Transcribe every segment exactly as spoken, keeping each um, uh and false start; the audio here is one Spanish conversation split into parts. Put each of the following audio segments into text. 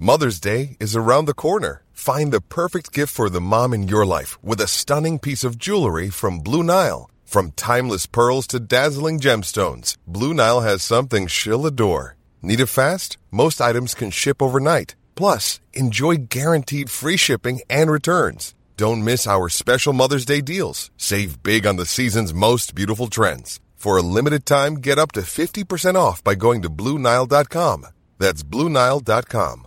Mother's Day is around the corner. Find the perfect gift for the mom in your life with a stunning piece of jewelry from Blue Nile. From timeless pearls to dazzling gemstones, Blue Nile has something she'll adore. Need it fast? Most items can ship overnight. Plus, enjoy guaranteed free shipping and returns. Don't miss our special Mother's Day deals. Save big on the season's most beautiful trends. For a limited time, get up to fifty percent off by going to Blue Nile dot com. That's Blue Nile dot com.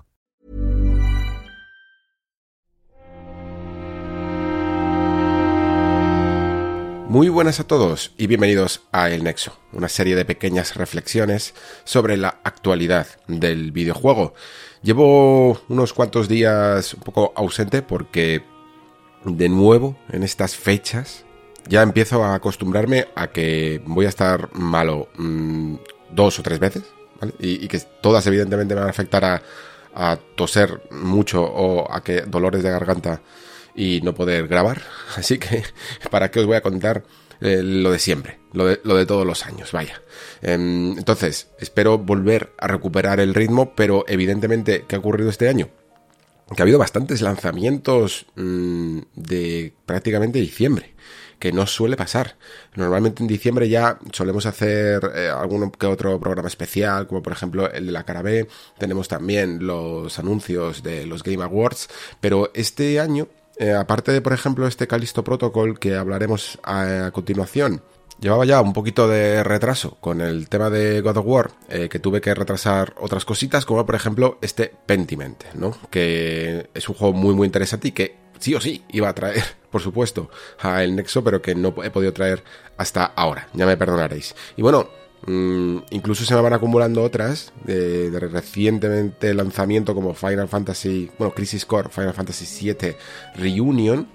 Muy buenas a todos y bienvenidos a El Nexo, una serie de pequeñas reflexiones sobre la actualidad del videojuego. Llevo unos cuantos días un poco ausente porque, de nuevo, en estas fechas, ya empiezo a acostumbrarme a que voy a estar malo mmm, dos o tres veces, ¿vale? Y, y que todas evidentemente me van a afectar a, a toser mucho o a que dolores de garganta y no poder grabar. Así que, ¿para qué os voy a contar eh, lo de siempre? Lo de, lo de todos los años, vaya. Eh, entonces, espero volver a recuperar el ritmo, pero evidentemente, ¿qué ha ocurrido este año? Que ha habido bastantes lanzamientos mmm, de prácticamente diciembre, que no suele pasar. Normalmente en diciembre ya solemos hacer eh, algún que otro programa especial, como por ejemplo el de la cara B. Tenemos también los anuncios de los Game Awards, pero este año, Eh, aparte de, por ejemplo, este Callisto Protocol que hablaremos a, a continuación, llevaba ya un poquito de retraso con el tema de God of War, eh, que tuve que retrasar otras cositas, como por ejemplo este Pentiment, ¿no? Que es un juego muy muy interesante y que sí o sí iba a traer, por supuesto, a El Nexo, pero que no he podido traer hasta ahora, ya me perdonaréis. Y bueno, Mm, incluso se me van acumulando otras de, de recientemente lanzamiento, como Final Fantasy, bueno, Crisis Core, Final Fantasy siete Reunion,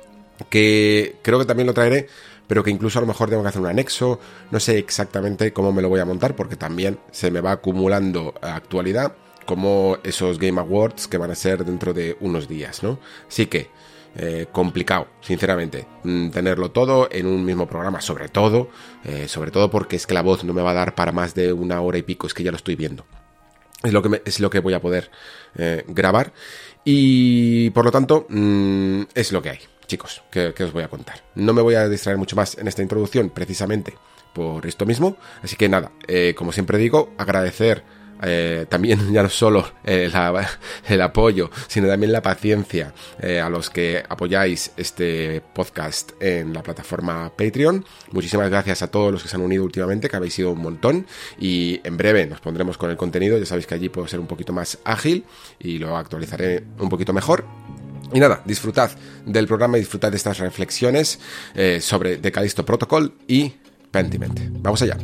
que creo que también lo traeré, pero que incluso a lo mejor tengo que hacer un anexo. No sé exactamente cómo me lo voy a montar, porque también se me va acumulando actualidad, como esos Game Awards que van a ser dentro de unos días, ¿no? Así que Eh, complicado, sinceramente, tenerlo todo en un mismo programa, sobre todo, eh, sobre todo porque es que la voz no me va a dar para más de una hora y pico, es que ya lo estoy viendo. Es lo que, me, es lo que voy a poder eh, grabar y por lo tanto mmm, es lo que hay, chicos, que, que os voy a contar. No me voy a distraer mucho más en esta introducción, precisamente por esto mismo, así que nada, eh, como siempre digo, agradecer Eh, también ya no solo eh, la, el apoyo, sino también la paciencia eh, a los que apoyáis este podcast en la plataforma Patreon. Muchísimas gracias a todos los que se han unido últimamente, que habéis sido un montón, y en breve nos pondremos con el contenido. Ya sabéis que allí puedo ser un poquito más ágil y lo actualizaré un poquito mejor. Y nada, disfrutad del programa y disfrutad de estas reflexiones eh, sobre The Callisto Protocol y Pentiment. Vamos allá.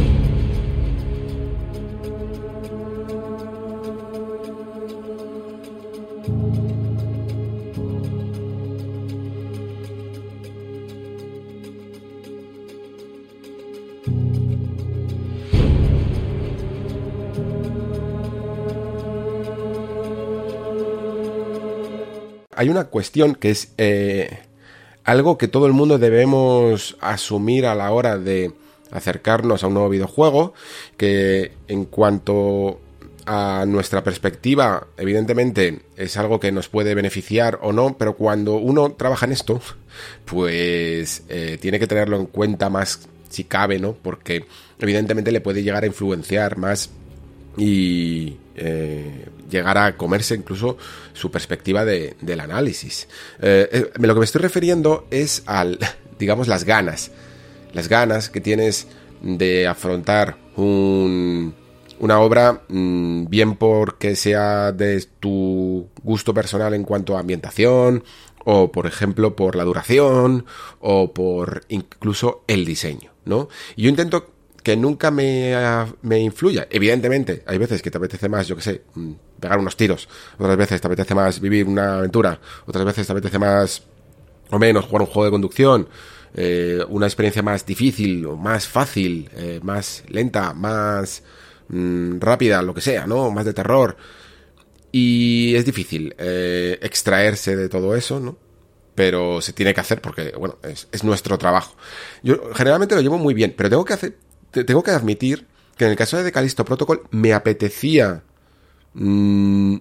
Hay una cuestión que es eh, algo que todo el mundo debemos asumir a la hora de acercarnos a un nuevo videojuego, que en cuanto a nuestra perspectiva, evidentemente es algo que nos puede beneficiar o no, pero cuando uno trabaja en esto, pues eh, tiene que tenerlo en cuenta más si cabe, ¿no? Porque evidentemente le puede llegar a influenciar más y eh, llegar a comerse incluso su perspectiva de, del análisis. Eh, eh, lo que me estoy refiriendo es al, digamos, las ganas, las ganas que tienes de afrontar un, una obra, mmm, bien porque sea de tu gusto personal en cuanto a ambientación, o por ejemplo por la duración, o por incluso el diseño, ¿no? Y yo intento que nunca me, me influya. Evidentemente, hay veces que te apetece más, yo que sé, pegar unos tiros, otras veces te apetece más vivir una aventura, otras veces te apetece más o menos jugar un juego de conducción, eh, una experiencia más difícil o más fácil, eh, más lenta, más mmm, rápida, lo que sea, ¿no? Más de terror. Y es difícil eh, extraerse de todo eso, ¿no? Pero se tiene que hacer porque, bueno, es, es nuestro trabajo. Yo generalmente lo llevo muy bien, pero tengo que hacer, tengo que admitir que en el caso de The Callisto Protocol me apetecía mmm,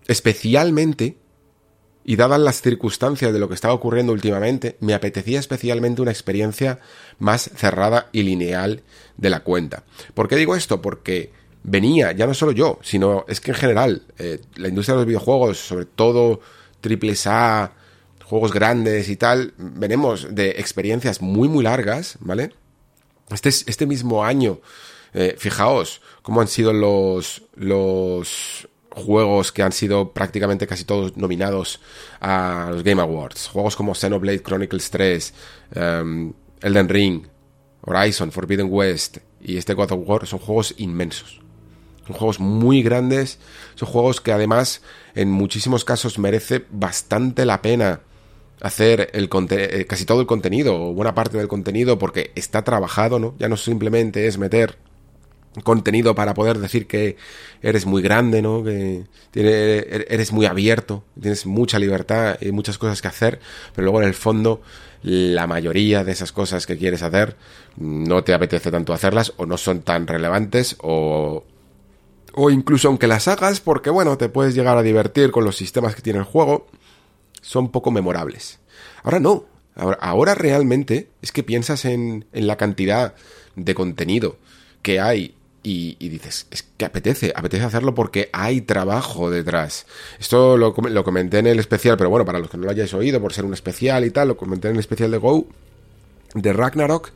especialmente, y dadas las circunstancias de lo que estaba ocurriendo últimamente, me apetecía especialmente una experiencia más cerrada y lineal de la cuenta. ¿Por qué digo esto? Porque venía, ya no solo yo, sino es que en general, eh, la industria de los videojuegos, sobre todo triple A, juegos grandes y tal, venimos de experiencias muy muy largas, ¿vale? Este, este mismo año, eh, fijaos cómo han sido los, los juegos que han sido prácticamente casi todos nominados a los Game Awards. Juegos como Xenoblade Chronicles tres, um, Elden Ring, Horizon, Forbidden West y este God of War son juegos inmensos. Son juegos muy grandes, son juegos que además en muchísimos casos merece bastante la pena hacer el conte- casi todo el contenido o buena parte del contenido porque está trabajado, ¿no? Ya no simplemente es meter contenido para poder decir que eres muy grande, ¿no? Que tiene, eres muy abierto, tienes mucha libertad y muchas cosas que hacer, pero luego en el fondo la mayoría de esas cosas que quieres hacer no te apetece tanto hacerlas o no son tan relevantes o, o incluso aunque las hagas porque bueno, te puedes llegar a divertir con los sistemas que tiene el juego, son poco memorables. Ahora no, ahora, ahora realmente es que piensas en, en la cantidad de contenido que hay y, y dices, es que apetece, apetece hacerlo porque hay trabajo detrás. Esto lo, lo comenté en el especial, pero bueno, para los que no lo hayáis oído, por ser un especial y tal, lo comenté en el especial de Go, de Ragnarok,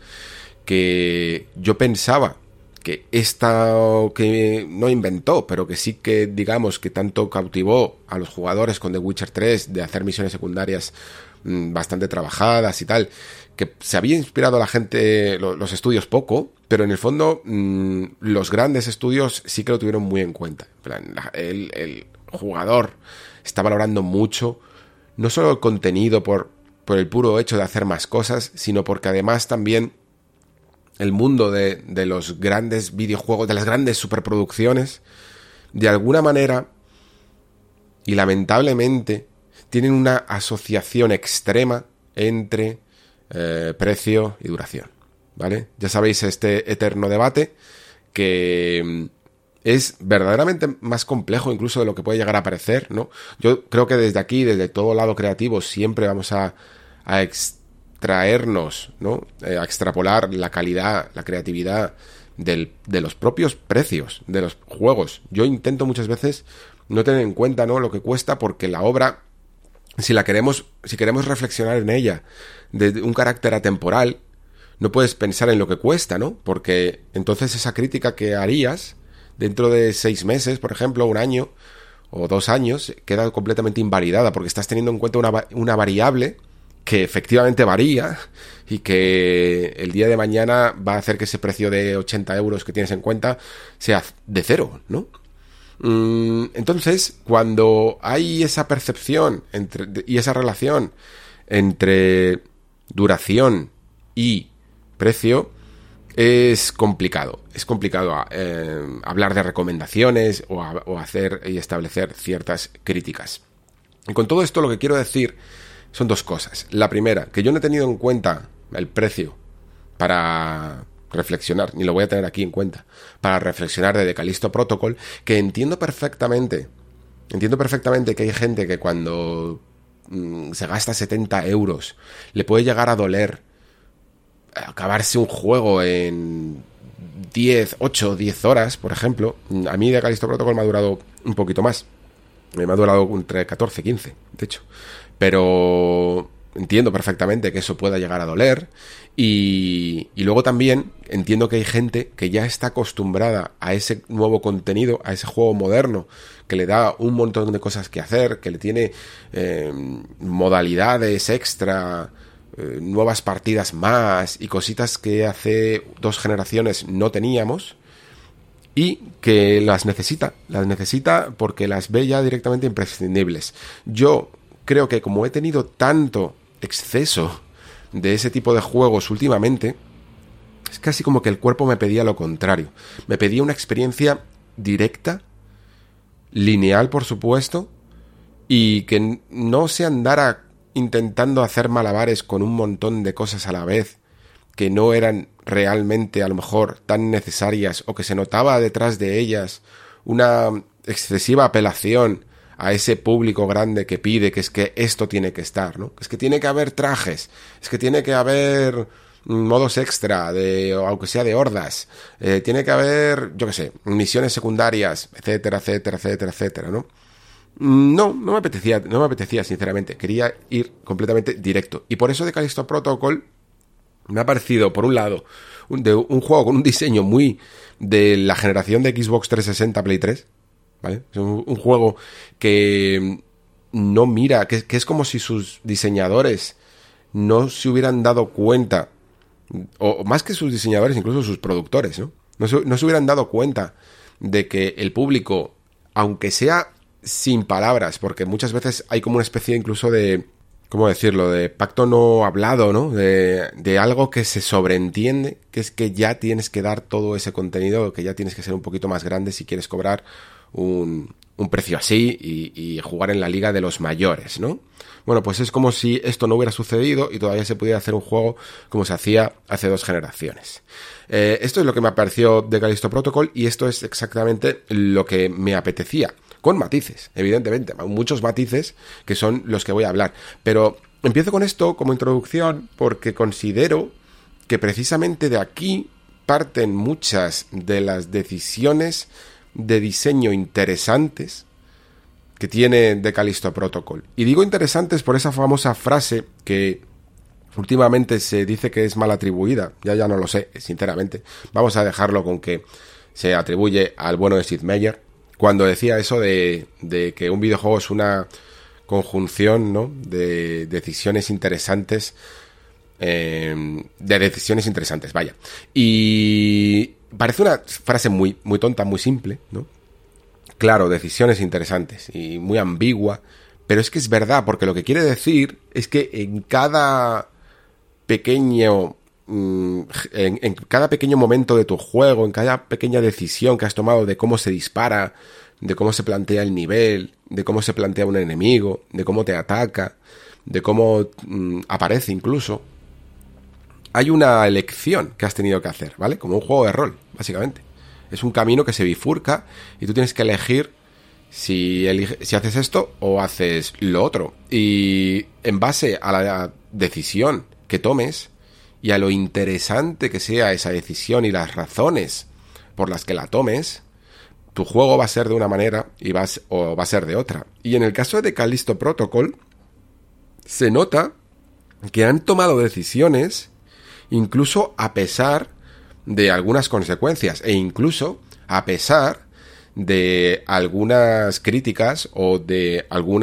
que yo pensaba que esta que no inventó, pero que sí que digamos que tanto cautivó a los jugadores con The Witcher tres de hacer misiones secundarias mmm, bastante trabajadas y tal, que se había inspirado a la gente, lo, los estudios poco, pero en el fondo mmm, los grandes estudios sí que lo tuvieron muy en cuenta. En plan, la, el, el jugador está valorando mucho no solo el contenido por, por el puro hecho de hacer más cosas, sino porque además también el mundo de, de los grandes videojuegos, de las grandes superproducciones, de alguna manera, y lamentablemente, tienen una asociación extrema entre eh, precio y duración, ¿vale? Ya sabéis este eterno debate que es verdaderamente más complejo incluso de lo que puede llegar a parecer, ¿no? Yo creo que desde aquí, desde todo lado creativo, siempre vamos a, a ex- traernos, ¿no? Eh, a extrapolar la calidad, la creatividad del, de los propios precios de los juegos. Yo intento muchas veces no tener en cuenta, ¿no? lo que cuesta porque la obra, si la queremos, si queremos reflexionar en ella de un carácter atemporal, no puedes pensar en lo que cuesta, ¿no? Porque entonces esa crítica que harías dentro de seis meses, por ejemplo, un año o dos años, queda completamente invalidada porque estás teniendo en cuenta una, una variable que efectivamente varía y que el día de mañana va a hacer que ese precio de ochenta euros que tienes en cuenta sea de cero, ¿no? Entonces, cuando hay esa percepción entre, y esa relación entre duración y precio, es complicado. Es complicado eh, hablar de recomendaciones o, a, o hacer y establecer ciertas críticas. Y con todo esto lo que quiero decir son dos cosas. La primera, que yo no he tenido en cuenta el precio para reflexionar, ni lo voy a tener aquí en cuenta, para reflexionar de The Callisto Protocol, que entiendo perfectamente, entiendo perfectamente que hay gente que cuando mmm, se gasta setenta euros le puede llegar a doler acabarse un juego en diez, ocho, diez horas, por ejemplo. A mí The Callisto Protocol me ha durado un poquito más. Me ha durado entre catorce y quince, de hecho. Pero entiendo perfectamente que eso pueda llegar a doler y, y luego también entiendo que hay gente que ya está acostumbrada a ese nuevo contenido, a ese juego moderno que le da un montón de cosas que hacer, que le tiene eh, modalidades extra, eh, nuevas partidas más y cositas que hace dos generaciones no teníamos y que las necesita, las necesita porque las ve ya directamente imprescindibles. Yo creo que como he tenido tanto exceso de ese tipo de juegos últimamente, es casi como que el cuerpo me pedía lo contrario. Me pedía una experiencia directa, lineal por supuesto, y que no se andara intentando hacer malabares con un montón de cosas a la vez que no eran realmente a lo mejor tan necesarias o que se notaba detrás de ellas una excesiva apelación a ese público grande que pide que es que esto tiene que estar, ¿no? Es que tiene que haber trajes, es que tiene que haber modos extra, de aunque sea de hordas, eh, tiene que haber, yo qué sé, misiones secundarias, etcétera, etcétera, etcétera, etcétera, ¿no? No, no me apetecía, no me apetecía, sinceramente. Quería ir completamente directo. Y por eso de Callisto Protocol me ha parecido, por un lado, un, de, un juego con un diseño muy de la generación de Xbox trescientos sesenta Play tres, ¿vale? Es un, un juego que no mira, que, que es como si sus diseñadores no se hubieran dado cuenta, o más que sus diseñadores, incluso sus productores, ¿no? No se, no se hubieran dado cuenta de que el público, aunque sea sin palabras, porque muchas veces hay como una especie incluso de, ¿cómo decirlo?, de pacto no hablado, ¿no? De, de algo que se sobreentiende, que es que ya tienes que dar todo ese contenido, que ya tienes que ser un poquito más grande si quieres cobrar un, un precio así y, y jugar en la liga de los mayores, ¿no? Bueno, pues es como si esto no hubiera sucedido y todavía se pudiera hacer un juego como se hacía hace dos generaciones. Eh, esto es lo que me pareció de Callisto Protocol y esto es exactamente lo que me apetecía. Con matices, evidentemente, muchos matices que son los que voy a hablar. Pero empiezo con esto como introducción porque considero que precisamente de aquí parten muchas de las decisiones de diseño interesantes que tiene de Callisto Protocol. Y digo interesantes por esa famosa frase que últimamente se dice que es mal atribuida. Ya ya no lo sé, sinceramente. Vamos a dejarlo con que se atribuye al bueno de Sid Meier, cuando decía eso de, de que un videojuego es una conjunción, ¿no?, de decisiones interesantes, eh, de decisiones interesantes, vaya. Y parece una frase muy, muy tonta, muy simple, ¿no? Claro, decisiones interesantes y muy ambigua, pero es que es verdad, porque lo que quiere decir es que en cada pequeño En, en cada pequeño momento de tu juego, en cada pequeña decisión que has tomado de cómo se dispara, de cómo se plantea el nivel, de cómo se plantea un enemigo, de cómo te ataca, de cómo mm, aparece incluso, hay una elección que has tenido que hacer, ¿vale? Como un juego de rol, básicamente. Es un camino que se bifurca y tú tienes que elegir si, elige, si haces esto o haces lo otro. Y en base a la decisión que tomes y a lo interesante que sea esa decisión y las razones por las que la tomes, tu juego va a ser de una manera y vas, o va a ser de otra. Y en el caso de Callisto Protocol, se nota que han tomado decisiones incluso a pesar de algunas consecuencias e incluso a pesar de algunas críticas o de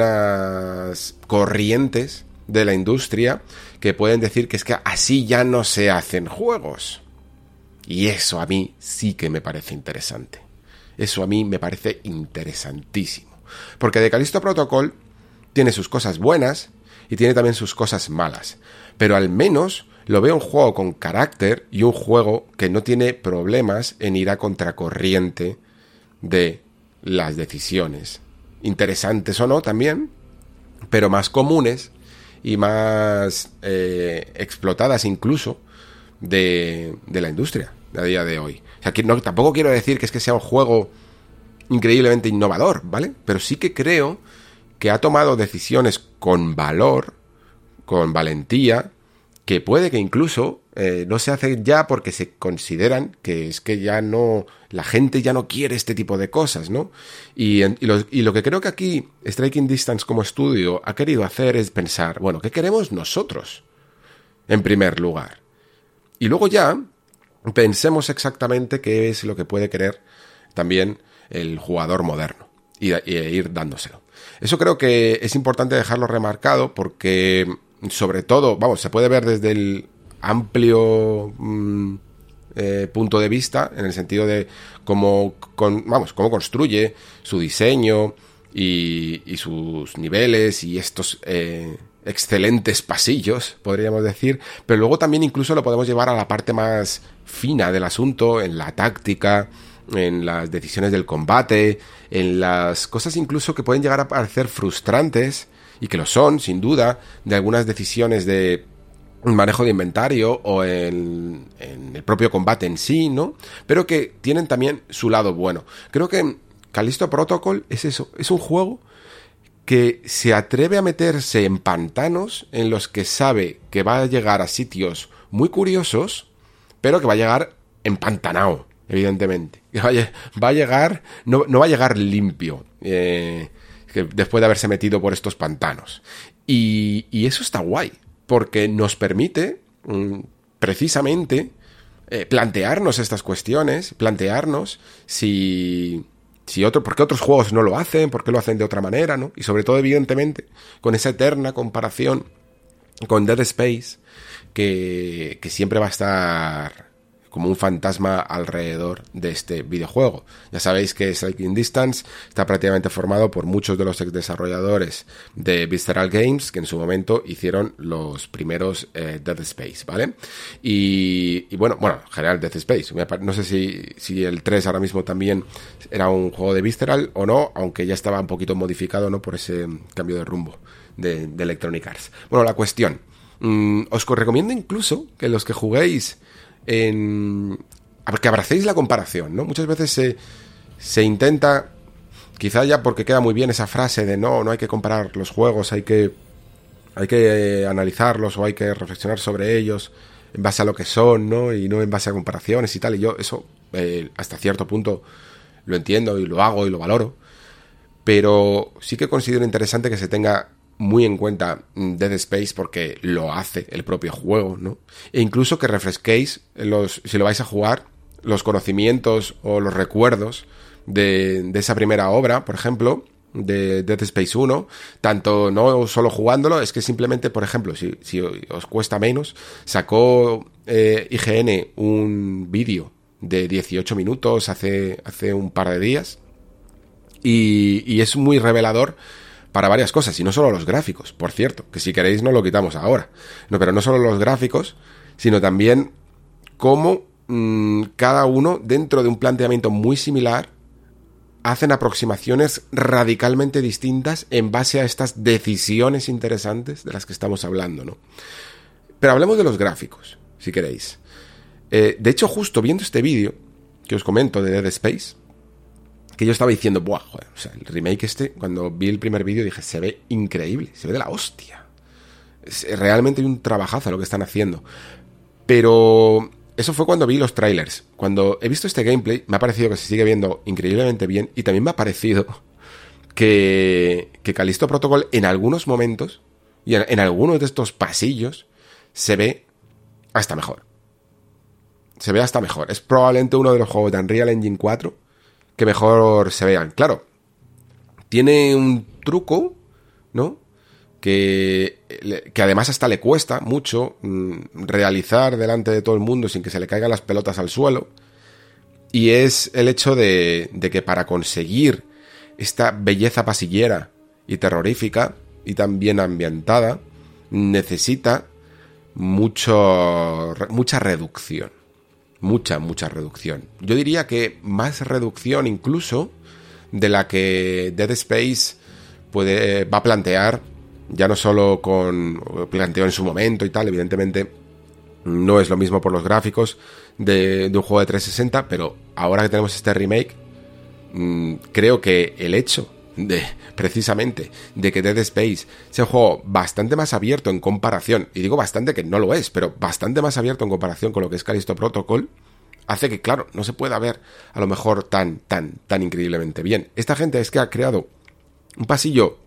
algunas corrientes de la industria que pueden decir que es que así ya no se hacen juegos. Y eso a mí sí que me parece interesante. Eso a mí me parece interesantísimo. Porque de Callisto Protocol tiene sus cosas buenas y tiene también sus cosas malas. Pero al menos lo veo un juego con carácter y un juego que no tiene problemas en ir a contracorriente de las decisiones. Interesantes o no también, pero más comunes y más eh, explotadas incluso de, de la industria a día de hoy. O sea, que no, tampoco quiero decir que es que sea un juego increíblemente innovador, ¿vale? Pero sí que creo que ha tomado decisiones con valor, con valentía, que puede que incluso eh, no se hacen ya porque se consideran que es que ya no, la gente ya no quiere este tipo de cosas, ¿no? Y, y, lo, y lo que creo que aquí Striking Distance como estudio ha querido hacer es pensar, bueno, ¿qué queremos nosotros? En primer lugar. Y luego ya pensemos exactamente qué es lo que puede querer también el jugador moderno y, y ir dándoselo. Eso creo que es importante dejarlo remarcado porque, sobre todo, vamos, se puede ver desde el amplio mmm, eh, punto de vista, en el sentido de cómo, con, vamos, cómo construye su diseño y, y sus niveles y estos eh, excelentes pasillos, podríamos decir, pero luego también incluso lo podemos llevar a la parte más fina del asunto, en la táctica, en las decisiones del combate, en las cosas incluso que pueden llegar a parecer frustrantes, y que lo son, sin duda, de algunas decisiones de manejo de inventario o en, en el propio combate en sí, ¿no? Pero que tienen también su lado bueno. Creo que Callisto Protocol es eso, es un juego que se atreve a meterse en pantanos en los que sabe que va a llegar a sitios muy curiosos, pero que va a llegar empantanado, evidentemente. Va a llegar, no, no va a llegar limpio, eh, que después de haberse metido por estos pantanos. Y, y eso está guay, porque nos permite mm, precisamente eh, plantearnos estas cuestiones, plantearnos si... Si otro, ¿por qué otros juegos no lo hacen? ¿Por qué lo hacen de otra manera? ¿No? Y sobre todo, evidentemente, con esa eterna comparación con Dead Space, que, que siempre va a estar como un fantasma alrededor de este videojuego. Ya sabéis que Striking Distance está prácticamente formado por muchos de los ex desarrolladores de Visceral Games, que en su momento hicieron los primeros eh, Dead Space, ¿vale? Y, y bueno, bueno, en general Dead Space. No sé si, si el tres ahora mismo también era un juego de Visceral o no, aunque ya estaba un poquito modificado, ¿no? Por ese cambio de rumbo de, de Electronic Arts. Bueno, la cuestión. Mmm, os recomiendo incluso que los que juguéis en... que abracéis la comparación, ¿no? Muchas veces se, se intenta, quizá ya porque queda muy bien esa frase de no, no hay que comparar los juegos, hay que, hay que eh, analizarlos o hay que reflexionar sobre ellos en base a lo que son, ¿no? Y no en base a comparaciones y tal. Y yo eso eh, hasta cierto punto lo entiendo y lo hago y lo valoro, pero sí que considero interesante que se tenga muy en cuenta Dead Space porque lo hace el propio juego, ¿no? E incluso que refresquéis los, si lo vais a jugar, los conocimientos o los recuerdos de, de esa primera obra, por ejemplo, de Dead Space uno, tanto no solo jugándolo, es que simplemente, por ejemplo, si, si os cuesta menos, sacó eh, I G N un vídeo de dieciocho minutos hace, hace un par de días y, y es muy revelador para varias cosas, y no solo los gráficos, por cierto, que si queréis no lo quitamos ahora. No, pero no solo los gráficos, sino también cómo mmm, cada uno, dentro de un planteamiento muy similar, hacen aproximaciones radicalmente distintas en base a estas decisiones interesantes de las que estamos hablando, ¿no? Pero hablemos de los gráficos, si queréis. Eh, de hecho, justo viendo este vídeo que os comento de Dead Space, que yo estaba diciendo, buah, joder, o sea, el remake este, cuando vi el primer vídeo dije, se ve increíble, se ve de la hostia. Es realmente un trabajazo lo que están haciendo. Pero eso fue cuando vi los trailers. Cuando he visto este gameplay, me ha parecido que se sigue viendo increíblemente bien, y también me ha parecido que, que Callisto Protocol en algunos momentos, y en, en algunos de estos pasillos, se ve hasta mejor. Se ve hasta mejor. Es probablemente uno de los juegos de Unreal Engine cuatro que mejor se vean. Claro, tiene un truco, ¿no? Que, que además hasta le cuesta mucho mmm, realizar delante de todo el mundo sin que se le caigan las pelotas al suelo. Y es el hecho de, de que para conseguir esta belleza pasillera y terrorífica y tan bien ambientada, necesita mucho, mucha reducción. Mucha, mucha reducción. Yo diría que más reducción incluso de la que Dead Space puede, va a plantear, ya no solo con... planteó en su momento y tal, evidentemente no es lo mismo por los gráficos de, de un juego de trescientos sesenta, pero ahora que tenemos este remake, mmm, creo que el hecho de, precisamente, de que Dead Space sea un juego bastante más abierto en comparación, y digo bastante que no lo es, pero bastante más abierto en comparación con lo que es Callisto Protocol, hace que, claro, no se pueda ver a lo mejor tan, tan, tan increíblemente bien. Esta gente es que ha creado un pasillo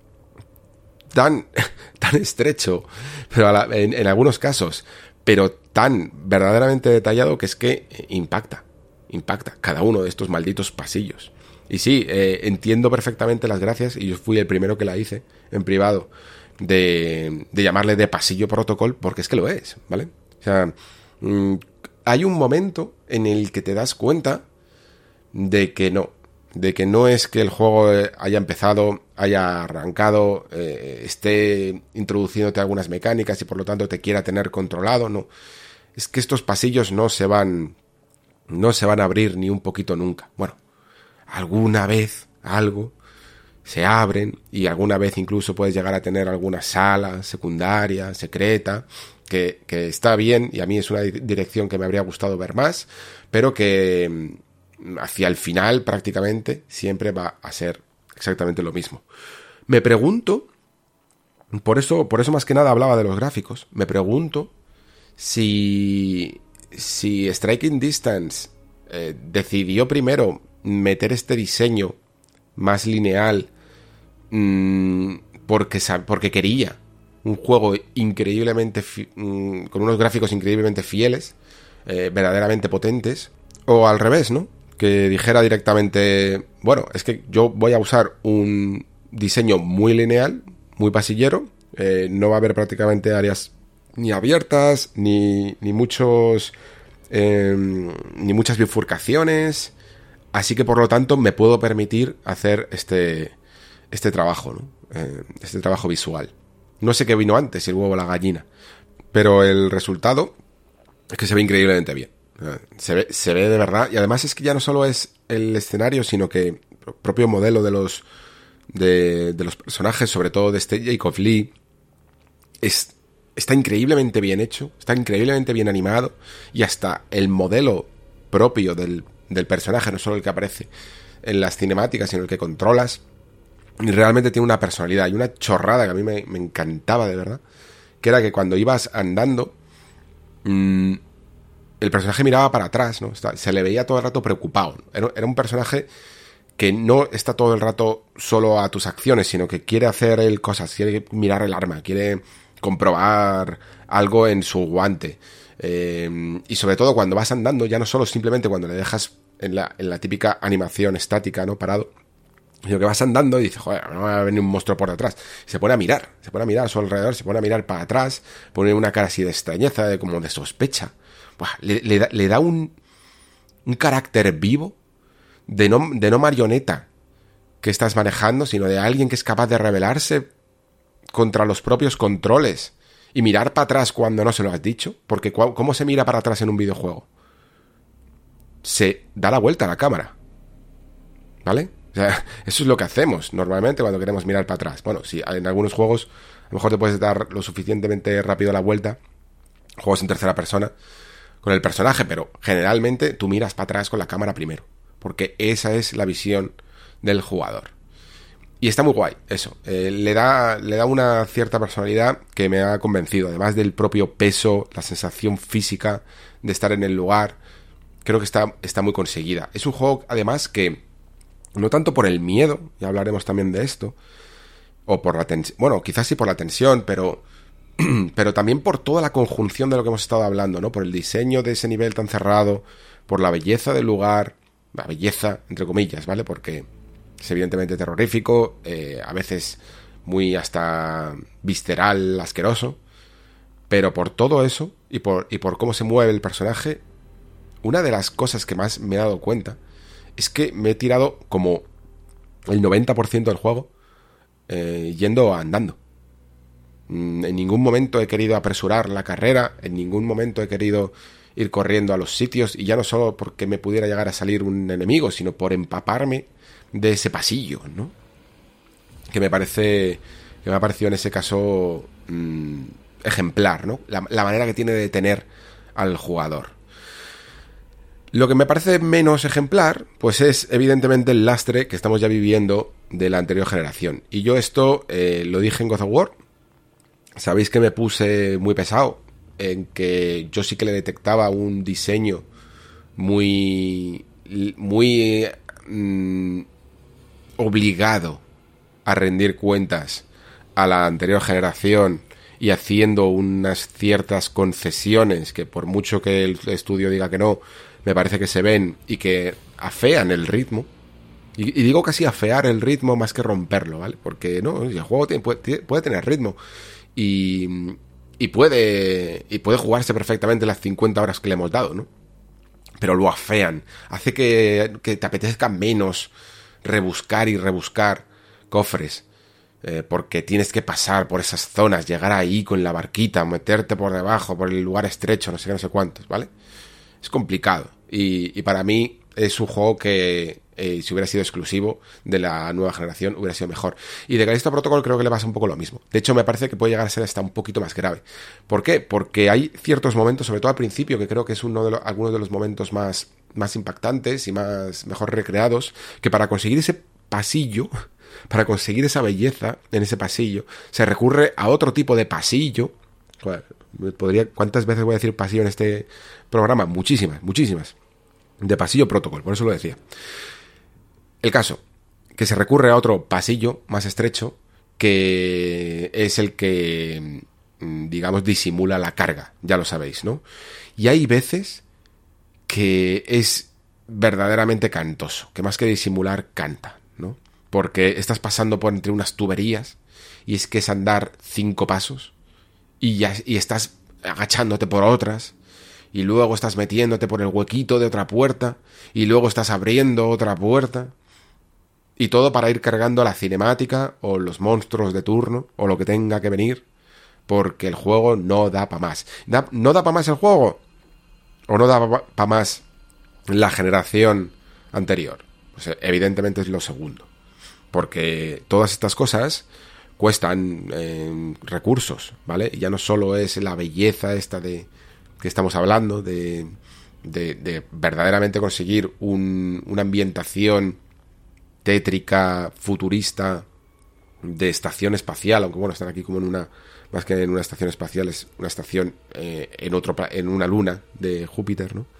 tan, tan estrecho, pero a la, en, en algunos casos, pero tan verdaderamente detallado que es que impacta, impacta cada uno de estos malditos pasillos. Y sí, eh, entiendo perfectamente las gracias, y yo fui el primero que la hice en privado, de, de llamarle de pasillo protocol, porque es que lo es, ¿vale? O sea, mmm, hay un momento en el que te das cuenta de que no, de que no es que el juego haya empezado, haya arrancado, eh, esté introduciéndote algunas mecánicas y por lo tanto te quiera tener controlado, no. Es que estos pasillos no se van, no se van a abrir ni un poquito nunca. Bueno, alguna vez algo se abren y alguna vez incluso puedes llegar a tener alguna sala secundaria, secreta, que, que está bien, y a mí es una dirección que me habría gustado ver más, pero que hacia el final prácticamente siempre va a ser exactamente lo mismo. Me pregunto, por eso, por eso más que nada hablaba de los gráficos, me pregunto si, si Striking Distance eh, decidió primero meter este diseño más lineal mmm, porque, porque quería un juego increíblemente fi- mmm, con unos gráficos increíblemente fieles, eh, verdaderamente potentes, o al revés, ¿no? Que dijera directamente, bueno, es que yo voy a usar un diseño muy lineal, muy pasillero, eh, no va a haber prácticamente áreas ni abiertas, ni, ni muchos eh, ni muchas bifurcaciones, así que por lo tanto me puedo permitir hacer este este trabajo, ¿no? Eh, este trabajo visual. No sé qué vino antes, el huevo o la gallina, pero el resultado es que se ve increíblemente bien. Se ve, se ve de verdad, y además es que ya no solo es el escenario, sino que el propio modelo de los de, de los personajes, sobre todo de este Jacob Lee, es, está increíblemente bien hecho, está increíblemente bien animado, y hasta el modelo propio del, del personaje, no solo el que aparece en las cinemáticas, sino el que controlas, y realmente tiene una personalidad y una chorrada que a mí me, me encantaba de verdad, que era que cuando ibas andando mmm, el personaje miraba para atrás, ¿no? Se le veía todo el rato preocupado, ¿no? Era, era un personaje que no está todo el rato solo a tus acciones, sino que quiere hacer él cosas, quiere mirar el arma, quiere comprobar algo en su guante. Eh, y sobre todo cuando vas andando, ya no solo simplemente cuando le dejas en la, en la típica animación estática, ¿no? Parado, sino que vas andando y dices, joder, no va a venir un monstruo por detrás. Se pone a mirar, se pone a mirar a su alrededor, se pone a mirar para atrás, pone una cara así de extrañeza, de, como de sospecha. Buah, le, le, da, le da un, un carácter vivo de no, de no marioneta que estás manejando, sino de alguien que es capaz de rebelarse contra los propios controles y mirar para atrás cuando no se lo has dicho. Porque ¿cómo se mira para atrás en un videojuego? Se da la vuelta a la cámara, ¿vale? O sea, eso es lo que hacemos normalmente cuando queremos mirar para atrás. Bueno, si en algunos juegos a lo mejor te puedes dar lo suficientemente rápido la vuelta, juegos en tercera persona, con el personaje, pero generalmente tú miras para atrás con la cámara primero, porque esa es la visión del jugador. Y está muy guay, eso. Eh, le da, le da una cierta personalidad que me ha convencido, además del propio peso, la sensación física de estar en el lugar. Creo que está, está muy conseguida. Es un juego, además, que no tanto por el miedo, ya hablaremos también de esto, o por la tensión, bueno, quizás sí por la tensión, pero pero también por toda la conjunción de lo que hemos estado hablando, ¿no? Por el diseño de ese nivel tan cerrado, por la belleza del lugar, la belleza, entre comillas, ¿vale? Porque es evidentemente terrorífico, eh, a veces muy hasta visceral, asqueroso, pero por todo eso y por, y por cómo se mueve el personaje, una de las cosas que más me he dado cuenta es que me he tirado como el noventa por ciento del juego eh, yendo andando. En ningún momento he querido apresurar la carrera, en ningún momento he querido ir corriendo a los sitios, y ya no solo porque me pudiera llegar a salir un enemigo, sino por empaparme de ese pasillo, ¿no? Que me parece, que me ha parecido en ese caso mmm, ejemplar, ¿no? La, la manera que tiene de detener al jugador. Lo que me parece menos ejemplar, pues es evidentemente el lastre que estamos ya viviendo de la anterior generación. Y yo esto eh, lo dije en God of War. Sabéis que me puse muy pesado en que yo sí que le detectaba un diseño muy muy mmm, obligado a rendir cuentas a la anterior generación y haciendo unas ciertas concesiones que, por mucho que el estudio diga que no, me parece que se ven y que afean el ritmo. Y, y digo casi afear el ritmo más que romperlo, ¿vale? Porque no, el juego tiene, puede, puede tener ritmo. Y, y puede y puede jugarse perfectamente las cincuenta horas que le hemos dado, ¿no? Pero lo afean, hace que, que te apetezca menos rebuscar y rebuscar cofres, eh, porque tienes que pasar por esas zonas, llegar ahí con la barquita, meterte por debajo, por el lugar estrecho, no sé qué, no sé cuántos, ¿vale? Es complicado, y, y para mí es un juego que eh, si hubiera sido exclusivo de la nueva generación hubiera sido mejor. Y de Callisto Protocol creo que le pasa un poco lo mismo. De hecho, me parece que puede llegar a ser hasta un poquito más grave. ¿Por qué? Porque hay ciertos momentos, sobre todo al principio, que creo que es uno de los, algunos de los momentos más, más impactantes y más mejor recreados, que para conseguir ese pasillo para conseguir esa belleza en ese pasillo, se recurre a otro tipo de pasillo. Joder, podría, ¿cuántas veces voy a decir pasillo en este programa? Muchísimas, muchísimas. De pasillo protocol, por eso lo decía. El caso, que se recurre a otro pasillo más estrecho, que es el que, digamos, disimula la carga, ya lo sabéis, ¿no? Y hay veces que es verdaderamente cantoso, que más que disimular, canta, ¿no? Porque estás pasando por entre unas tuberías y es que es andar cinco pasos y, ya, y estás agachándote por otras y luego estás metiéndote por el huequito de otra puerta y luego estás abriendo otra puerta y todo para ir cargando la cinemática o los monstruos de turno o lo que tenga que venir, porque el juego no da para más. ¿Da, ¿No da para más el juego? ¿O no da para más la generación anterior? Pues evidentemente es lo segundo, porque todas estas cosas cuestan eh, recursos, ¿vale? Y ya no solo es la belleza esta de que estamos hablando, de, de, de verdaderamente conseguir un, una ambientación tétrica, futurista, de estación espacial, aunque bueno, están aquí como en una, más que en una estación espacial, es una estación eh, en otro, en una luna de Júpiter, ¿no?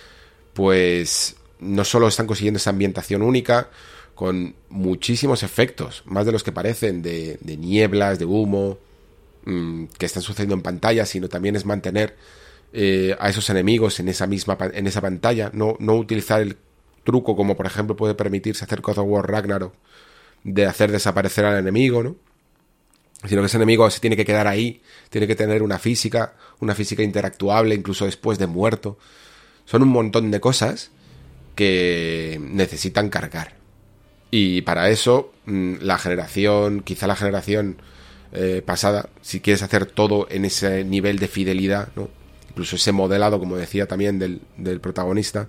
Pues no solo están consiguiendo esa ambientación única, con muchísimos efectos, más de los que parecen, de, de nieblas, de humo, mmm, que están sucediendo en pantalla, sino también es mantener eh, a esos enemigos en esa misma en esa pantalla, no, no utilizar el truco como por ejemplo puede permitirse hacer God of War Ragnarok, de hacer desaparecer al enemigo, ¿no? Sino que ese enemigo se tiene que quedar ahí, tiene que tener una física, una física interactuable, incluso después de muerto. Son un montón de cosas que necesitan cargar. Y para eso, la generación, quizá la generación eh, pasada, si quieres hacer todo en ese nivel de fidelidad, ¿no? Incluso ese modelado, como decía también, del, del protagonista,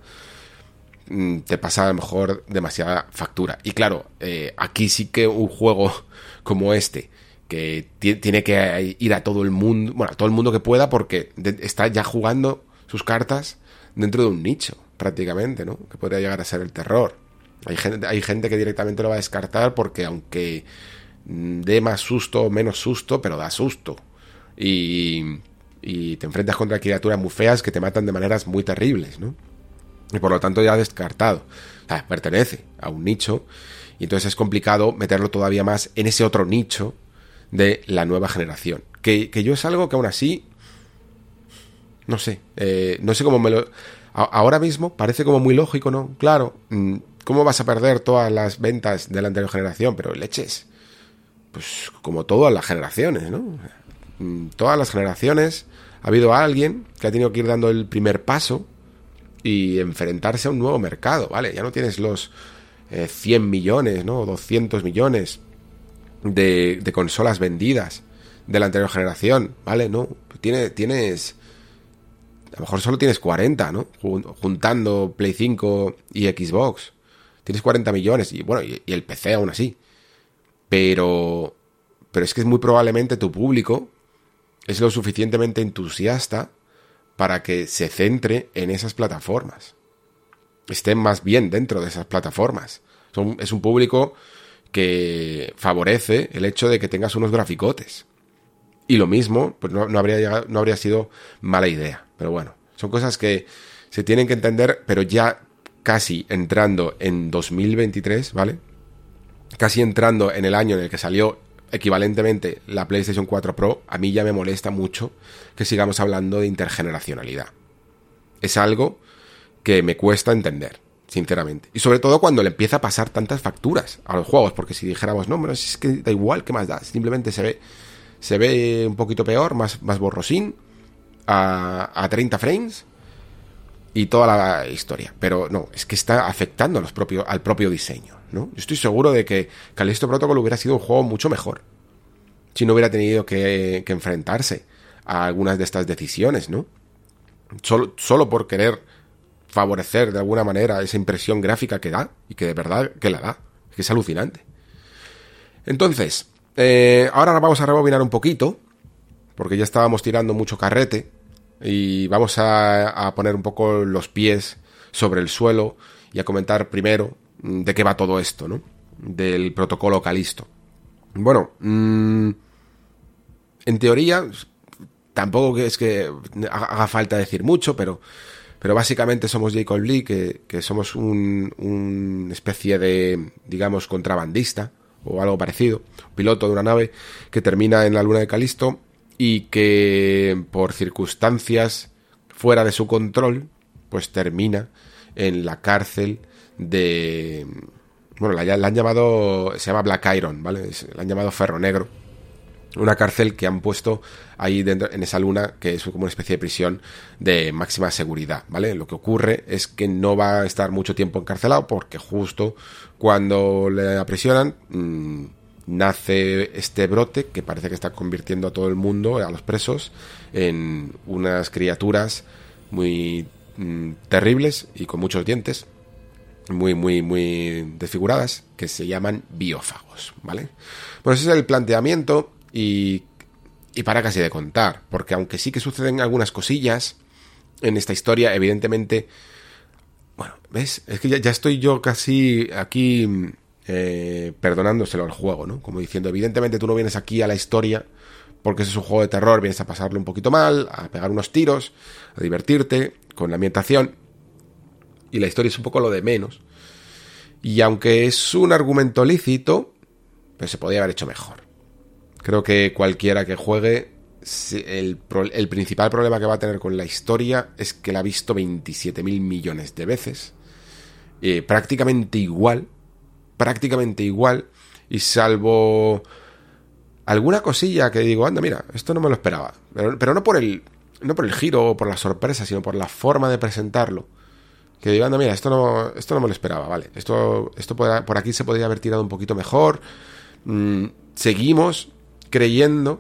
te pasa a lo mejor demasiada factura. Y claro, eh, aquí sí que un juego como este, que t- tiene que ir a todo el mundo, bueno, a todo el mundo que pueda, porque de- está ya jugando sus cartas dentro de un nicho, prácticamente, ¿no? Que podría llegar a ser el terror. Hay gente, hay gente que directamente lo va a descartar porque aunque dé más susto o menos susto, pero da susto. Y, y te enfrentas contra criaturas muy feas que te matan de maneras muy terribles, ¿no? Y por lo tanto ya descartado. O sea, pertenece a un nicho y entonces es complicado meterlo todavía más en ese otro nicho de la nueva generación. Que, que yo es algo que aún así, no sé, eh, no sé cómo me lo... A, ahora mismo parece como muy lógico, ¿no? Claro, ¿cómo vas a perder todas las ventas de la anterior generación? Pero leches, pues como todas las generaciones, ¿no? Todas las generaciones ha habido alguien que ha tenido que ir dando el primer paso y enfrentarse a un nuevo mercado, ¿vale? Ya no tienes los eh, cien millones, ¿no? doscientos millones de, de consolas vendidas de la anterior generación, ¿vale? No, tienes, tienes... A lo mejor solo tienes cuarenta, ¿no? Juntando Play cinco y Xbox. Tienes cuarenta millones y, bueno, y, y el P C aún así. Pero... Pero es que es muy probablemente tu público es lo suficientemente entusiasta para que se centre en esas plataformas, estén más bien dentro de esas plataformas. Son, es un público que favorece el hecho de que tengas unos graficotes. Y lo mismo, pues no, no, habría llegado, no habría sido mala idea. Pero bueno, son cosas que se tienen que entender, pero ya casi entrando en dos mil veintitrés, ¿vale? Casi entrando en el año en el que salió equivalentemente la PlayStation cuatro Pro, a mí ya me molesta mucho que sigamos hablando de intergeneracionalidad. Es algo que me cuesta entender, sinceramente. Y sobre todo cuando le empieza a pasar tantas facturas a los juegos, porque si dijéramos, no, pero es que da igual, ¿qué más da? Simplemente se ve, se ve un poquito peor, más, más borrosín, a, a treinta frames y toda la historia. Pero no, es que está afectando a los propios, al propio diseño, ¿no? Yo estoy seguro de que Callisto Protocol hubiera sido un juego mucho mejor si no hubiera tenido que, que enfrentarse a algunas de estas decisiones, ¿no? Solo, solo por querer favorecer de alguna manera esa impresión gráfica que da, y que de verdad que la da, que es alucinante. Entonces, eh, ahora vamos a rebobinar un poquito, porque ya estábamos tirando mucho carrete, y vamos a, a poner un poco los pies sobre el suelo y a comentar primero de qué va todo esto, ¿no? del protocolo Calisto. Bueno, mmm, en teoría, tampoco es que haga falta decir mucho, pero, pero básicamente somos Jacob Lee, que, que somos un, un especie de, digamos, contrabandista o algo parecido, piloto de una nave que termina en la luna de Calisto y que por circunstancias fuera de su control, pues termina en la cárcel de... Bueno, la, la han llamado... Se llama Black Iron, ¿vale? La han llamado Ferro Negro. Una cárcel que han puesto ahí dentro, en esa luna, que es como una especie de prisión de máxima seguridad, ¿vale? Lo que ocurre es que no va a estar mucho tiempo encarcelado porque justo cuando le aprisionan mmm, nace este brote que parece que está convirtiendo a todo el mundo, a los presos, en unas criaturas muy mmm, terribles y con muchos dientes, muy, muy, muy desfiguradas, que se llaman biófagos, ¿vale? Bueno, ese es el planteamiento. Y, y para casi de contar, porque aunque sí que suceden algunas cosillas en esta historia, evidentemente, bueno, ¿ves? Es que ya, ya estoy yo casi aquí eh, perdonándoselo al juego, ¿no? Como diciendo, evidentemente tú no vienes aquí a la historia porque ese es un juego de terror, vienes a pasarlo un poquito mal, a pegar unos tiros, a divertirte con la ambientación, y la historia es un poco lo de menos. Y aunque es un argumento lícito, pues se podría haber hecho mejor. Creo que cualquiera que juegue, el, el principal problema que va a tener con la historia es que la ha visto veintisiete mil millones de veces. Eh, prácticamente igual. Prácticamente igual. Y salvo alguna cosilla que digo, anda, mira, esto no me lo esperaba. Pero, pero no por el no por el giro o por la sorpresa, sino por la forma de presentarlo. Que digo, anda, mira, esto no, esto no me lo esperaba, vale. Esto, esto por, por aquí se podría haber tirado un poquito mejor. Mm, seguimos creyendo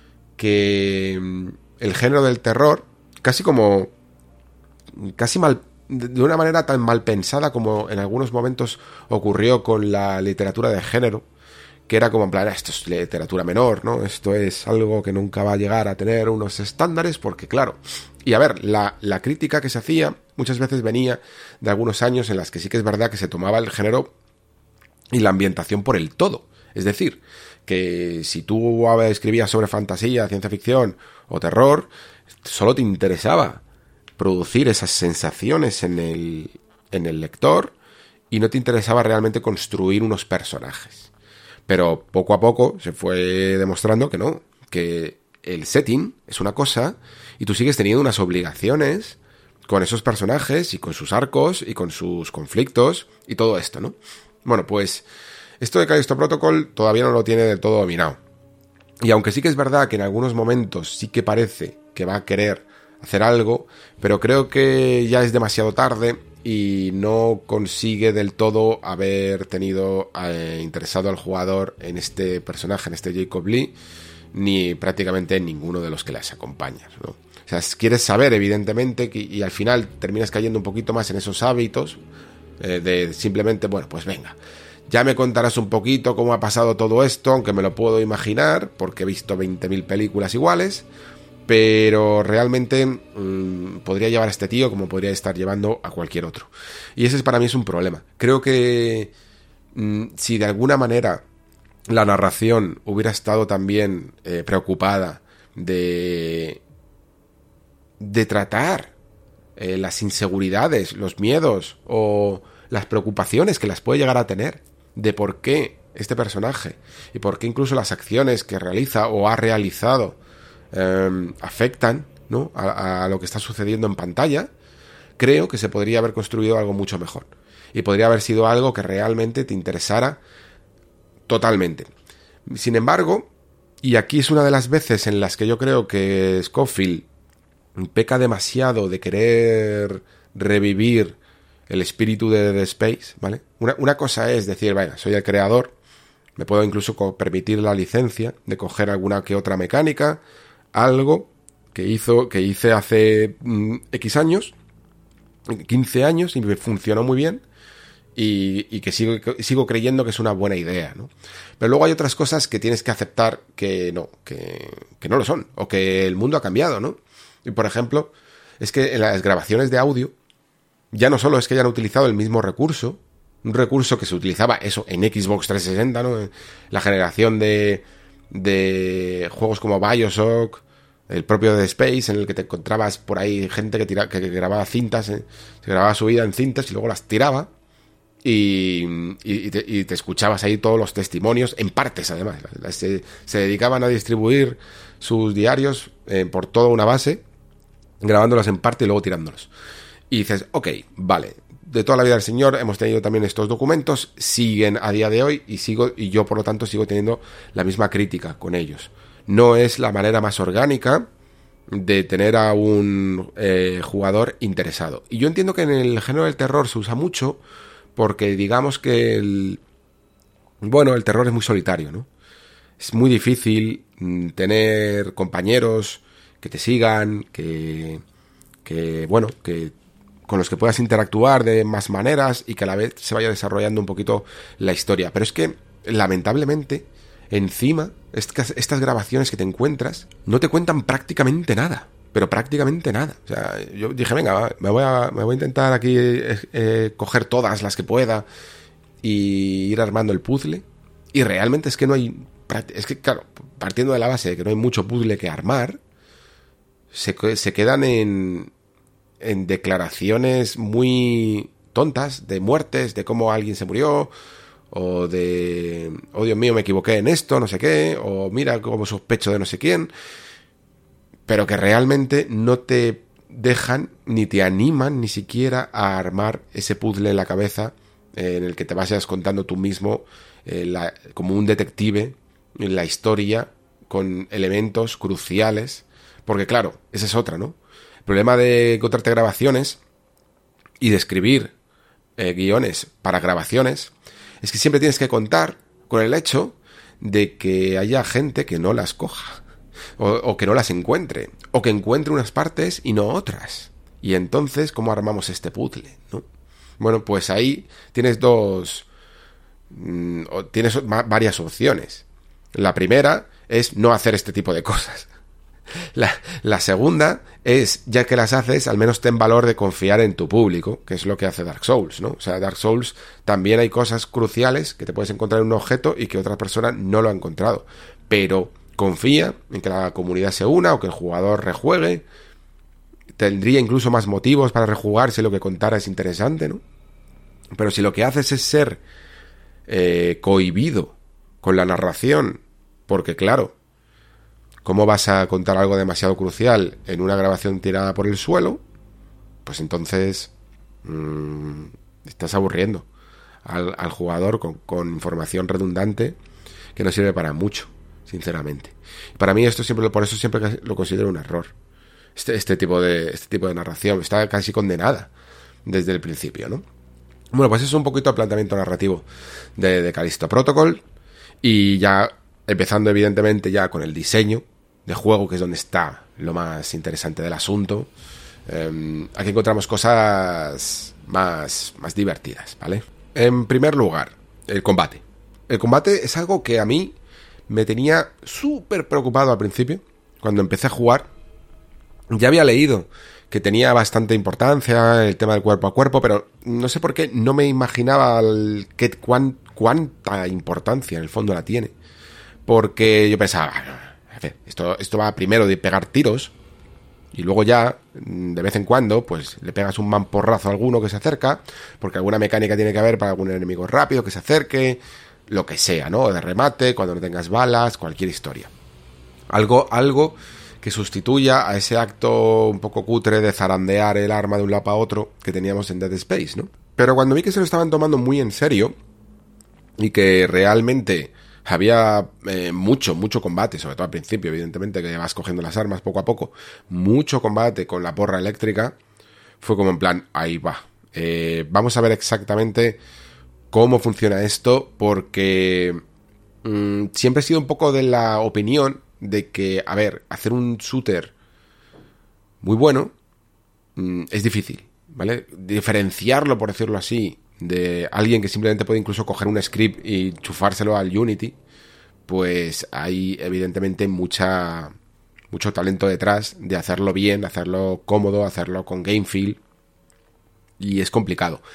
que el género del terror, casi como casi mal, de una manera tan mal pensada como en algunos momentos ocurrió con la literatura de género, que era como en plan, esto es literatura menor, ¿no? Esto es algo que nunca va a llegar a tener unos estándares, porque claro, y a ver, la, la crítica que se hacía muchas veces venía de algunos años en las que sí que es verdad que se tomaba el género y la ambientación por el todo, es decir, que si tú escribías sobre fantasía, ciencia ficción o terror, solo te interesaba producir esas sensaciones en el, en el lector y no te interesaba realmente construir unos personajes. Pero poco a poco se fue demostrando que no, que el setting es una cosa y tú sigues teniendo unas obligaciones con esos personajes y con sus arcos y con sus conflictos y todo esto, ¿no? Bueno, pues esto de Callisto Protocol todavía no lo tiene del todo dominado. Y aunque sí que es verdad que en algunos momentos sí que parece que va a querer hacer algo, pero creo que ya es demasiado tarde y no consigue del todo haber tenido eh, interesado al jugador en este personaje, en este Jacob Lee, ni prácticamente en ninguno de los que les acompañan, ¿no? O sea, quieres saber, evidentemente, que, y al final terminas cayendo un poquito más en esos hábitos eh, de simplemente, bueno, pues venga, ya me contarás un poquito cómo ha pasado todo esto, aunque me lo puedo imaginar, porque he visto veinte mil películas iguales, pero realmente mmm, podría llevar a este tío como podría estar llevando a cualquier otro. Y ese para mí es un problema. Creo que mmm, si de alguna manera la narración hubiera estado también eh, preocupada de, de tratar eh, las inseguridades, los miedos o las preocupaciones que las puede llegar a tener de por qué este personaje y por qué incluso las acciones que realiza o ha realizado eh, afectan, ¿no?, a, a lo que está sucediendo en pantalla, creo que se podría haber construido algo mucho mejor y podría haber sido algo que realmente te interesara totalmente. Sin embargo, y aquí es una de las veces en las que yo creo que Scofield peca demasiado de querer revivir el espíritu de Dead Space, ¿vale? Una, una cosa es decir, vaya, soy el creador, me puedo incluso permitir la licencia de coger alguna que otra mecánica, algo que hizo, que hice hace mm, X años, quince años, y me funcionó muy bien, y, y que sigo, sigo creyendo que es una buena idea, ¿no? Pero luego hay otras cosas que tienes que aceptar que no, que, que no lo son, o que el mundo ha cambiado, ¿no? Y por ejemplo, es que en las grabaciones de audio ya no solo es que hayan utilizado el mismo recurso un recurso que se utilizaba, eso, en Xbox trescientos sesenta, ¿no? La generación de, de juegos como BioShock, el propio Dead Space, en el que te encontrabas por ahí gente que, tira, que, que grababa cintas, ¿eh? Se grababa su vida en cintas y luego las tiraba. Y, y, te, y te escuchabas ahí todos los testimonios, en partes además. Se, se dedicaban a distribuir sus diarios eh, por toda una base, grabándolos en parte y luego tirándolos. Y dices, ok, vale, de toda la vida del señor hemos tenido también estos documentos, siguen a día de hoy y sigo y yo por lo tanto sigo teniendo la misma crítica con ellos. No es la manera más orgánica de tener a un eh, jugador interesado. Y yo entiendo que en el género del terror se usa mucho porque digamos que el... Bueno, el terror es muy solitario, ¿no? Es muy difícil mm, tener compañeros que te sigan, que... que bueno, que con los que puedas interactuar de más maneras y que a la vez se vaya desarrollando un poquito la historia. Pero es que, lamentablemente, encima, estas, estas grabaciones que te encuentras no te cuentan prácticamente nada. Pero prácticamente nada. O sea, yo dije, venga, me voy a, me voy a intentar aquí eh, eh, coger todas las que pueda y ir armando el puzzle. Y realmente es que no hay... Es que, claro, partiendo de la base de que no hay mucho puzzle que armar, se, se quedan en, en declaraciones muy tontas de muertes, de cómo alguien se murió, o de, oh Dios mío, me equivoqué en esto, no sé qué, o mira cómo sospecho de no sé quién... pero que realmente no te dejan ni te animan ni siquiera a armar ese puzzle en la cabeza eh, en el que te vayas contando tú mismo eh, la, como un detective en la historia con elementos cruciales, porque claro, esa es otra, ¿no? El problema de encontrarte grabaciones y de escribir eh, guiones para grabaciones es que siempre tienes que contar con el hecho de que haya gente que no las coja. O, o que no las encuentre, o que encuentre unas partes y no otras. Y entonces, ¿cómo armamos este puzzle, no? Bueno, pues ahí tienes dos... Mmm, tienes varias opciones. La primera es no hacer este tipo de cosas. La, la segunda es, ya que las haces, al menos ten valor de confiar en tu público, que es lo que hace Dark Souls, ¿no? O sea, Dark Souls también hay cosas cruciales que te puedes encontrar en un objeto y que otra persona no lo ha encontrado. Pero... confía en que la comunidad se una o que el jugador rejuegue. Tendría incluso más motivos para rejugar si lo que contara es interesante, ¿no? Pero si lo que haces es ser eh, cohibido con la narración, porque claro, ¿cómo vas a contar algo demasiado crucial en una grabación tirada por el suelo? Pues entonces mmm, estás aburriendo al, al jugador con, con información redundante que no sirve para mucho, sinceramente. Para mí esto siempre, por eso siempre lo considero un error. Este, este tipo de este tipo de narración está casi condenada desde el principio, ¿no? Bueno, pues eso es un poquito el planteamiento narrativo de, de Callisto Protocol. Y ya empezando evidentemente ya con el diseño de juego, que es donde está lo más interesante del asunto. Eh, aquí encontramos cosas más, más divertidas, ¿vale? En primer lugar, el combate. El combate es algo que a mí me tenía súper preocupado al principio, cuando empecé a jugar. Ya había leído que tenía bastante importancia el tema del cuerpo a cuerpo, pero no sé por qué no me imaginaba el, qué, cuán, cuánta importancia en el fondo la tiene. Porque yo pensaba, a ver, esto, esto va primero de pegar tiros, y luego ya, de vez en cuando, pues le pegas un mamporrazo a alguno que se acerca, porque alguna mecánica tiene que haber para algún enemigo rápido que se acerque, lo que sea, ¿no? De remate, cuando no tengas balas, cualquier historia. Algo, algo que sustituya a ese acto un poco cutre de zarandear el arma de un lado para otro que teníamos en Dead Space, ¿no? Pero cuando vi que se lo estaban tomando muy en serio y que realmente había eh, mucho, mucho combate, sobre todo al principio, evidentemente, que vas cogiendo las armas poco a poco, mucho combate con la porra eléctrica, fue como en plan, ahí va. Eh, vamos a ver exactamente cómo funciona esto, porque mmm, siempre he sido un poco de la opinión de que, a ver, hacer un shooter muy bueno mmm, es difícil, ¿vale? Diferenciarlo, por decirlo así, de alguien que simplemente puede incluso coger un script y chufárselo al Unity, pues hay evidentemente mucha mucho talento detrás de hacerlo bien, hacerlo cómodo, hacerlo con game feel, y es complicado.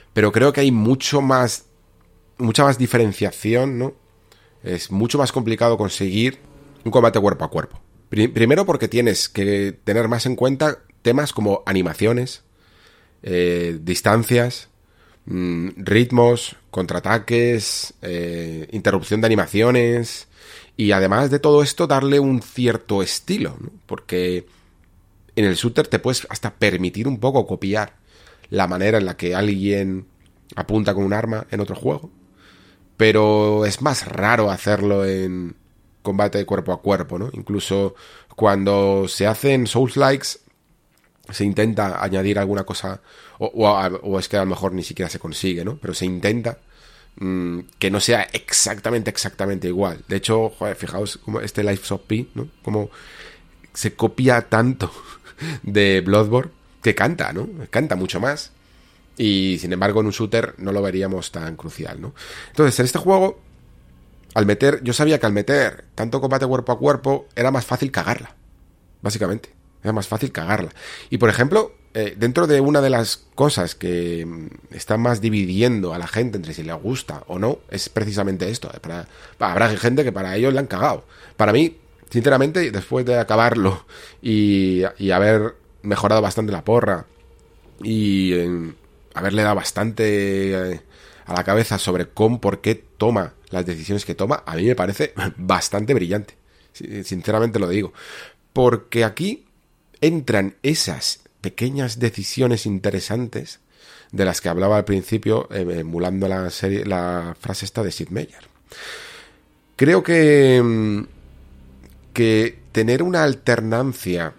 pero creo que hay mucho más, mucha más diferenciación, ¿no? Es mucho más complicado conseguir un combate cuerpo a cuerpo. Primero porque tienes que tener más en cuenta temas como animaciones, eh, distancias, mmm, ritmos, contraataques, eh, interrupción de animaciones, y además de todo esto darle un cierto estilo, ¿no? Porque en el shooter te puedes hasta permitir un poco copiar la manera en la que alguien apunta con un arma en otro juego, pero es más raro hacerlo en combate cuerpo a cuerpo, ¿no? Incluso cuando se hacen Souls-likes se intenta añadir alguna cosa, o, o, o es que a lo mejor ni siquiera se consigue, ¿no? Pero se intenta mmm, que no sea exactamente, exactamente igual. De hecho, joder, fijaos como este Lies of P, ¿no? Como se copia tanto de Bloodborne que canta, ¿no? Canta mucho más. Y sin embargo en un shooter no lo veríamos tan crucial, ¿no? Entonces en este juego, al meter, yo sabía que al meter tanto combate cuerpo a cuerpo era más fácil cagarla, básicamente, era más fácil cagarla. Y por ejemplo, eh, dentro de una de las cosas que mm, están más dividiendo a la gente entre si le gusta o no, es precisamente esto. Para, para, habrá gente que para ellos le han cagado. Para mí, sinceramente, después de acabarlo y, y haber mejorado bastante la porra y eh, haberle dado bastante eh, a la cabeza sobre cómo, por qué toma las decisiones que toma, a mí me parece bastante brillante. Sinceramente lo digo. Porque aquí entran esas pequeñas decisiones interesantes de las que hablaba al principio, eh, emulando la serie, la frase esta de Sid Meier. Creo que, que tener una alternancia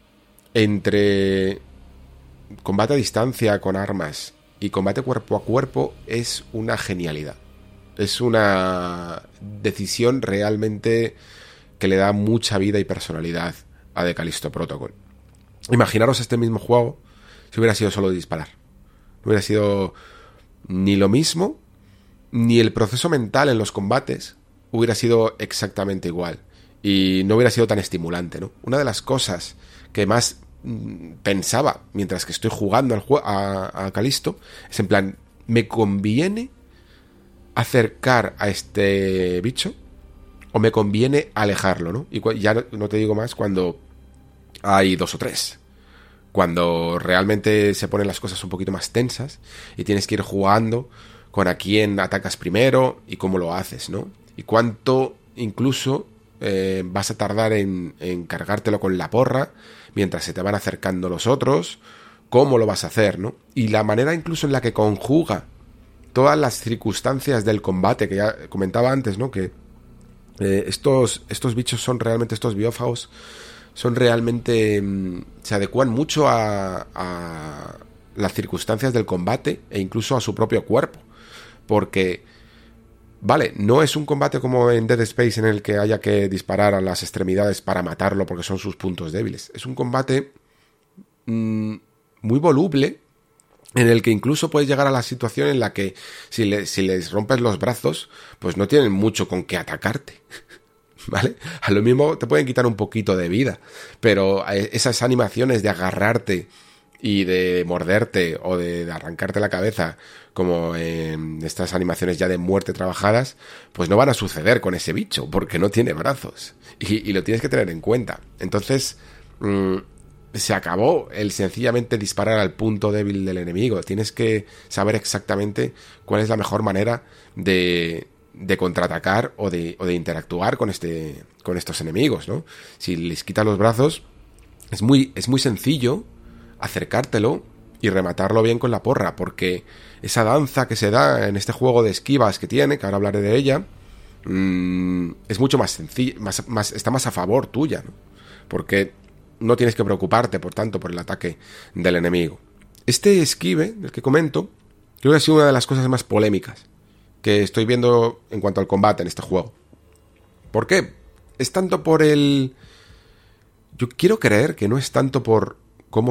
entre combate a distancia con armas y combate cuerpo a cuerpo es una genialidad. Es una decisión realmente que le da mucha vida y personalidad a The Callisto Protocol. Imaginaros este mismo juego si hubiera sido solo disparar. No hubiera sido ni lo mismo, ni el proceso mental en los combates hubiera sido exactamente igual. Y no hubiera sido tan estimulante, ¿no? Una de las cosas que más mmm, pensaba mientras que estoy jugando al jue- a, a Callisto es en plan, ¿me conviene acercar a este bicho o me conviene alejarlo, ¿no? Y cu- ya no, no te digo más cuando hay dos o tres, cuando realmente se ponen las cosas un poquito más tensas y tienes que ir jugando con a quién atacas primero y cómo lo haces, ¿no? Y cuánto incluso eh, vas a tardar en, en cargártelo con la porra mientras se te van acercando los otros, cómo lo vas a hacer, ¿no? Y la manera incluso en la que conjuga todas las circunstancias del combate, que ya comentaba antes, ¿no? Que eh, estos, estos bichos son realmente, estos biófagos, son realmente, mmm, se adecuan mucho a, a las circunstancias del combate e incluso a su propio cuerpo. Porque, vale, no es un combate como en Dead Space en el que haya que disparar a las extremidades para matarlo porque son sus puntos débiles. Es un combate mmm, muy voluble, en el que incluso puedes llegar a la situación en la que si, le, si les rompes los brazos, pues no tienen mucho con qué atacarte, ¿vale? A lo mismo te pueden quitar un poquito de vida, pero esas animaciones de agarrarte y de morderte o de, de arrancarte la cabeza, como en estas animaciones ya de muerte trabajadas, pues no van a suceder con ese bicho, porque no tiene brazos, y, y lo tienes que tener en cuenta. Entonces mmm, se acabó el sencillamente disparar al punto débil del enemigo. Tienes que saber exactamente cuál es la mejor manera de, de contraatacar o de, o de interactuar con, este, con estos enemigos, ¿no? Si les quitas los brazos, es muy, es muy sencillo acercártelo y rematarlo bien con la porra, porque esa danza que se da en este juego de esquivas que tiene, que ahora hablaré de ella, mmm, es mucho más sencilla, más, más, está más a favor tuya, ¿no? Porque no tienes que preocuparte, por tanto, por el ataque del enemigo. Este esquive, del que comento, creo que ha sido una de las cosas más polémicas que estoy viendo en cuanto al combate en este juego. ¿Por qué? Es tanto por el... Yo quiero creer que no es tanto por cómo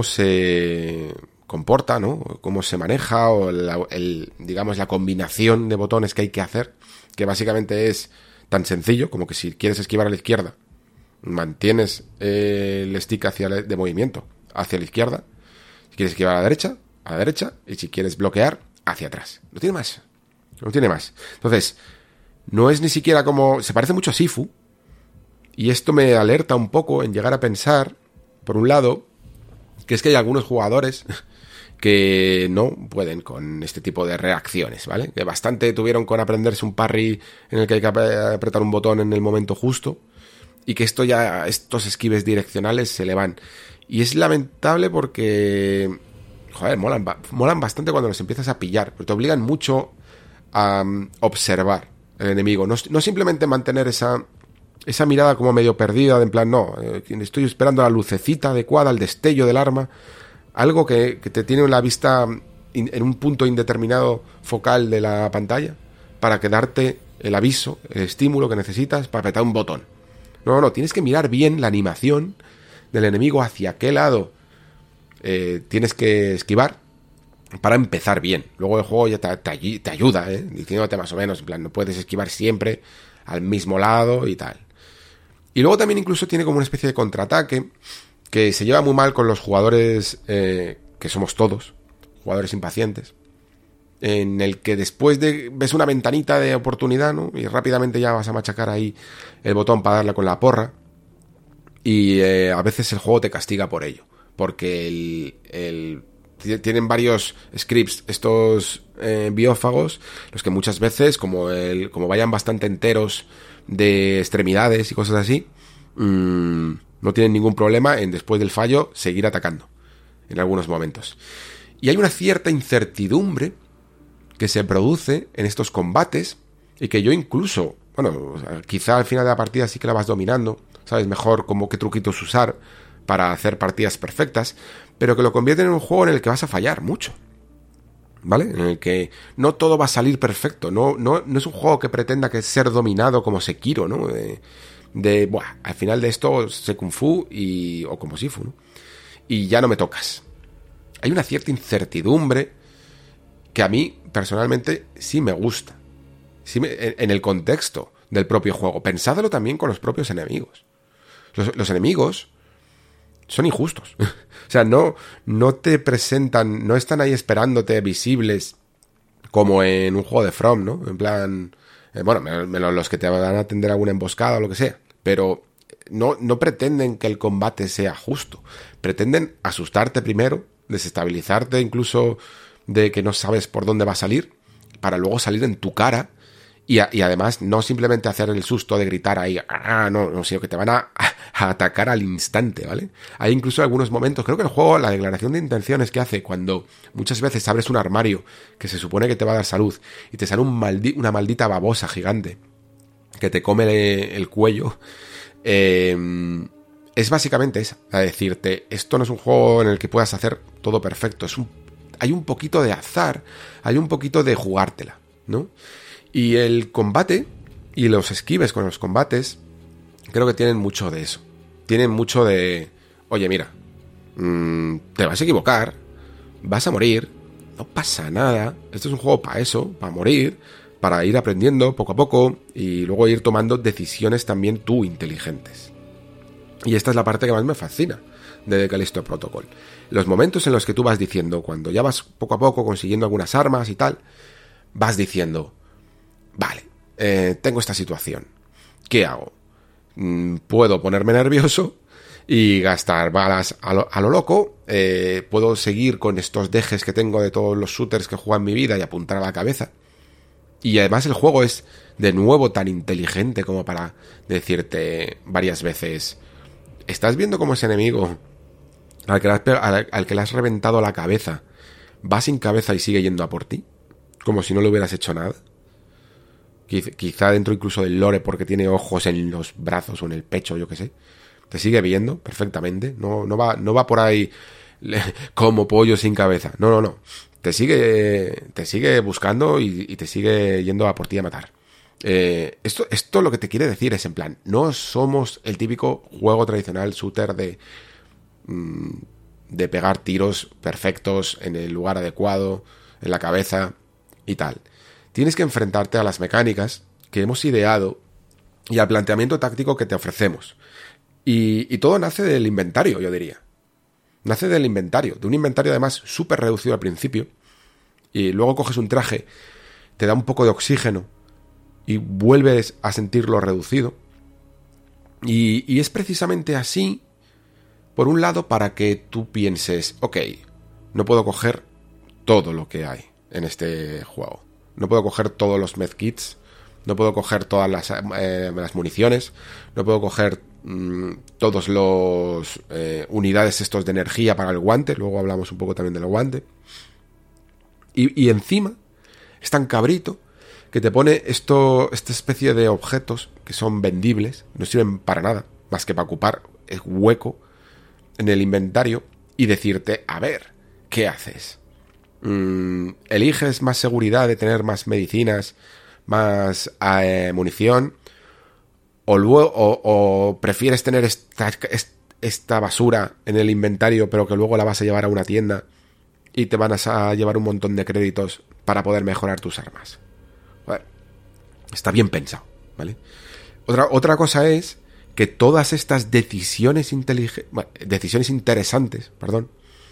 se comporta, ¿no? Cómo se maneja, o la, el, digamos, la combinación de botones que hay que hacer, que básicamente es tan sencillo como que si quieres esquivar a la izquierda, mantienes eh, el stick hacia de movimiento hacia la izquierda. Si quieres esquivar a la derecha, a la derecha. Y si quieres bloquear, hacia atrás. No tiene más. No tiene más. Entonces, no es ni siquiera como... Se parece mucho a Sifu. Y esto me alerta un poco en llegar a pensar, por un lado, que es que hay algunos jugadores que no pueden con este tipo de reacciones, ¿vale? Que bastante tuvieron con aprenderse un parry en el que hay que apretar un botón en el momento justo, y que esto ya, estos esquives direccionales se le van. Y es lamentable porque, joder, molan, molan bastante cuando los empiezas a pillar, pero te obligan mucho a um, observar el enemigo, no, no simplemente mantener esa... esa mirada como medio perdida, de en plan, no, eh, estoy esperando la lucecita adecuada, el destello del arma, algo que, que te tiene la vista in, en un punto indeterminado focal de la pantalla, para que darte el aviso, el estímulo que necesitas para apretar un botón. No, no, tienes que mirar bien la animación del enemigo, hacia qué lado eh, tienes que esquivar, para empezar bien. Luego el juego ya te, te, te ayuda, ¿eh? Diciéndote más o menos, en plan, no puedes esquivar siempre al mismo lado y tal. Y luego también incluso tiene como una especie de contraataque que se lleva muy mal con los jugadores eh, que somos todos, jugadores impacientes, en el que después de ves una ventanita de oportunidad, ¿no? Y rápidamente ya vas a machacar ahí el botón para darle con la porra, y eh, a veces el juego te castiga por ello, porque el, el tienen varios scripts estos eh, biófagos, los que muchas veces, como el como vayan bastante enteros de extremidades y cosas así, mmm, no tienen ningún problema en, después del fallo, seguir atacando en algunos momentos. Y hay una cierta incertidumbre que se produce en estos combates, y que yo incluso, bueno, quizá al final de la partida sí que la vas dominando, sabes mejor cómo qué truquitos usar para hacer partidas perfectas, pero que lo convierten en un juego en el que vas a fallar mucho, ¿vale? En el que no todo va a salir perfecto, no, no, no es un juego que pretenda que ser dominado como Sekiro, ¿no? De, de buah, al final de esto sé Kung Fu y, o como Sifu, ¿no? Y ya no me tocas. Hay una cierta incertidumbre que a mí, personalmente, sí me gusta. Sí me, en, en el contexto del propio juego. Pensadlo también con los propios enemigos. Los, los enemigos son injustos. O sea, no, no te presentan, no están ahí esperándote visibles como en un juego de From, ¿no? En plan, eh, bueno, me, me, los que te van a atender alguna emboscada o lo que sea, pero no, no pretenden que el combate sea justo. Pretenden asustarte primero, desestabilizarte incluso de que no sabes por dónde va a salir, para luego salir en tu cara. Y, a, y además no simplemente hacer el susto de gritar ahí, ah, no, no, sino que te van a, a atacar al instante, ¿vale? Hay incluso algunos momentos, creo que el juego, la declaración de intenciones que hace cuando muchas veces abres un armario que se supone que te va a dar salud y te sale un maldi- una maldita babosa gigante que te come el cuello, eh, es básicamente esa, a decirte, esto no es un juego en el que puedas hacer todo perfecto, es un, hay un poquito de azar, hay un poquito de jugártela, ¿no? Y el combate y los esquives con los combates creo que tienen mucho de eso. Tienen mucho de, oye, mira, mmm, te vas a equivocar, vas a morir, no pasa nada. Esto es un juego para eso, para morir, para ir aprendiendo poco a poco y luego ir tomando decisiones también tú inteligentes. Y esta es la parte que más me fascina de The Callisto Protocol. Los momentos en los que tú vas diciendo, cuando ya vas poco a poco consiguiendo algunas armas y tal, vas diciendo, vale, eh, tengo esta situación, ¿qué hago? Mm, puedo ponerme nervioso y gastar balas a lo, a lo loco, eh, puedo seguir con estos dejes que tengo de todos los shooters que juego en mi vida y apuntar a la cabeza. Y además el juego es de nuevo tan inteligente como para decirte varias veces, ¿estás viendo cómo ese enemigo al que le has, al, al que le has reventado la cabeza va sin cabeza y sigue yendo a por ti? Como si no le hubieras hecho nada. Quizá dentro incluso del lore porque tiene ojos en los brazos o en el pecho, yo qué sé. Te sigue viendo perfectamente. No, no va, no va por ahí como pollo sin cabeza. No, no, no. Te sigue, te sigue buscando y, y te sigue yendo a por ti a matar. Eh, esto, esto lo que te quiere decir es en plan, no somos el típico juego tradicional shooter de, de pegar tiros perfectos en el lugar adecuado, en la cabeza y tal. Tienes que enfrentarte a las mecánicas que hemos ideado y al planteamiento táctico que te ofrecemos. Y, y todo nace del inventario, yo diría. Nace del inventario, de un inventario además súper reducido al principio y luego coges un traje, te da un poco de oxígeno y vuelves a sentirlo reducido. Y, y es precisamente así, por un lado, para que tú pienses, ok, no puedo coger todo lo que hay en este juego. No puedo coger todos los medkits, no puedo coger todas las, eh, las municiones, no puedo coger mmm, todos los eh, unidades estos de energía para el guante, luego hablamos un poco también del guante. Y, y encima es tan cabrito que te pone esto, esta especie de objetos que son vendibles, no sirven para nada, más que para ocupar el hueco en el inventario y decirte, a ver, ¿qué haces? Mm, ¿eliges más seguridad de tener más medicinas, más eh, munición? ¿O, luego, o, o prefieres tener esta, esta basura en el inventario pero que luego la vas a llevar a una tienda y te van a llevar un montón de créditos para poder mejorar tus armas? Bueno, está bien pensado, ¿vale? Otra, otra cosa es que todas estas decisiones inteligentes, bueno, decisiones interesantes, perdón,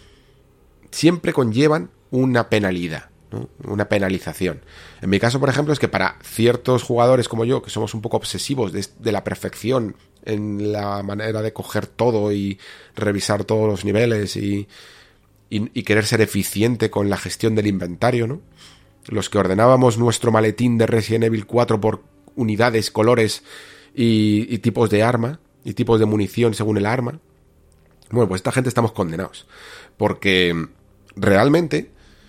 siempre conllevan una penalidad, ¿no? Una penalización. En mi caso, por ejemplo, es que para ciertos jugadores como yo, que somos un poco obsesivos de, de la perfección en la manera de coger todo y revisar todos los niveles y, y, y querer ser eficiente con la gestión del inventario, ¿no? Los que ordenábamos nuestro maletín de Resident Evil cuatro por unidades, colores y, y tipos de arma y tipos de munición según el arma. Bueno, pues esta gente estamos condenados. Porque realmente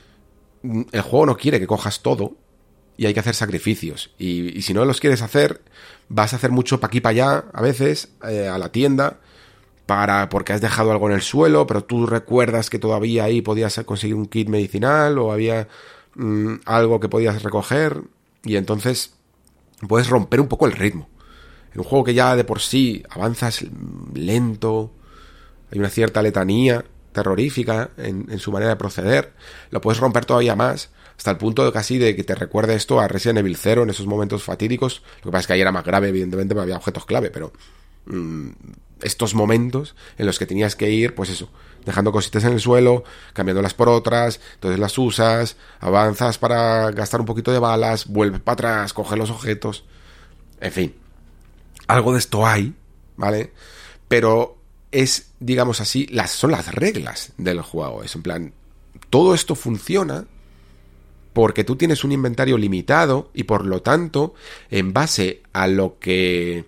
el juego no quiere que cojas todo y hay que hacer sacrificios. Y, y si no los quieres hacer, vas a hacer mucho pa' aquí pa' allá, a veces, eh, a la tienda, para porque has dejado algo en el suelo, pero tú recuerdas que todavía ahí podías conseguir un kit medicinal o había mmm, algo que podías recoger, y entonces puedes romper un poco el ritmo. En un juego que ya de por sí avanzas lento, hay una cierta letanía terrorífica en, en su manera de proceder, lo puedes romper todavía más, hasta el punto de casi de que te recuerde esto a Resident Evil cero en esos momentos fatídicos. Lo que pasa es que ahí era más grave, evidentemente, porque había objetos clave, pero mmm, estos momentos en los que tenías que ir, pues eso, dejando cositas en el suelo, cambiándolas por otras, entonces las usas, avanzas para gastar un poquito de balas, vuelves para atrás, coges los objetos, en fin, algo de esto hay, ¿vale? Pero es, digamos así, las, son las reglas del juego. Es en plan, todo esto funciona porque tú tienes un inventario limitado y por lo tanto, en base a lo que,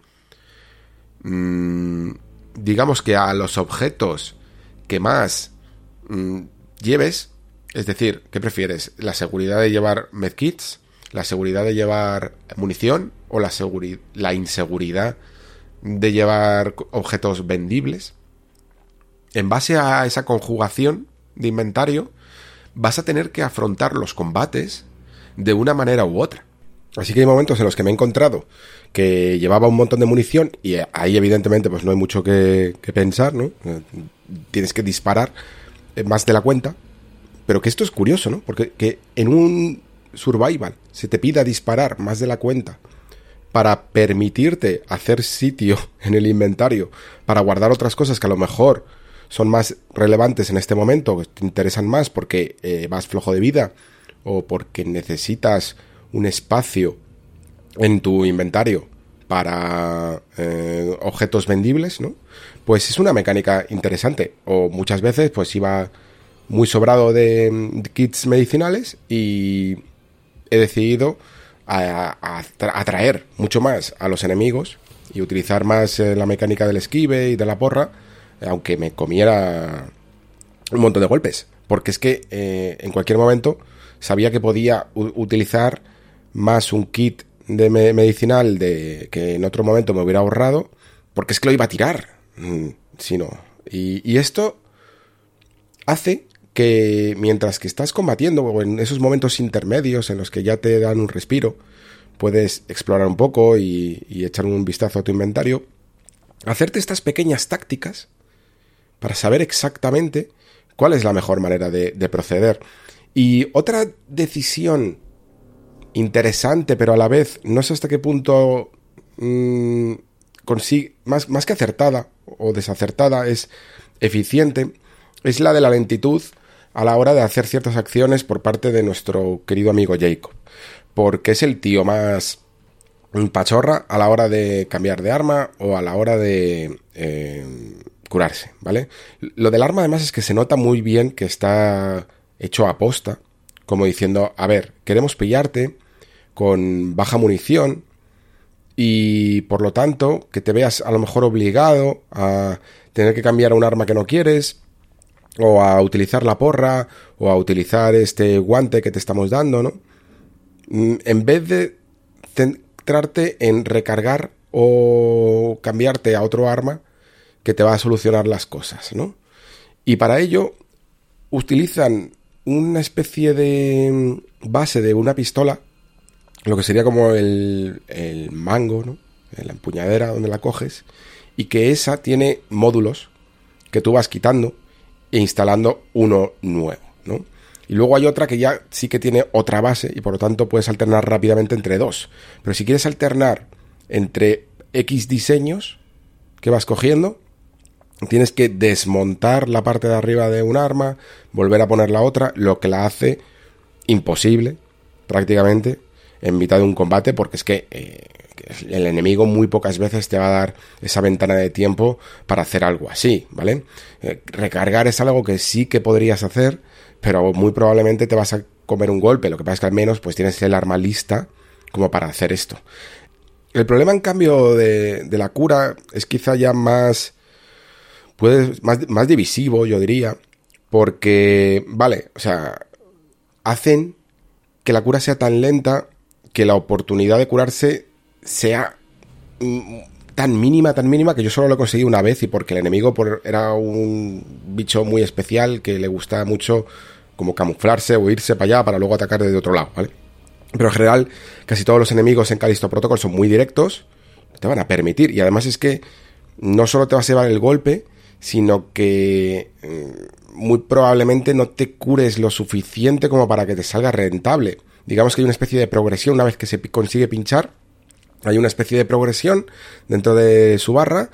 mmm, digamos que a los objetos que más mmm, lleves, es decir, ¿qué prefieres? ¿La seguridad de llevar medkits? ¿La seguridad de llevar munición? ¿O la, seguri- la inseguridad de llevar objetos vendibles? En base a esa conjugación de inventario, vas a tener que afrontar los combates de una manera u otra. Así que hay momentos en los que me he encontrado que llevaba un montón de munición y ahí evidentemente pues no hay mucho que, que pensar, ¿no? Tienes que disparar más de la cuenta, pero que esto es curioso, ¿no? Porque que en un survival se te pida disparar más de la cuenta para permitirte hacer sitio en el inventario para guardar otras cosas que a lo mejor son más relevantes en este momento, que te interesan más porque eh, vas flojo de vida o porque necesitas un espacio en tu inventario para eh, objetos vendibles, ¿no? Pues es una mecánica interesante. O muchas veces pues iba muy sobrado de, de kits medicinales y he decidido a, a atraer mucho más a los enemigos y utilizar más eh, la mecánica del esquive y de la porra, aunque me comiera un montón de golpes, porque es que eh, en cualquier momento sabía que podía u- utilizar más un kit de me- medicinal de que en otro momento me hubiera ahorrado, porque es que lo iba a tirar, mm, si no. Y, y esto hace que mientras que estás combatiendo, o en esos momentos intermedios en los que ya te dan un respiro, puedes explorar un poco y, y echar un vistazo a tu inventario, hacerte estas pequeñas tácticas para saber exactamente cuál es la mejor manera de, de proceder. Y otra decisión interesante, pero a la vez no sé hasta qué punto mmm, consigue, más, más que acertada o desacertada, es eficiente, es la de la lentitud a la hora de hacer ciertas acciones por parte de nuestro querido amigo Jacob, porque es el tío más pachorra a la hora de cambiar de arma o a la hora de eh, curarse, ¿vale? Lo del arma además es que se nota muy bien que está hecho a posta, como diciendo, a ver, queremos pillarte con baja munición y por lo tanto que te veas a lo mejor obligado a tener que cambiar un arma que no quieres, o a utilizar la porra, o a utilizar este guante que te estamos dando, ¿no? En vez de centrarte en recargar o cambiarte a otro arma que te va a solucionar las cosas, ¿no? Y para ello utilizan una especie de base de una pistola, lo que sería como el, el mango, ¿no? La empuñadera donde la coges, y que esa tiene módulos que tú vas quitando e instalando uno nuevo, ¿no? Y luego hay otra que ya sí que tiene otra base y por lo tanto puedes alternar rápidamente entre dos. Pero si quieres alternar entre X diseños que vas cogiendo, tienes que desmontar la parte de arriba de un arma, volver a poner la otra, lo que la hace imposible prácticamente en mitad de un combate, porque es que eh, el enemigo muy pocas veces te va a dar esa ventana de tiempo para hacer algo así, ¿vale? Eh, recargar es algo que sí que podrías hacer, pero muy probablemente te vas a comer un golpe. Lo que pasa es que al menos pues tienes el arma lista como para hacer esto. El problema, en cambio, de, de la cura es quizá ya más, puede, más, más divisivo, yo diría, porque, vale, o sea, hacen que la cura sea tan lenta que la oportunidad de curarse sea mm, tan mínima, tan mínima, que yo solo lo he conseguido una vez y porque el enemigo por, era un bicho muy especial que le gusta mucho como camuflarse o irse para allá para luego atacar desde otro lado, ¿vale? Pero en general casi todos los enemigos en Callisto Protocol son muy directos, te van a permitir, y además es que no solo te vas a llevar el golpe, sino que mm, muy probablemente no te cures lo suficiente como para que te salga rentable. Digamos que hay una especie de progresión una vez que se consigue pinchar. Hay una especie de progresión dentro de su barra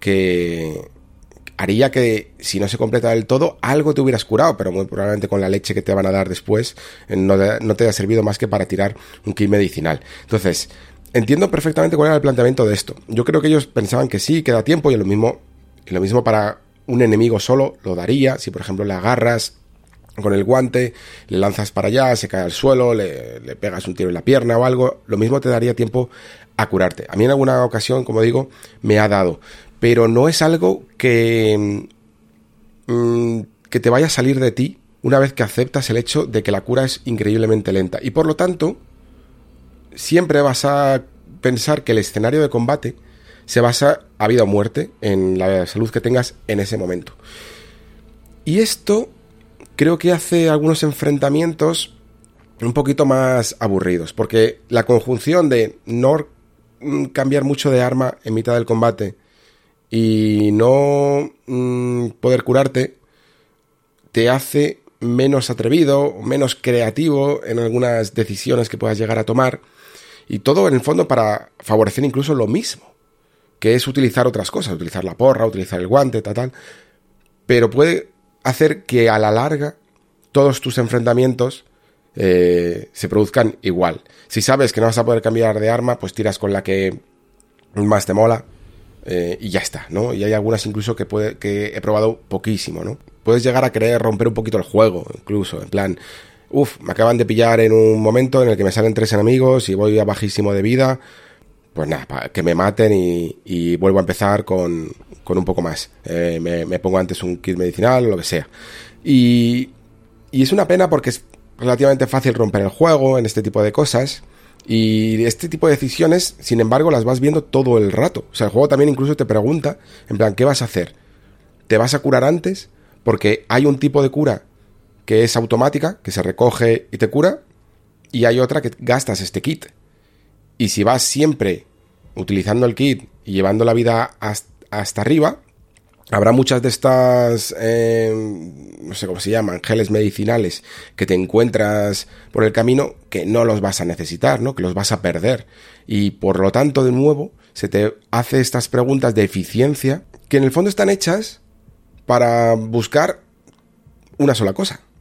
que haría que, si no se completa del todo, algo te hubieras curado, pero muy probablemente con la leche que te van a dar después no te, no te haya servido más que para tirar un kit medicinal. Entonces, entiendo perfectamente cuál era el planteamiento de esto. Yo creo que ellos pensaban que sí, que da tiempo, y lo mismo, y lo mismo para un enemigo solo lo daría. Si, por ejemplo, le agarras con el guante, le lanzas para allá, se cae al suelo, le, le pegas un tiro en la pierna o algo, lo mismo te daría tiempo a curarte. A mí en alguna ocasión, como digo, me ha dado, pero no es algo que, mmm, que te vaya a salir de ti una vez que aceptas el hecho de que la cura es increíblemente lenta, y por lo tanto siempre vas a pensar que el escenario de combate se basa a vida o muerte en la salud que tengas en ese momento. Y esto creo que hace algunos enfrentamientos un poquito más aburridos, porque la conjunción de no cambiar mucho de arma en mitad del combate y no mmm, poder curarte te hace menos atrevido, menos creativo en algunas decisiones que puedas llegar a tomar, y todo en el fondo para favorecer incluso lo mismo, que es utilizar otras cosas, utilizar la porra, utilizar el guante, tal, tal, pero puede hacer que a la larga todos tus enfrentamientos eh, se produzcan igual. Si sabes que no vas a poder cambiar de arma, pues tiras con la que más te mola eh, y ya está, ¿no? Y hay algunas incluso que, puede, que he probado poquísimo, ¿no? Puedes llegar a querer romper un poquito el juego, incluso, en plan, uff, me acaban de pillar en un momento en el que me salen tres enemigos y voy a bajísimo de vida, pues nada, para que me maten y, y vuelvo a empezar con, con un poco más. Eh, me, me pongo antes un kit medicinal o lo que sea. Y, y es una pena porque es relativamente fácil romper el juego en este tipo de cosas. Y este tipo de decisiones, sin embargo, las vas viendo todo el rato. O sea, el juego también incluso te pregunta, en plan, ¿qué vas a hacer? ¿Te vas a curar antes? Porque hay un tipo de cura que es automática, que se recoge y te cura, y hay otra que gastas este kit. Y si vas siempre utilizando el kit y llevando la vida hasta, hasta arriba, habrá muchas de estas, eh, no sé cómo se llaman, geles medicinales que te encuentras por el camino que no los vas a necesitar, ¿no? Que los vas a perder. Y por lo tanto, de nuevo, se te hace estas preguntas de eficiencia que en el fondo están hechas para buscar una sola cosa.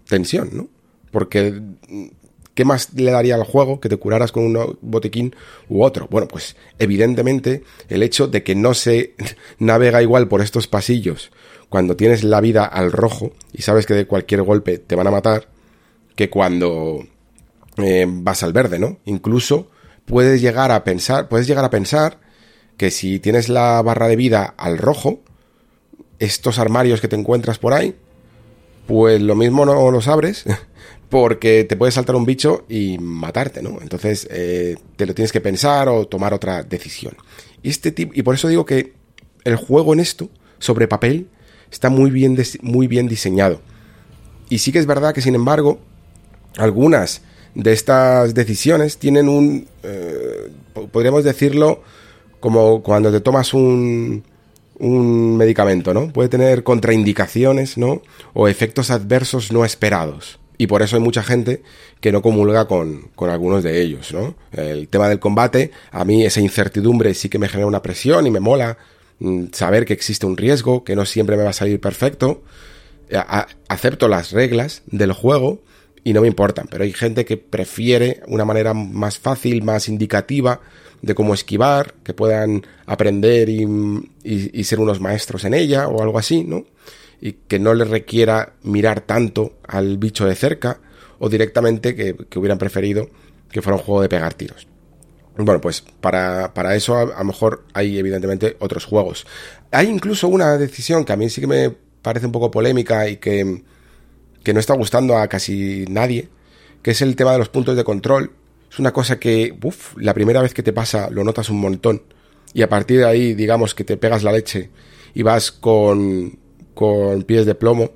tensión, ¿no? Porque ¿qué más le daría al juego que te curaras con un botiquín u otro? Bueno, pues evidentemente el hecho de que no se navega igual por estos pasillos cuando tienes la vida al rojo y sabes que de cualquier golpe te van a matar, que cuando eh, vas al verde, ¿no? Incluso puedes llegar a pensar, puedes llegar a pensar que si tienes la barra de vida al rojo, estos armarios que te encuentras por ahí, pues lo mismo no los abres porque te puede saltar un bicho y matarte, ¿no? Entonces eh, te lo tienes que pensar o tomar otra decisión. Y, este tipo, y por eso digo que el juego en esto, sobre papel, está muy bien, muy bien diseñado. Y sí que es verdad que, sin embargo, algunas de estas decisiones tienen un... Eh, podríamos decirlo como cuando te tomas un... un medicamento, ¿no? Puede tener contraindicaciones, ¿no? O efectos adversos no esperados. Y por eso hay mucha gente que no comulga con, con algunos de ellos, ¿no? El tema del combate, a mí esa incertidumbre sí que me genera una presión y me mola mmm, saber que existe un riesgo, que no siempre me va a salir perfecto. A- acepto las reglas del juego y no me importan, pero hay gente que prefiere una manera más fácil, más indicativa de cómo esquivar, que puedan aprender y, y, y ser unos maestros en ella o algo así, ¿no? Y que no les requiera mirar tanto al bicho de cerca o directamente que, que hubieran preferido que fuera un juego de pegar tiros. Bueno, pues para, para eso a, a lo mejor hay evidentemente otros juegos. Hay incluso una decisión que a mí sí que me parece un poco polémica y que, que no está gustando a casi nadie, que es el tema de los puntos de control. Es una cosa que, uff, la primera vez que te pasa lo notas un montón. Y a partir de ahí, digamos que te pegas la leche y vas con, con pies de plomo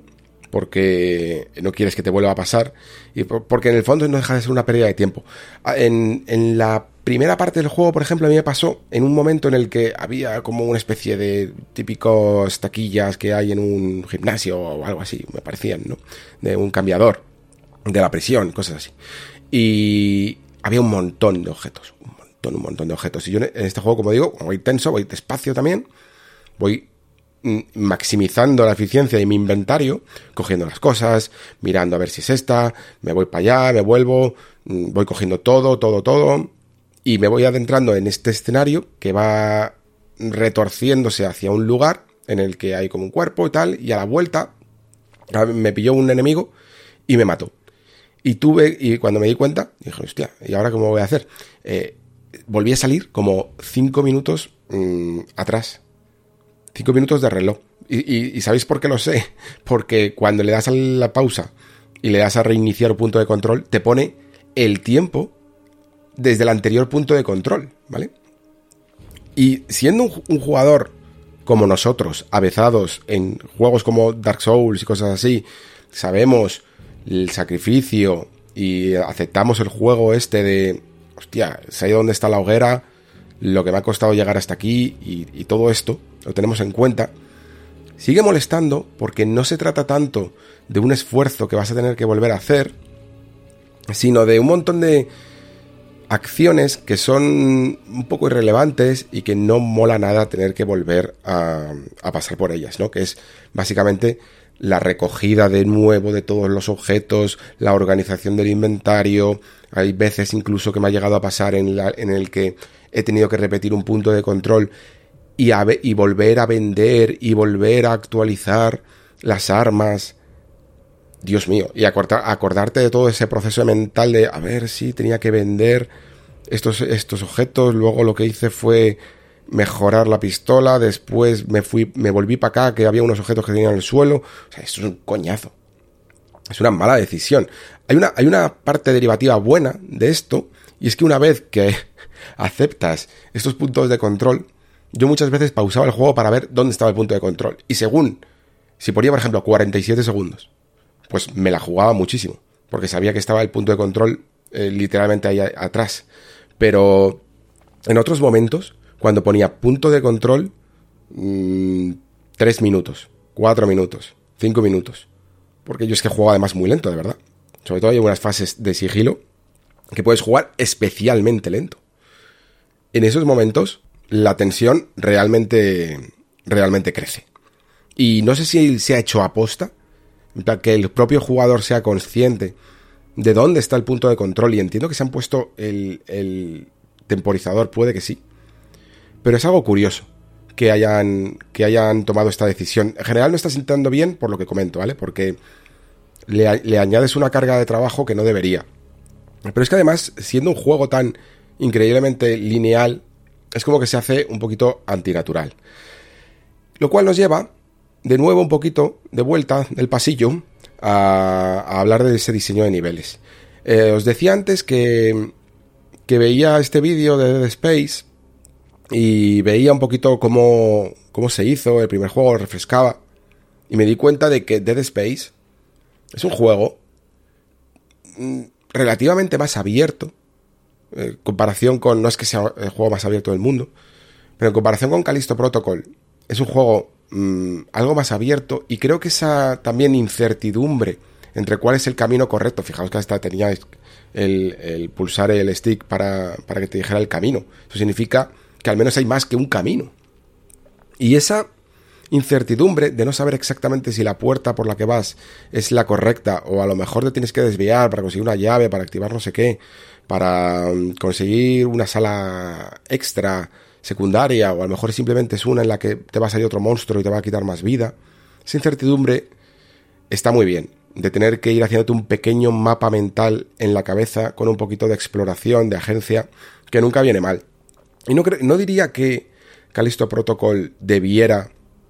porque no quieres que te vuelva a pasar. Y por, porque en el fondo no deja de ser una pérdida de tiempo. En, en la primera parte del juego, por ejemplo, a mí me pasó en un momento en el que había como una especie de típicos taquillas que hay en un gimnasio o algo así, me parecían, ¿no? De un cambiador, de la presión, cosas así. Y había un montón de objetos, un montón, un montón de objetos. Y yo en este juego, como digo, voy tenso, voy despacio también, voy maximizando la eficiencia de mi inventario, cogiendo las cosas, mirando a ver si es esta, me voy para allá, me vuelvo, voy cogiendo todo, todo, todo, y me voy adentrando en este escenario que va retorciéndose hacia un lugar en el que hay como un cuerpo y tal, y a la vuelta me pilló un enemigo y me mató. Y tuve, y cuando me di cuenta, dije, hostia, ¿y ahora cómo voy a hacer? Eh, volví a salir como cinco minutos mmm, atrás. Cinco minutos de reloj. Y, y, ¿Y sabéis por qué lo sé? Porque cuando le das a la pausa y le das a reiniciar un punto de control, te pone el tiempo desde el anterior punto de control, ¿vale? Y siendo un, un jugador como nosotros, avezados en juegos como Dark Souls y cosas así, sabemos el sacrificio y aceptamos el juego este de, hostia, sé dónde está la hoguera, lo que me ha costado llegar hasta aquí y, y todo esto lo tenemos en cuenta, sigue molestando porque no se trata tanto de un esfuerzo que vas a tener que volver a hacer, sino de un montón de acciones que son un poco irrelevantes y que no mola nada tener que volver a, a pasar por ellas, ¿no? Que es básicamente la recogida de nuevo de todos los objetos, la organización del inventario. Hay veces incluso que me ha llegado a pasar en, la, en el que he tenido que repetir un punto de control y, a, y volver a vender y volver a actualizar las armas. Dios mío, y acordar, acordarte de todo ese proceso mental de a ver si tenía que vender estos, estos objetos, luego lo que hice fue mejorar la pistola, después me fui, me volví para acá que había unos objetos que tenían en el suelo. O sea, esto es un coñazo. Es una mala decisión. Hay una, hay una parte derivativa buena de esto, y es que una vez que aceptas estos puntos de control, yo muchas veces pausaba el juego para ver dónde estaba el punto de control. Y según, si ponía por ejemplo cuarenta y siete segundos, pues me la jugaba muchísimo, porque sabía que estaba el punto de control eh, literalmente ahí a- atrás. Pero en otros momentos, cuando ponía punto de control, mmm, tres minutos, cuatro minutos, cinco minutos. Porque yo es que juego además muy lento, de verdad. Sobre todo hay unas fases de sigilo que puedes jugar especialmente lento. En esos momentos, la tensión realmente, realmente crece. Y no sé si se ha hecho aposta En plan, que el propio jugador sea consciente de dónde está el punto de control. Y entiendo que se han puesto el, el temporizador, puede que sí. Pero es algo curioso que hayan, que hayan tomado esta decisión. En general no está sentando bien por lo que comento, ¿vale? Porque le, le añades una carga de trabajo que no debería. Pero es que además, siendo un juego tan increíblemente lineal, es como que se hace un poquito antinatural. Lo cual nos lleva, de nuevo un poquito, de vuelta del pasillo, a, a hablar de ese diseño de niveles. Eh, os decía antes que, que veía este vídeo de Dead Space y veía un poquito cómo, cómo se hizo el primer juego, lo refrescaba, y me di cuenta de que Dead Space es un juego relativamente más abierto, en comparación con, no es que sea el juego más abierto del mundo, pero en comparación con Callisto Protocol, es un juego mmm, algo más abierto, y creo que esa también incertidumbre entre cuál es el camino correcto, fijaos que hasta tenía el, el pulsar el stick para, para que te dijera el camino, eso significa que al menos hay más que un camino, y esa incertidumbre de no saber exactamente si la puerta por la que vas es la correcta, o a lo mejor te tienes que desviar para conseguir una llave, para activar no sé qué, para conseguir una sala extra secundaria, o a lo mejor simplemente es una en la que te va a salir otro monstruo y te va a quitar más vida. Esa incertidumbre está muy bien, de tener que ir haciéndote un pequeño mapa mental en la cabeza con un poquito de exploración, de agencia, que nunca viene mal. Y no, cre- no diría que Callisto Protocol debiera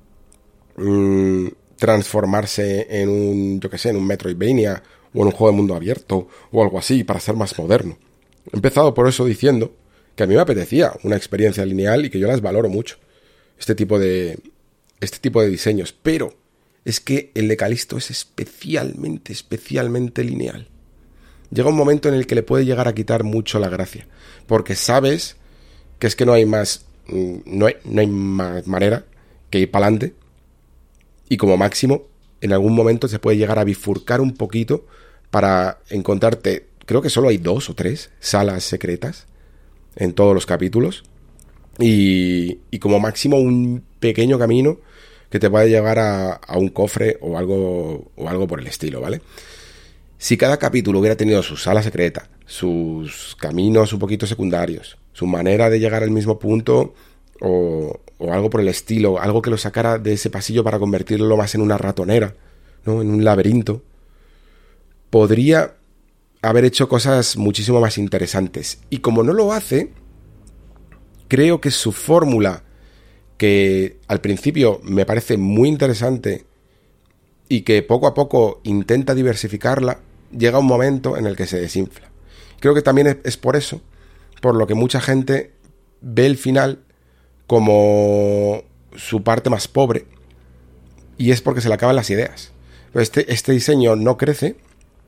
mmm, transformarse en un, yo que sé, en un Metroidvania o en un juego de mundo abierto o algo así para ser más moderno. He empezado por eso diciendo que a mí me apetecía una experiencia lineal y que yo las valoro mucho, este tipo de este tipo de diseños, pero es que el de Callisto es especialmente, especialmente lineal. Llega un momento en el que le puede llegar a quitar mucho la gracia, porque sabes que es que no hay más, no hay, no hay más manera que ir para adelante, y como máximo, en algún momento se puede llegar a bifurcar un poquito para encontrarte, creo que solo hay dos o tres salas secretas en todos los capítulos, y, y como máximo un pequeño camino que te puede llevar a, a un cofre o algo, o algo por el estilo, ¿vale? Si cada capítulo hubiera tenido su sala secreta, sus caminos un poquito secundarios, su manera de llegar al mismo punto o, o algo por el estilo, algo que lo sacara de ese pasillo para convertirlo más en una ratonera, ¿no? En un laberinto, podría haber hecho cosas muchísimo más interesantes. Y como no lo hace, creo que su fórmula, que al principio me parece muy interesante y que poco a poco intenta diversificarla, llega un momento en el que se desinfla. Creo que también es por eso por lo que mucha gente ve el final como su parte más pobre, y es porque se le acaban las ideas. Pero este, este diseño no crece,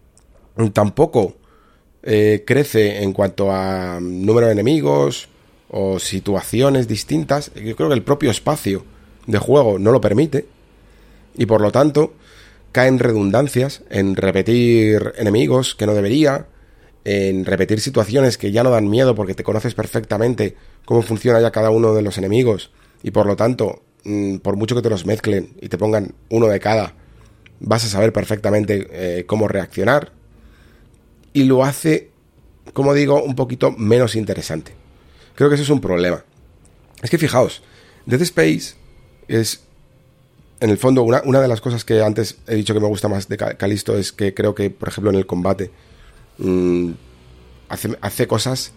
tampoco eh, crece en cuanto a número de enemigos o situaciones distintas. Yo creo que el propio espacio de juego no lo permite, y por lo tanto cae en redundancias, en repetir enemigos que no debería, en repetir situaciones que ya no dan miedo porque te conoces perfectamente cómo funciona ya cada uno de los enemigos, y por lo tanto, mmm, por mucho que te los mezclen y te pongan uno de cada, vas a saber perfectamente eh, cómo reaccionar, y lo hace, como digo, un poquito menos interesante. Creo que eso es un problema. Es que fijaos, Dead Space es, en el fondo, una, una de las cosas que antes he dicho que me gusta más de Callisto es que creo que, por ejemplo, en el combate mmm, hace, hace cosas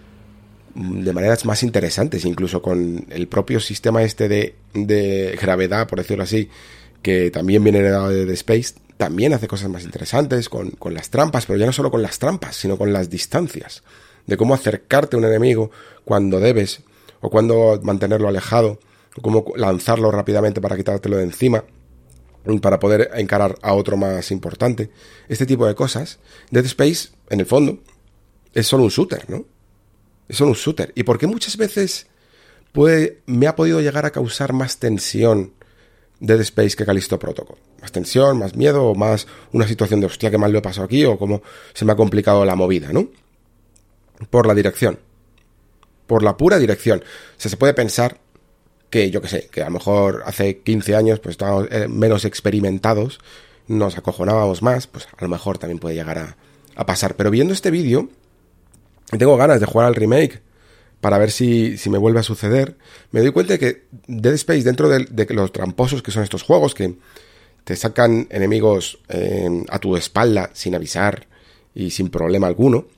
de maneras más interesantes, incluso con el propio sistema este de, de gravedad, por decirlo así, que también viene heredado de Dead Space. También hace cosas más interesantes con, con las trampas, pero ya no solo con las trampas, sino con las distancias, de cómo acercarte a un enemigo cuando debes, o cuando mantenerlo alejado, o cómo lanzarlo rápidamente para quitártelo de encima, para poder encarar a otro más importante. Este tipo de cosas. Dead Space, en el fondo, es solo un shooter, ¿no? Es solo un shooter. ¿Y por qué muchas veces puede, me ha podido llegar a causar más tensión Dead Space que Callisto Protocol? Más tensión, más miedo, o más una situación de hostia, qué mal lo he pasado aquí, o cómo se me ha complicado la movida, ¿no? Por la dirección. Por la pura dirección. O sea, se puede pensar que, yo qué sé, que a lo mejor hace quince años pues estábamos menos experimentados nos acojonábamos más, pues a lo mejor también puede llegar a, a pasar. Pero viendo este vídeo, tengo ganas de jugar al remake para ver si, si me vuelve a suceder. Me doy cuenta de que Dead Space, dentro de, de los tramposos que son estos juegos, que te sacan enemigos eh, a tu espalda sin avisar y sin problema alguno,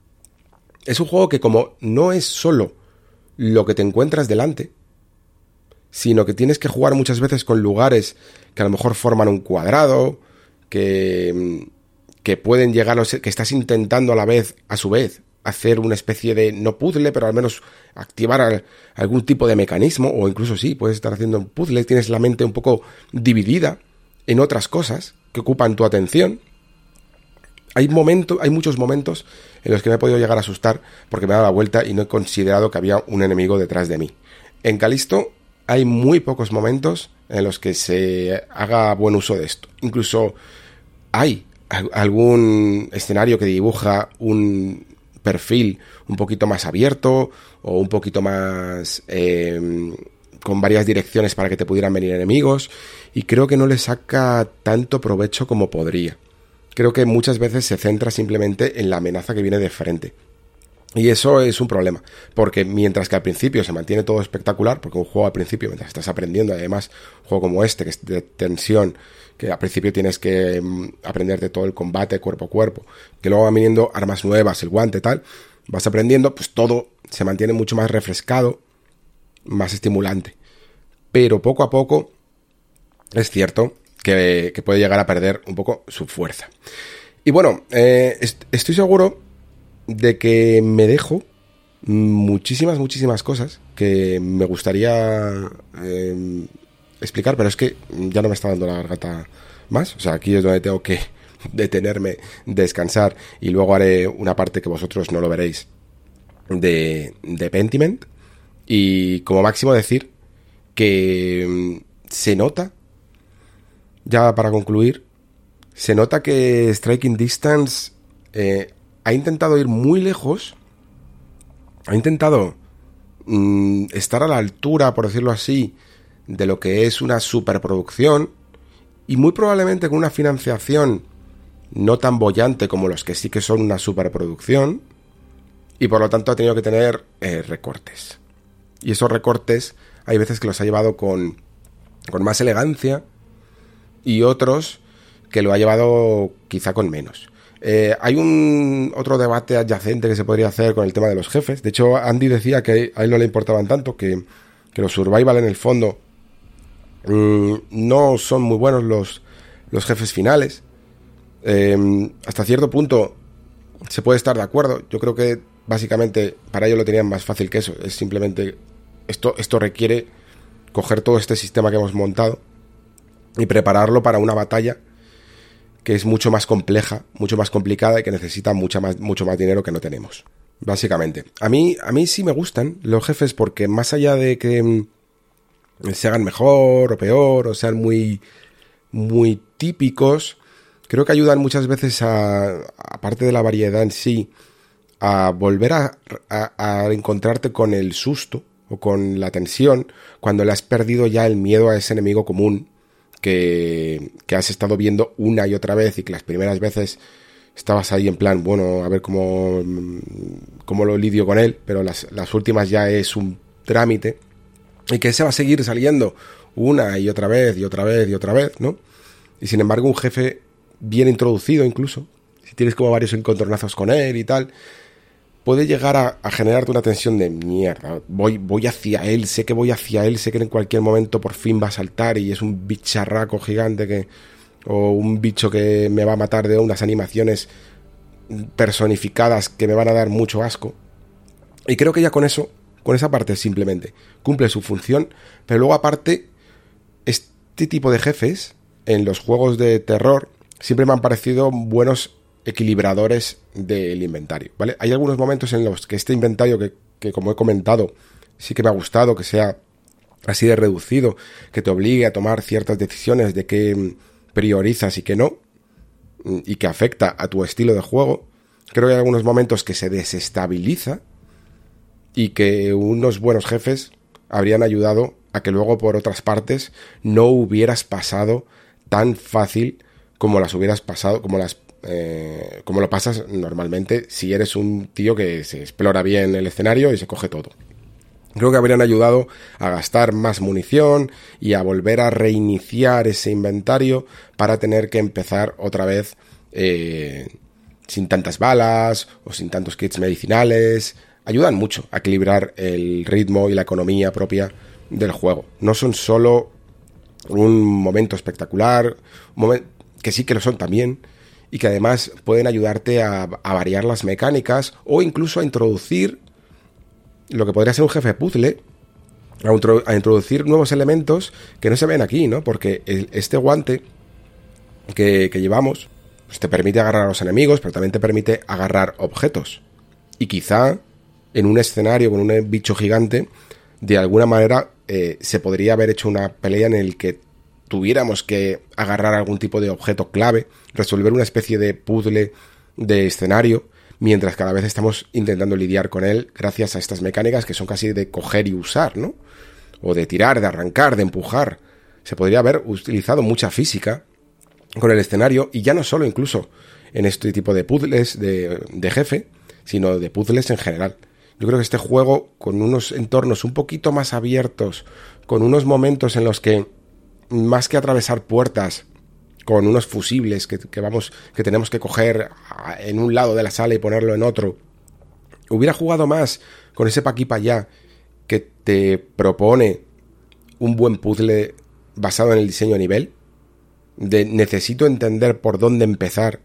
es un juego que, como no es solo lo que te encuentras delante, sino que tienes que jugar muchas veces con lugares que a lo mejor forman un cuadrado, que, que pueden llegar, que estás intentando a la vez, a su vez, hacer una especie de, no puzzle, pero al menos activar al, algún tipo de mecanismo, o incluso sí, puedes estar haciendo un puzzle, tienes la mente un poco dividida en otras cosas que ocupan tu atención. Hay momentos, hay muchos momentos en los que me he podido llegar a asustar porque me he dado la vuelta y no he considerado que había un enemigo detrás de mí. En Callisto hay muy pocos momentos en los que se haga buen uso de esto. Incluso hay algún escenario que dibuja un perfil un poquito más abierto o un poquito más eh, con varias direcciones para que te pudieran venir enemigos, y creo que no le saca tanto provecho como podría. Creo que muchas veces se centra simplemente en la amenaza que viene de frente. Y eso es un problema, porque mientras que al principio se mantiene todo espectacular, porque un juego al principio, mientras estás aprendiendo, además, un juego como este, que es de tensión, que al principio tienes que um, aprenderte todo el combate cuerpo a cuerpo, que luego van viniendo armas nuevas, el guante, tal, vas aprendiendo, pues todo se mantiene mucho más refrescado, más estimulante. Pero poco a poco es cierto que, que puede llegar a perder un poco su fuerza. Y bueno, eh, est- estoy seguro de que me dejo muchísimas, muchísimas cosas que me gustaría eh, explicar, pero es que ya no me está dando la garganta más. O sea, aquí es donde tengo que detenerme, descansar, y luego haré una parte que vosotros no lo veréis de, de Pentiment. Y como máximo decir que se nota, ya para concluir, se nota que Striking Distance eh, ha intentado ir muy lejos, ha intentado mmm, estar a la altura, por decirlo así, de lo que es una superproducción, y muy probablemente con una financiación no tan boyante como los que sí que son una superproducción, y por lo tanto ha tenido que tener eh, recortes. Y esos recortes hay veces que los ha llevado con, con más elegancia, y otros que lo ha llevado quizá con menos. Eh, hay un otro debate adyacente que se podría hacer con el tema de los jefes. De hecho, Andy decía que a él no le importaban tanto, que, que los survival en el fondo mmm, no son muy buenos los, los jefes finales. Eh, hasta cierto punto se puede estar de acuerdo. Yo creo que básicamente para ellos lo tenían más fácil que eso. Es simplemente esto, esto requiere coger todo este sistema que hemos montado y prepararlo para una batalla que es mucho más compleja, mucho más complicada, y que necesita mucha más, mucho más dinero que no tenemos, básicamente. A mí, a mí sí me gustan los jefes, porque más allá de que se hagan mejor o peor, o sean muy, muy típicos, creo que ayudan muchas veces a, aparte de la variedad en sí, a volver a, a, a encontrarte con el susto o con la tensión cuando le has perdido ya el miedo a ese enemigo común que, que has estado viendo una y otra vez, y que las primeras veces estabas ahí en plan, bueno, a ver cómo, cómo lo lidio con él, pero las, las últimas ya es un trámite, y que ese va a seguir saliendo una y otra vez y otra vez y otra vez, ¿no? Y sin embargo un jefe bien introducido, incluso si tienes como varios encontronazos con él y tal, puede llegar a, a generarte una tensión de mierda. Voy, voy hacia él, sé que voy hacia él, sé que en cualquier momento por fin va a saltar y es un bicharraco gigante que, o un bicho que me va a matar de unas animaciones personificadas que me van a dar mucho asco. Y creo que ya con eso, con esa parte simplemente cumple su función. Pero luego aparte, este tipo de jefes en los juegos de terror siempre me han parecido buenos equilibradores del inventario, ¿vale? Hay algunos momentos en los que este inventario, que, que como he comentado, sí que me ha gustado que sea así de reducido, que te obligue a tomar ciertas decisiones de qué priorizas y qué no, y que afecta a tu estilo de juego. Creo que hay algunos momentos que se desestabiliza, y que unos buenos jefes habrían ayudado a que luego por otras partes no hubieras pasado tan fácil como las hubieras pasado, como las eh, como lo pasas normalmente si eres un tío que se explora bien el escenario y se coge todo. Creo que habrían ayudado a gastar más munición y a volver a reiniciar ese inventario para tener que empezar otra vez eh, sin tantas balas o sin tantos kits medicinales. Ayudan mucho a equilibrar el ritmo y la economía propia del juego. No son solo un momento espectacular, un momento que sí que lo son también, y que además pueden ayudarte a, a variar las mecánicas o incluso a introducir lo que podría ser un jefe puzzle, a, intro, a introducir nuevos elementos que no se ven aquí, ¿no? Porque el, este guante que, que llevamos pues te permite agarrar a los enemigos, pero también te permite agarrar objetos. Y quizá en un escenario con un bicho gigante, de alguna manera eh, se podría haber hecho una pelea en el que tuviéramos que agarrar algún tipo de objeto clave, resolver una especie de puzzle de escenario, mientras cada vez estamos intentando lidiar con él gracias a estas mecánicas que son casi de coger y usar, ¿no? O de tirar, de arrancar, de empujar. Se podría haber utilizado mucha física con el escenario, y ya no solo incluso en este tipo de puzzles de, de jefe, sino de puzzles en general. Yo creo que este juego, con unos entornos un poquito más abiertos, con unos momentos en los que más que atravesar puertas con unos fusibles que, que vamos que tenemos que coger en un lado de la sala y ponerlo en otro, hubiera jugado más con ese pa' aquí pa' allá que te propone un buen puzzle basado en el diseño a nivel, de necesito entender por dónde empezar,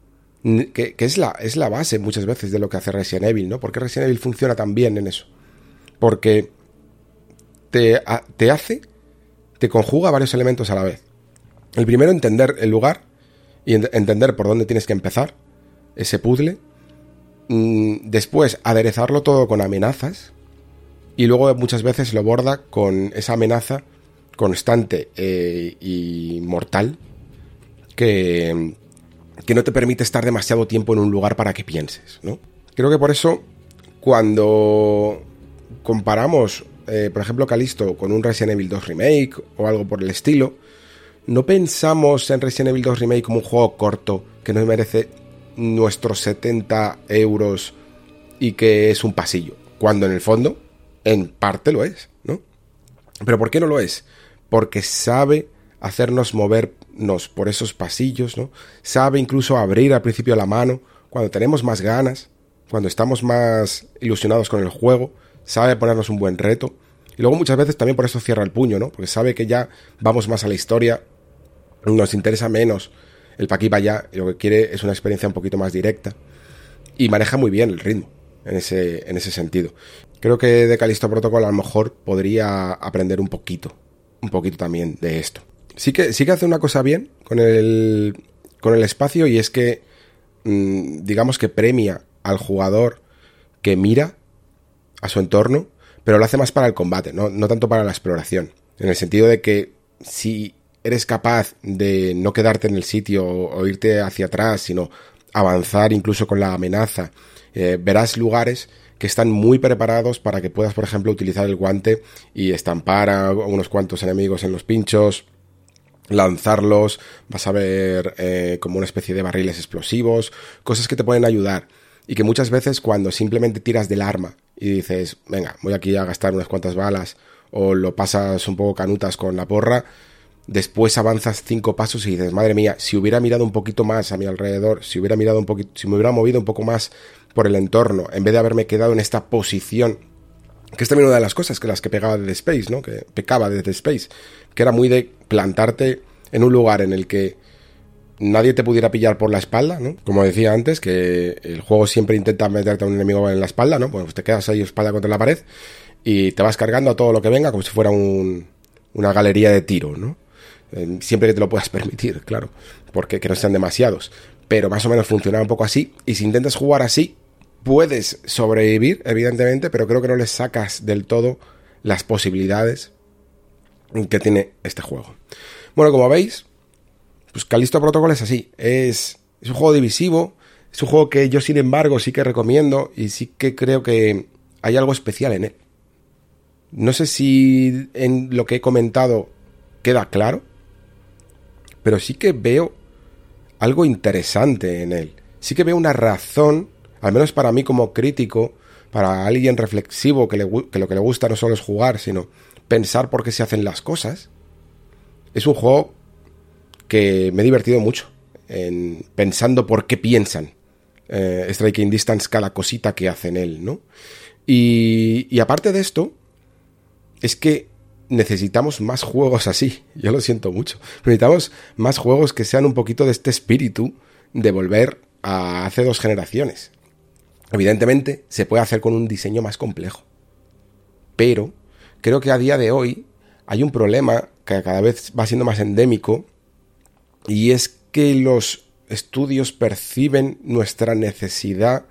que, que es la es la base muchas veces de lo que hace Resident Evil, ¿no? ¿Por qué Resident Evil funciona tan bien en eso? Porque te, a, te hace te conjuga varios elementos a la vez. El primero, entender el lugar y ent- entender por dónde tienes que empezar ese puzzle. Mm, después, aderezarlo todo con amenazas. Y luego muchas veces lo borda con esa amenaza constante eh, y mortal que, que no te permite estar demasiado tiempo en un lugar para que pienses, ¿no? Creo que por eso, cuando comparamos Eh, por ejemplo, Callisto con un Resident Evil dos Remake o algo por el estilo, no pensamos en Resident Evil dos Remake como un juego corto que nos merece nuestros setenta euros y que es un pasillo, cuando en el fondo, en parte lo es, ¿no? ¿Pero por qué no lo es? Porque sabe hacernos movernos por esos pasillos, ¿no? Sabe incluso abrir al principio la mano cuando tenemos más ganas, cuando estamos más ilusionados con el juego. Sabe ponernos un buen reto. Y luego muchas veces también por eso cierra el puño, ¿no? Porque sabe que ya vamos más a la historia, nos interesa menos el pa' aquí pa' allá, y lo que quiere es una experiencia un poquito más directa. Y maneja muy bien el ritmo en ese, en ese sentido. Creo que de Callisto Protocol a lo mejor podría aprender un poquito, un poquito también de esto. Sí que, sí que hace una cosa bien con el, con el espacio, y es que, mmm, digamos que premia al jugador que mira a su entorno, pero lo hace más para el combate, ¿no? No tanto para la exploración, en el sentido de que si eres capaz de no quedarte en el sitio o, o irte hacia atrás, sino avanzar incluso con la amenaza, eh, verás lugares que están muy preparados para que puedas, por ejemplo, utilizar el guante y estampar a unos cuantos enemigos en los pinchos, lanzarlos, vas a ver eh, como una especie de barriles explosivos, cosas que te pueden ayudar. Y que muchas veces cuando simplemente tiras del arma y dices, venga, voy aquí a gastar unas cuantas balas, o lo pasas un poco canutas con la porra, después avanzas cinco pasos y dices, madre mía, si hubiera mirado un poquito más a mi alrededor, si hubiera mirado un poquito, si me hubiera movido un poco más por el entorno, en vez de haberme quedado en esta posición, que es también una de las cosas que las que pegaba de Dead Space, ¿no? Que pecaba de Dead Space, que era muy de plantarte en un lugar en el que nadie te pudiera pillar por la espalda, ¿no? Como decía antes, que el juego siempre intenta meterte a un enemigo en la espalda, ¿no? Pues te quedas ahí espalda contra la pared y te vas cargando a todo lo que venga como si fuera un, una galería de tiro, ¿no? Eh, siempre que te lo puedas permitir, claro, porque que no sean demasiados. Pero más o menos funciona un poco así, y si intentas jugar así, puedes sobrevivir, evidentemente, pero creo que no le sacas del todo las posibilidades que tiene este juego. Bueno, como veis, pues Callisto Protocol es así, es, es un juego divisivo, es un juego que yo sin embargo sí que recomiendo y sí que creo que hay algo especial en él. No sé si en lo que he comentado queda claro, pero sí que veo algo interesante en él. Sí que veo una razón, al menos para mí como crítico, para alguien reflexivo que, le, que lo que le gusta no solo es jugar, sino pensar por qué se hacen las cosas. Es un juego que me he divertido mucho en pensando por qué piensan eh, Striking Distance cada cosita que hacen él, ¿no? Y, y aparte de esto, es que necesitamos más juegos así. Yo lo siento mucho. Necesitamos más juegos que sean un poquito de este espíritu de volver a hace dos generaciones. Evidentemente, se puede hacer con un diseño más complejo. Pero creo que a día de hoy hay un problema que cada vez va siendo más endémico, y es que los estudios perciben nuestra necesidad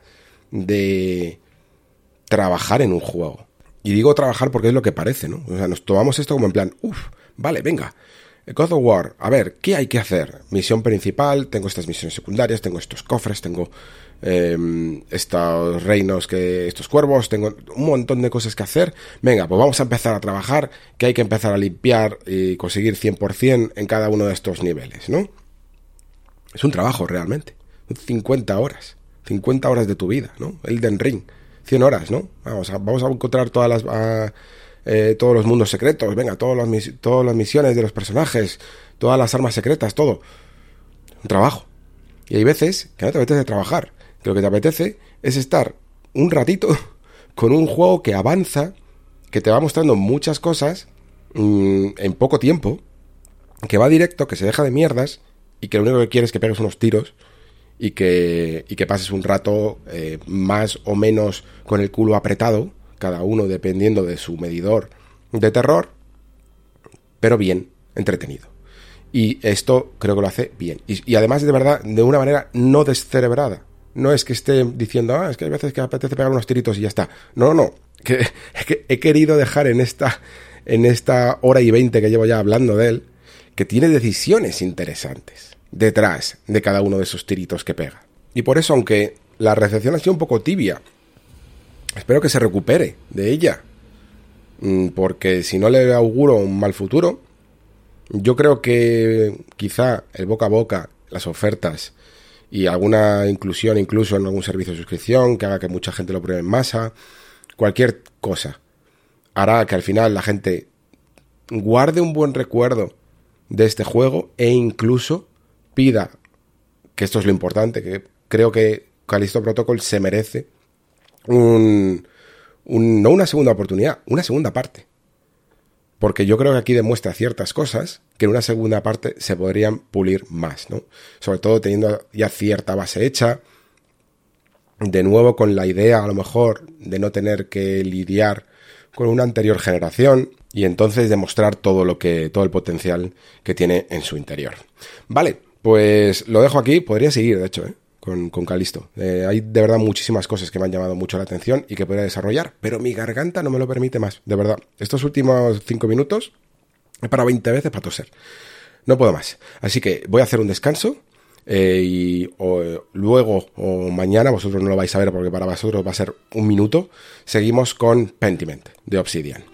de trabajar en un juego. Y digo trabajar porque es lo que parece, ¿no? O sea, nos tomamos esto como en plan, uff, vale, venga, God of War, a ver, ¿qué hay que hacer? Misión principal, tengo estas misiones secundarias, tengo estos cofres, tengo eh, estos reinos, que estos cuervos, tengo un montón de cosas que hacer. Venga, pues vamos a empezar a trabajar, que hay que empezar a limpiar y conseguir cien por ciento en cada uno de estos niveles, ¿no? Es un trabajo realmente, cincuenta horas, cincuenta horas de tu vida, ¿no? Elden Ring, cien horas, ¿no? Vamos a, vamos a encontrar todas las... A, Eh, todos los mundos secretos, venga, todas las, mis- todas las misiones de los personajes, todas las armas secretas, todo. Un trabajo. Y hay veces que no te apetece trabajar, que lo que te apetece es estar un ratito con un juego que avanza, que te va mostrando muchas cosas mmm, en poco tiempo, que va directo, que se deja de mierdas, y que lo único que quieres es que pegues unos tiros y que, y que pases un rato eh, más o menos con el culo apretado, cada uno dependiendo de su medidor de terror, pero bien, entretenido. Y esto creo que lo hace bien. Y, y además, de verdad, de una manera no descerebrada. No es que esté diciendo, ah, es que hay veces que apetece pegar unos tiritos y ya está. No, no, que, es que he querido dejar en esta, en esta hora y veinte que llevo ya hablando de él, que tiene decisiones interesantes detrás de cada uno de esos tiritos que pega. Y por eso, aunque la recepción ha sido un poco tibia, espero que se recupere de ella, porque si no le auguro un mal futuro. Yo creo que quizá el boca a boca, las ofertas y alguna inclusión incluso en algún servicio de suscripción que haga que mucha gente lo pruebe en masa, cualquier cosa hará que al final la gente guarde un buen recuerdo de este juego e incluso pida, que esto es lo importante, que creo que Callisto Protocol se merece Un, un, no una segunda oportunidad, una segunda parte. Porque yo creo que aquí demuestra ciertas cosas que en una segunda parte se podrían pulir más, ¿no? Sobre todo teniendo ya cierta base hecha, de nuevo con la idea a lo mejor de no tener que lidiar con una anterior generación y entonces demostrar todo lo que, todo el potencial que tiene en su interior. Vale, pues lo dejo aquí, podría seguir de hecho, ¿eh? Con, con Callisto. Eh, hay de verdad muchísimas cosas que me han llamado mucho la atención y que podría desarrollar, pero mi garganta no me lo permite más, de verdad. Estos últimos cinco minutos he parado veinte veces para toser. No puedo más. Así que voy a hacer un descanso eh, y o, luego o mañana, vosotros no lo vais a ver porque para vosotros va a ser un minuto, seguimos con Pentiment de Obsidian.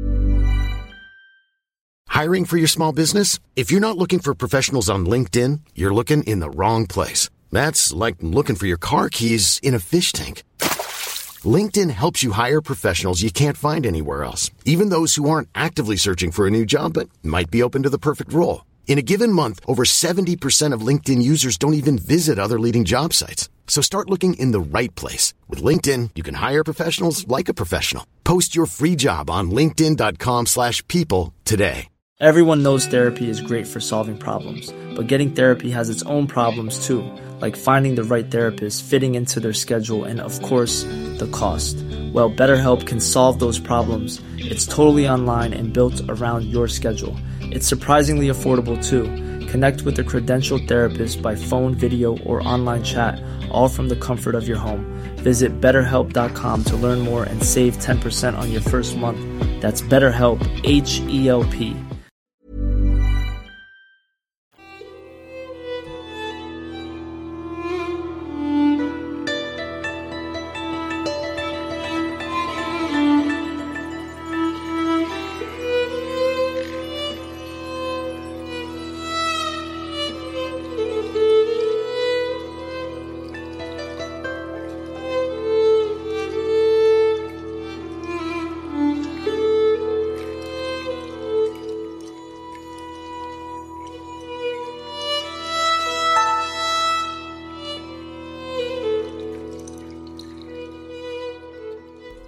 Hiring for your small business? If you're not looking for professionals on LinkedIn, you're looking in the wrong place. That's like looking for your car keys in a fish tank. LinkedIn helps you hire professionals you can't find anywhere else, even those who aren't actively searching for a new job but might be open to the perfect role. In a given month, over seventy percent of LinkedIn users don't even visit other leading job sites. So start looking in the right place. With LinkedIn, you can hire professionals like a professional. Post your free job on linkedin.com slash people today. Everyone knows therapy is great for solving problems, but getting therapy has its own problems too, like finding the right therapist, fitting into their schedule, and of course, the cost. Well, BetterHelp can solve those problems. It's totally online and built around your schedule. It's surprisingly affordable too. Connect with a credentialed therapist by phone, video, or online chat, all from the comfort of your home. Visit better help dot com to learn more and save ten percent on your first month. That's BetterHelp, H E L P.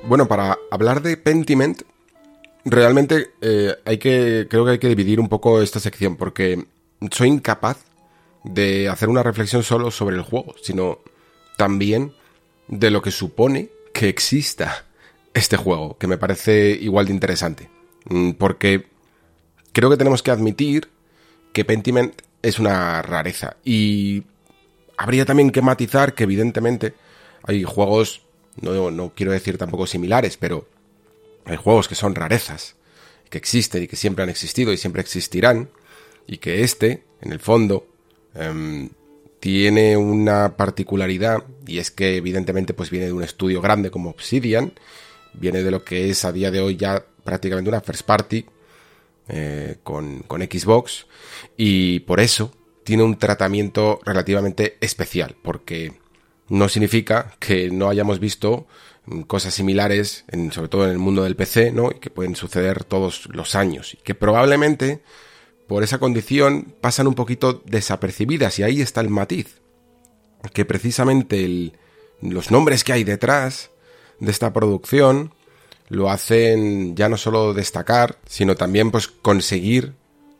bueno, para hablar de Pentiment, realmente eh, hay que, creo que hay que dividir un poco esta sección, porque soy incapaz de hacer una reflexión solo sobre el juego, sino también de lo que supone que exista este juego, que me parece igual de interesante. Porque creo que tenemos que admitir que Pentiment es una rareza. Y habría también que matizar que evidentemente hay juegos, no, no quiero decir tampoco similares, pero hay juegos que son rarezas, que existen y que siempre han existido y siempre existirán, y que este, en el fondo, um, tiene una particularidad, y es que evidentemente pues viene de un estudio grande como Obsidian, viene de lo que es a día de hoy ya prácticamente una first party eh, con, con Xbox, y por eso tiene un tratamiento relativamente especial, porque no significa que no hayamos visto cosas similares, en, sobre todo en el mundo del P C, ¿no? Y que pueden suceder todos los años, y que probablemente por esa condición pasan un poquito desapercibidas, y ahí está el matiz, que precisamente el, los nombres que hay detrás de esta producción lo hacen ya no solo destacar, sino también pues conseguir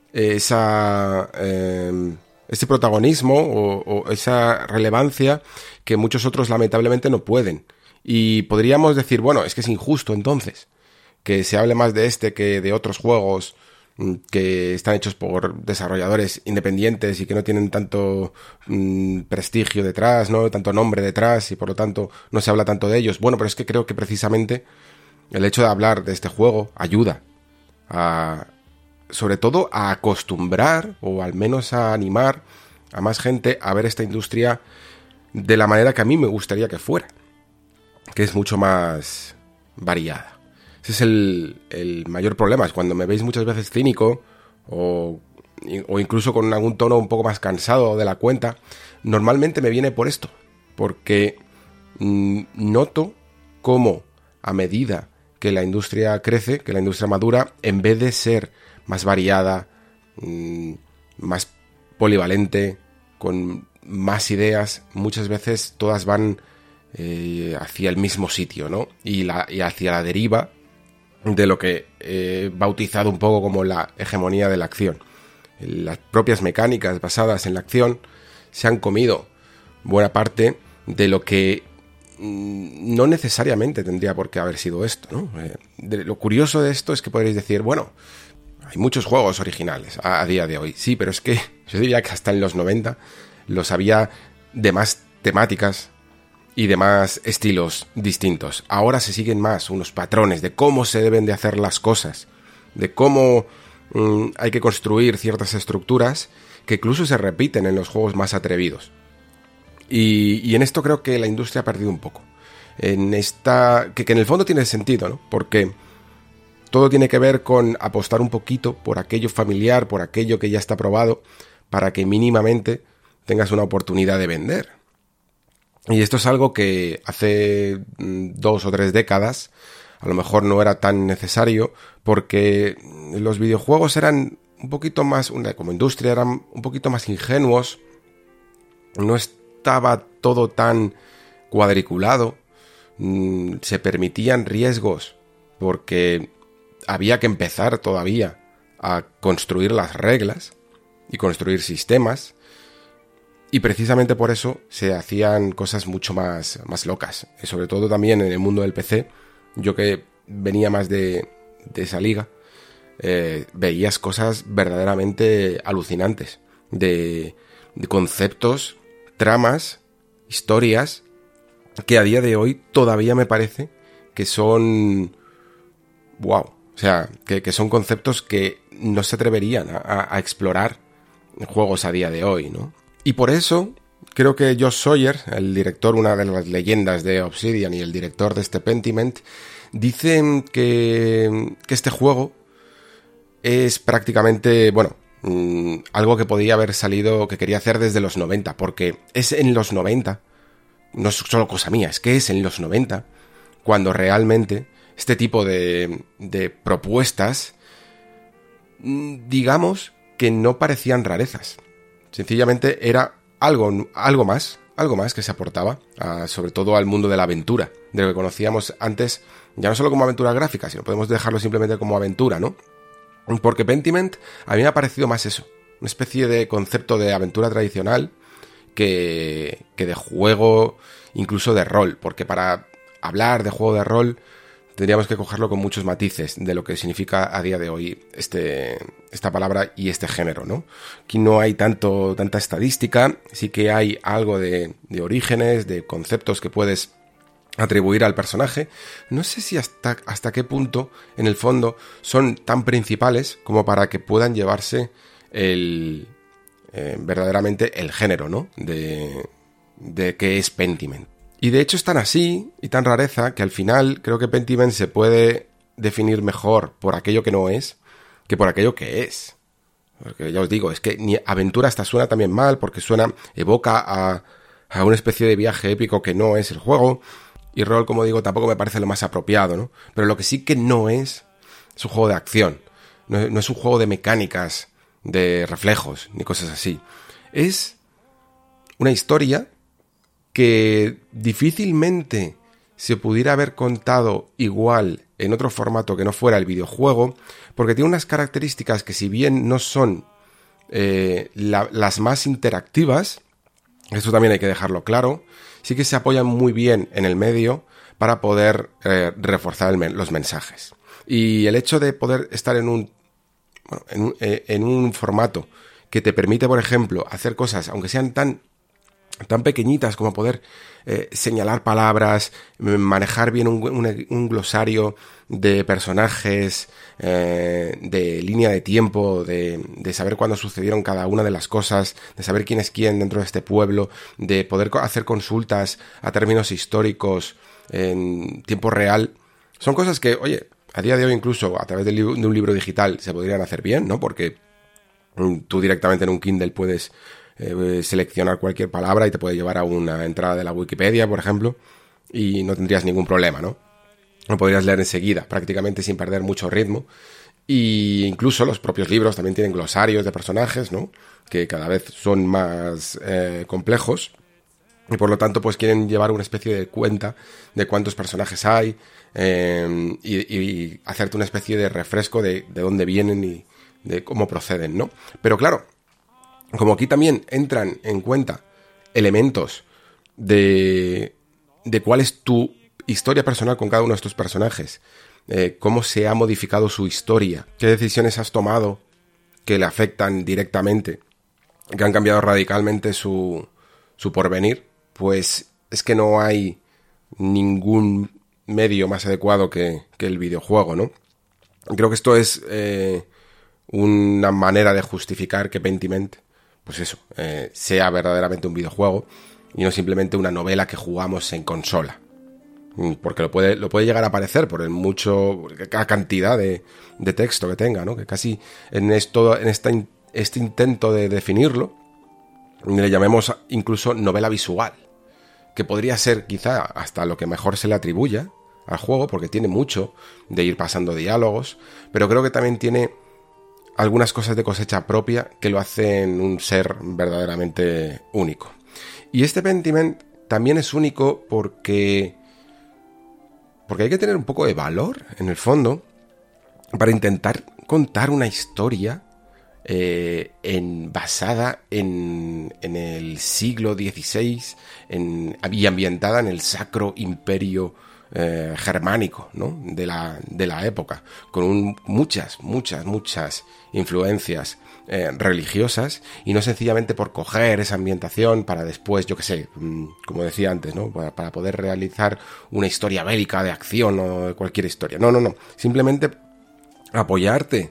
esa eh, ese protagonismo o, o esa relevancia que muchos otros lamentablemente no pueden. Y podríamos decir, bueno, es que es injusto entonces que se hable más de este que de otros juegos que están hechos por desarrolladores independientes y que no tienen tanto mmm, prestigio detrás, no tanto nombre detrás, y por lo tanto no se habla tanto de ellos. Bueno, pero es que creo que precisamente el hecho de hablar de este juego ayuda a, sobre todo a acostumbrar, o al menos a animar a más gente a ver esta industria de la manera que a mí me gustaría que fuera, que es mucho más variada. Ese es el, el mayor problema, es cuando me veis muchas veces cínico o, o incluso con algún tono un poco más cansado de la cuenta, normalmente me viene por esto, porque mmm, noto cómo a medida que la industria crece, que la industria madura, en vez de ser más variada, mmm, más polivalente, con más ideas, muchas veces todas van eh, hacia el mismo sitio, ¿no? Y, la, y hacia la deriva de lo que he bautizado un poco como la hegemonía de la acción. Las propias mecánicas basadas en la acción se han comido buena parte de lo que mmm, no necesariamente tendría por qué haber sido esto, ¿no? Eh, de, lo curioso de esto es que podréis decir, bueno, hay muchos juegos originales a, a día de hoy, sí, pero es que yo diría que hasta en los noventa los había de más temáticas y demás estilos distintos. Ahora se siguen más unos patrones de cómo se deben de hacer las cosas, de cómo mmm, hay que construir ciertas estructuras que incluso se repiten en los juegos más atrevidos. Y, y en esto creo que la industria ha perdido un poco. En esta que, que en el fondo tiene sentido, ¿no? Porque todo tiene que ver con apostar un poquito por aquello familiar, por aquello que ya está probado, para que mínimamente tengas una oportunidad de vender. Y esto es algo que hace dos o tres décadas a lo mejor no era tan necesario, porque los videojuegos eran un poquito más, como industria, eran un poquito más ingenuos, no estaba todo tan cuadriculado, se permitían riesgos, porque había que empezar todavía a construir las reglas y construir sistemas. Y precisamente por eso se hacían cosas mucho más, más locas. Y sobre todo también en el mundo del P C, yo que venía más de, de esa liga, eh, veías cosas verdaderamente alucinantes. De, de conceptos, tramas, historias, que a día de hoy todavía me parece que son... ¡wow! O sea, que, que son conceptos que no se atreverían a, a explorar en juegos a día de hoy, ¿no? Y por eso creo que Josh Sawyer, el director, una de las leyendas de Obsidian y el director de este Pentiment, dicen que, que este juego es prácticamente, bueno, mmm, algo que podía haber salido, que quería hacer desde los noventa, porque es en los noventa, no es solo cosa mía, es que es en los noventa cuando realmente este tipo de, de propuestas, digamos que no parecían rarezas. Sencillamente era algo, algo más, algo más que se aportaba, a, sobre todo al mundo de la aventura, de lo que conocíamos antes, ya no solo como aventura gráfica, sino podemos dejarlo simplemente como aventura, ¿no? Porque Pentiment a mí me ha parecido más eso, una especie de concepto de aventura tradicional que, que de juego, incluso de rol, porque para hablar de juego de rol tendríamos que cogerlo con muchos matices de lo que significa a día de hoy este, esta palabra y este género, ¿no? Aquí no hay tanto, tanta estadística, sí que hay algo de, de orígenes, de conceptos que puedes atribuir al personaje. No sé si hasta, hasta qué punto, en el fondo, son tan principales como para que puedan llevarse el eh, verdaderamente el género, ¿no? De, de qué es Pentiment. Y de hecho es tan así y tan rareza que al final creo que Pentiment se puede definir mejor por aquello que no es que por aquello que es. Porque ya os digo, es que ni aventura hasta suena también mal porque suena, evoca a, a una especie de viaje épico que no es el juego. Y rol, como digo, tampoco me parece lo más apropiado, ¿no? Pero lo que sí que no es, es un juego de acción. No, no es un juego de mecánicas, de reflejos, ni cosas así. Es una historia que difícilmente se pudiera haber contado igual en otro formato que no fuera el videojuego, porque tiene unas características que, si bien no son eh, la, las más interactivas, esto también hay que dejarlo claro, sí que se apoyan muy bien en el medio para poder eh, reforzar el, los mensajes. Y el hecho de poder estar en un, bueno, en un, eh, en un formato que te permite, por ejemplo, hacer cosas, aunque sean tan tan pequeñitas como poder eh, señalar palabras, manejar bien un, un, un glosario de personajes, eh, de línea de tiempo, de, de saber cuándo sucedieron cada una de las cosas, de saber quién es quién dentro de este pueblo, de poder hacer consultas a términos históricos en tiempo real. Son cosas que, oye, a día de hoy incluso a través de, de un libro digital se podrían hacer bien, ¿no? Porque tú directamente en un Kindle puedes Eh, seleccionar cualquier palabra y te puede llevar a una entrada de la Wikipedia, por ejemplo, y no tendrías ningún problema, ¿no? Lo podrías leer enseguida, prácticamente sin perder mucho ritmo. Y incluso los propios libros también tienen glosarios de personajes, ¿no? Que cada vez son más eh, complejos y por lo tanto pues quieren llevar una especie de cuenta de cuántos personajes hay eh, y, y hacerte una especie de refresco de, de dónde vienen y de cómo proceden, ¿no? Pero claro, como aquí también entran en cuenta elementos de, de cuál es tu historia personal con cada uno de estos personajes, eh, cómo se ha modificado su historia, qué decisiones has tomado que le afectan directamente, que han cambiado radicalmente su, su porvenir, pues es que no hay ningún medio más adecuado que, que el videojuego, ¿no? Creo que esto es eh, una manera de justificar que Pentiment, pues eso, eh, sea verdaderamente un videojuego y no simplemente una novela que jugamos en consola. Porque lo puede, lo puede llegar a parecer por el mucho, la cantidad de, de texto que tenga, ¿no? Que casi en esto, en esta, este intento de definirlo, le llamemos incluso novela visual, que podría ser quizá hasta lo que mejor se le atribuya al juego, porque tiene mucho de ir pasando diálogos, pero creo que también tiene algunas cosas de cosecha propia que lo hacen un ser verdaderamente único. Y este Pentiment también es único porque porque hay que tener un poco de valor, en el fondo, para intentar contar una historia eh, en, basada en, en el siglo dieciséis en, y ambientada en el Sacro Imperio eh, germánico, ¿no? de, la, de la época, con un, muchas, muchas, muchas influencias eh, religiosas, y no sencillamente por coger esa ambientación para después, yo qué sé, como decía antes, ¿no? Para, para poder realizar una historia bélica de acción o de cualquier historia. No, no, no. Simplemente apoyarte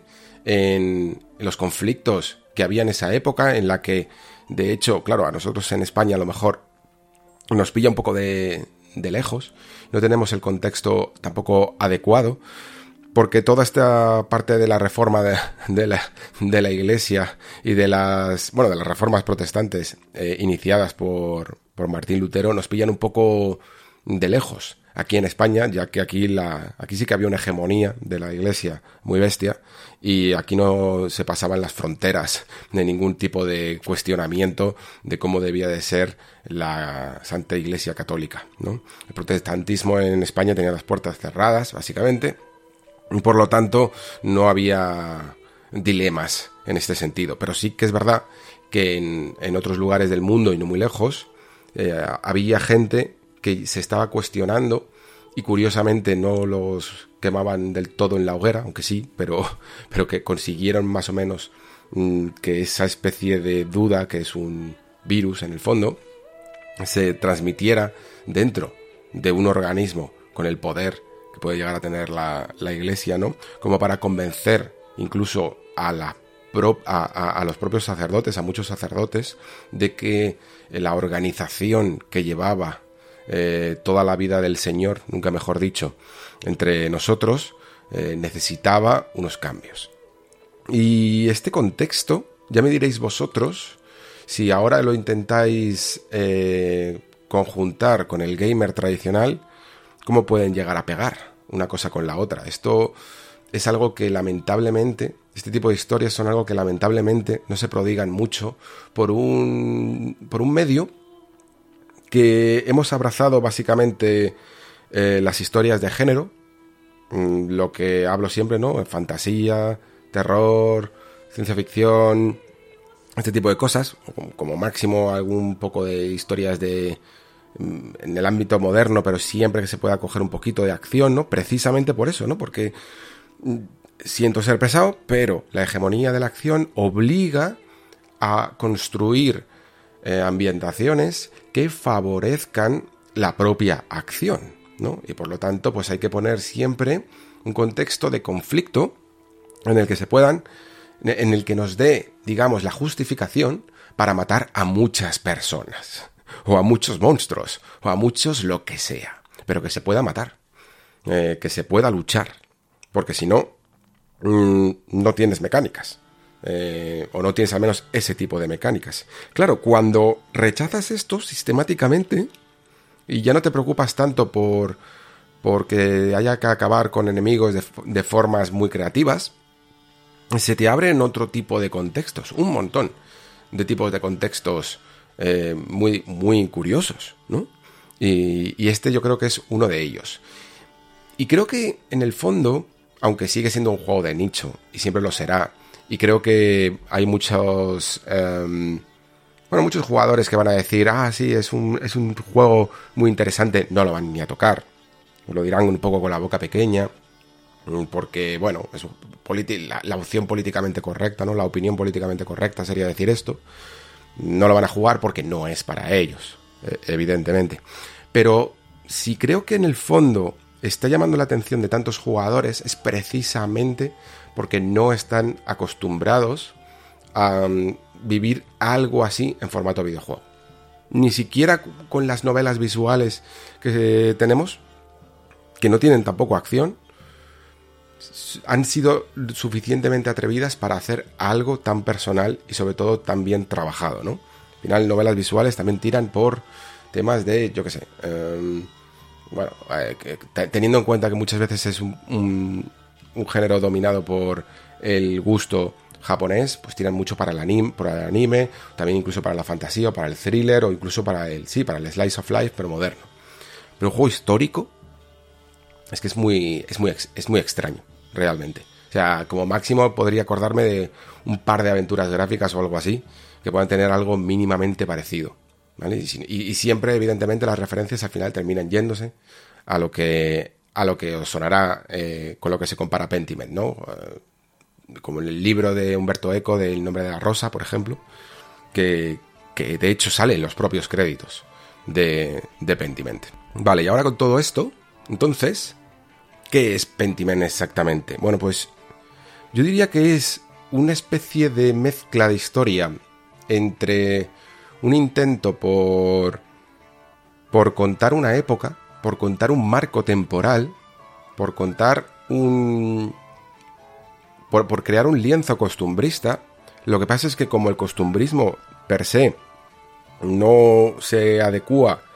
en los conflictos que había en esa época, en la que, de hecho, claro, a nosotros en España a lo mejor nos pilla un poco de, de lejos, no tenemos el contexto tampoco adecuado, porque toda esta parte de la reforma de, de, la, de la Iglesia y de las, bueno, de las reformas protestantes eh, iniciadas por, por Martín Lutero nos pillan un poco de lejos aquí en España, ya que aquí, la, aquí sí que había una hegemonía de la Iglesia muy bestia, y aquí no se pasaban las fronteras de ningún tipo de cuestionamiento de cómo debía de ser la Santa Iglesia Católica, ¿no? El protestantismo en España tenía las puertas cerradas, básicamente, y por lo tanto no había dilemas en este sentido. Pero sí que es verdad que en, en otros lugares del mundo y no muy lejos eh, había gente que se estaba cuestionando, y curiosamente no los quemaban del todo en la hoguera, aunque sí, pero, pero que consiguieron más o menos mmm, que esa especie de duda, que es un virus en el fondo, se transmitiera dentro de un organismo con el poder que puede llegar a tener la, la Iglesia, ¿no? Como para convencer incluso a, la pro, a, a, a los propios sacerdotes, a muchos sacerdotes, de que la organización que llevaba Eh, toda la vida del Señor, nunca mejor dicho, entre nosotros, eh, necesitaba unos cambios. Y este contexto, ya me diréis vosotros, si ahora lo intentáis eh, conjuntar con el gamer tradicional, ¿cómo pueden llegar a pegar una cosa con la otra? Esto es algo que lamentablemente, este tipo de historias son algo que lamentablemente no se prodigan mucho por un, por un medio que hemos abrazado básicamente eh, las historias de género, mm, lo que hablo siempre, ¿no? Fantasía, terror, ciencia ficción, este tipo de cosas, como, como máximo algún poco de historias de mm, en el ámbito moderno, pero siempre que se pueda coger un poquito de acción, ¿no? Precisamente por eso, ¿no? Porque mm, siento ser pesado, pero la hegemonía de la acción obliga a construir Eh, ambientaciones que favorezcan la propia acción, ¿no? Y por lo tanto, pues hay que poner siempre un contexto de conflicto en el que se puedan, en el que nos dé, digamos, la justificación para matar a muchas personas, o a muchos monstruos, o a muchos lo que sea, pero que se pueda matar, eh, que se pueda luchar, porque si no, mmm, no tienes mecánicas. Eh, o no tienes al menos ese tipo de mecánicas. Claro, cuando rechazas esto sistemáticamente y ya no te preocupas tanto por porque haya que acabar con enemigos de, de formas muy creativas, se te abren otro tipo de contextos, un montón de tipos de contextos eh, muy, muy curiosos, ¿no? Y, y este yo creo que es uno de ellos. Y creo que en el fondo, aunque sigue siendo un juego de nicho y siempre lo será, y creo que hay muchos um, bueno, muchos jugadores que van a decir, ah, sí, es un, es un juego muy interesante, no lo van ni a tocar, lo dirán un poco con la boca pequeña, porque, bueno, es politi- la, la opción políticamente correcta, ¿no? La opinión políticamente correcta sería decir esto. No lo van a jugar porque no es para ellos, evidentemente. Pero si creo que en el fondo está llamando la atención de tantos jugadores, es precisamente porque no están acostumbrados a um, vivir algo así en formato videojuego. Ni siquiera con las novelas visuales que tenemos, que no tienen tampoco acción, han sido suficientemente atrevidas para hacer algo tan personal y sobre todo tan bien trabajado, ¿no? Al final, novelas visuales también tiran por temas de, yo qué sé, um, bueno, eh, que, teniendo en cuenta que muchas veces es un, un, un género dominado por el gusto japonés, pues tiran mucho para el anime, para el anime, también incluso para la fantasía o para el thriller o incluso para el, sí, para el slice of life, pero moderno. Pero un juego histórico es que es muy, es muy, es muy extraño, realmente. O sea, como máximo podría acordarme de un par de aventuras gráficas o algo así que puedan tener algo mínimamente parecido, ¿vale? Y, y, y siempre, evidentemente, las referencias al final terminan yéndose a lo que, a lo que os sonará eh, con lo que se compara Pentiment, ¿no? Eh, como en el libro de Umberto Eco de El nombre de la rosa, por ejemplo, que, que de hecho sale en los propios créditos de, de Pentiment. Vale, y ahora con todo esto, entonces, ¿qué es Pentiment exactamente? Bueno, pues yo diría que es una especie de mezcla de historia entre un intento por, por contar una época, por contar un marco temporal, por contar un... Por, por crear un lienzo costumbrista. Lo que pasa es que como el costumbrismo per se no se adecúa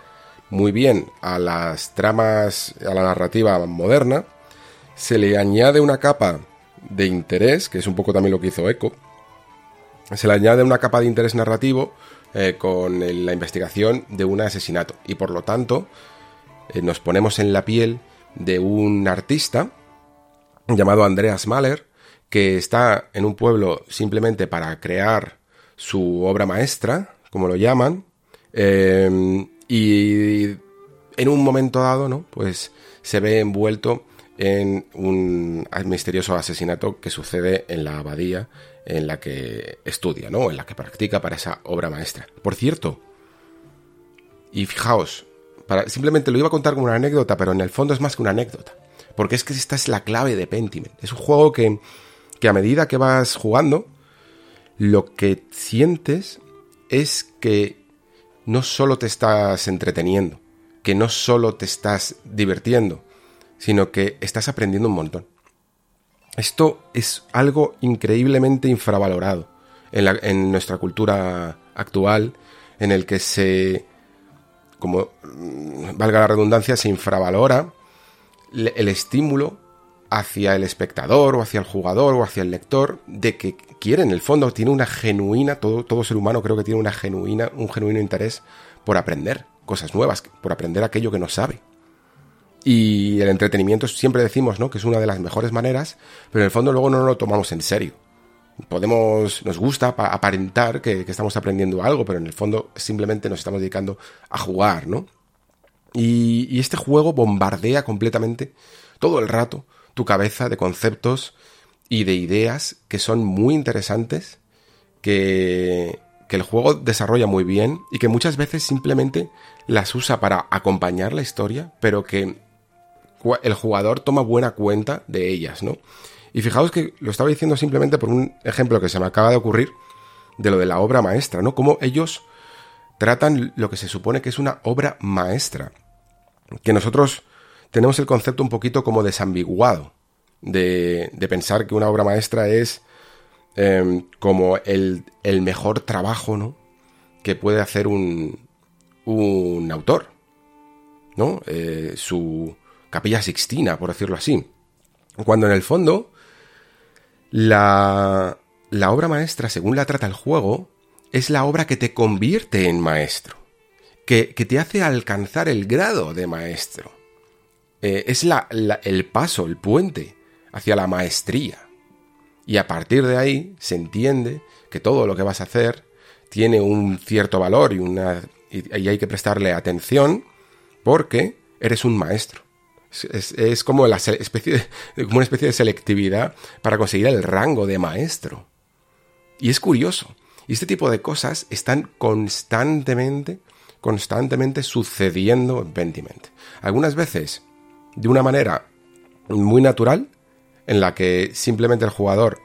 muy bien a las tramas, a la narrativa moderna, se le añade una capa de interés, que es un poco también lo que hizo Echo, se le añade una capa de interés narrativo eh, con el, la investigación de un asesinato, y por lo tanto eh, nos ponemos en la piel de un artista llamado Andreas Mahler, que está en un pueblo simplemente para crear su obra maestra, como lo llaman, eh, y en un momento dado, ¿no?, pues se ve envuelto en un misterioso asesinato que sucede en la abadía en la que estudia, ¿no?, en la que practica para esa obra maestra. Por cierto, y fijaos, para, simplemente lo iba a contar como una anécdota, pero en el fondo es más que una anécdota, porque es que esta es la clave de Pentiment. Es un juego que, que a medida que vas jugando, lo que sientes es que no solo te estás entreteniendo, que no solo te estás divirtiendo, sino que estás aprendiendo un montón. Esto es algo increíblemente infravalorado en, la, en nuestra cultura actual, en el que se, como valga la redundancia, se infravalora el estímulo hacia el espectador o hacia el jugador o hacia el lector de que quiere, en el fondo, tiene una genuina, todo, todo ser humano creo que tiene una genuina, un genuino interés por aprender cosas nuevas, por aprender aquello que no sabe. Y el entretenimiento siempre decimos, ¿no?, que es una de las mejores maneras, pero en el fondo luego no lo tomamos en serio. Podemos, nos gusta aparentar que, que estamos aprendiendo algo, pero en el fondo simplemente nos estamos dedicando a jugar, ¿no? Y, y este juego bombardea completamente todo el rato tu cabeza de conceptos y de ideas que son muy interesantes, que, que el juego desarrolla muy bien y que muchas veces simplemente las usa para acompañar la historia, pero que el jugador toma buena cuenta de ellas, ¿no? Y fijaos que lo estaba diciendo simplemente por un ejemplo que se me acaba de ocurrir de lo de la obra maestra, ¿no? Cómo ellos tratan lo que se supone que es una obra maestra, que nosotros tenemos el concepto un poquito como desambiguado de, de pensar que una obra maestra es eh, como el, el mejor trabajo, ¿no?, que puede hacer un, un autor, ¿no? Eh, su Capilla Sixtina, por decirlo así. Cuando en el fondo la, la obra maestra, según la trata el juego, es la obra que te convierte en maestro, que, que te hace alcanzar el grado de maestro. Eh, es la, la, el paso, el puente hacia la maestría. Y a partir de ahí se entiende que todo lo que vas a hacer tiene un cierto valor y, una, y, y hay que prestarle atención porque eres un maestro. Es, es como, la especie de, como una especie de selectividad para conseguir el rango de maestro. Y es curioso. Y este tipo de cosas están constantemente, constantemente sucediendo en Pentiment. Algunas veces de una manera muy natural, en la que simplemente el jugador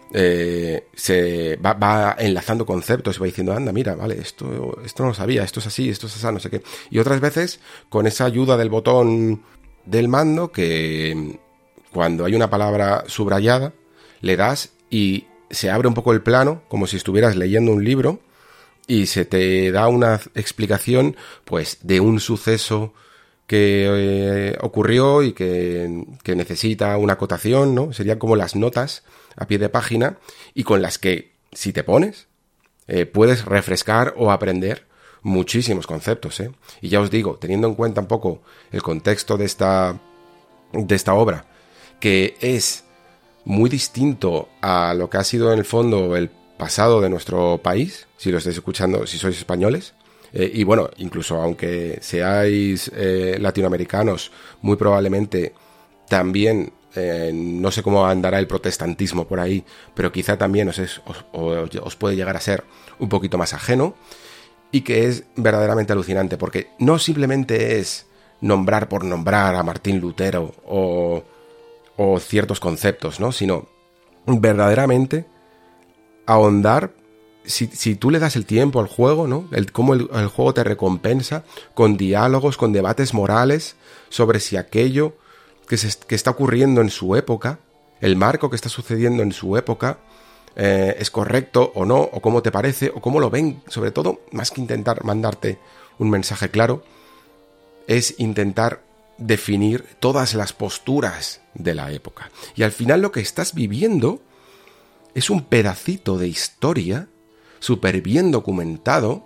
eh, se va, va enlazando conceptos y va diciendo, anda, mira, vale, esto, esto no lo sabía, esto es así, esto es así, no sé qué. Y otras veces con esa ayuda del botón del mando, que cuando hay una palabra subrayada le das y se abre un poco el plano como si estuvieras leyendo un libro y se te da una explicación pues de un suceso que eh, ocurrió y que, que necesita una acotación, ¿no? Serían como las notas a pie de página y con las que, si te pones, eh, puedes refrescar o aprender muchísimos conceptos, ¿eh? Y ya os digo, teniendo en cuenta un poco el contexto de esta, de esta obra, que es muy distinto a lo que ha sido en el fondo el pasado de nuestro país, si lo estáis escuchando, si sois españoles, eh, y bueno, incluso aunque seáis eh, latinoamericanos, muy probablemente también, eh, no sé cómo andará el protestantismo por ahí, pero quizá también os, es, os, os puede llegar a ser un poquito más ajeno, y que es verdaderamente alucinante, porque no simplemente es nombrar por nombrar a Martín Lutero o, o ciertos conceptos, ¿no?, sino verdaderamente ahondar, si, si tú le das el tiempo al juego, ¿no?, el, cómo el, el juego te recompensa con diálogos, con debates morales sobre si aquello que, se, que está ocurriendo en su época, el marco que está sucediendo en su época, Eh, es correcto o no, o cómo te parece, o cómo lo ven, sobre todo, más que intentar mandarte un mensaje claro, es intentar definir todas las posturas de la época. Y al final lo que estás viviendo es un pedacito de historia súper bien documentado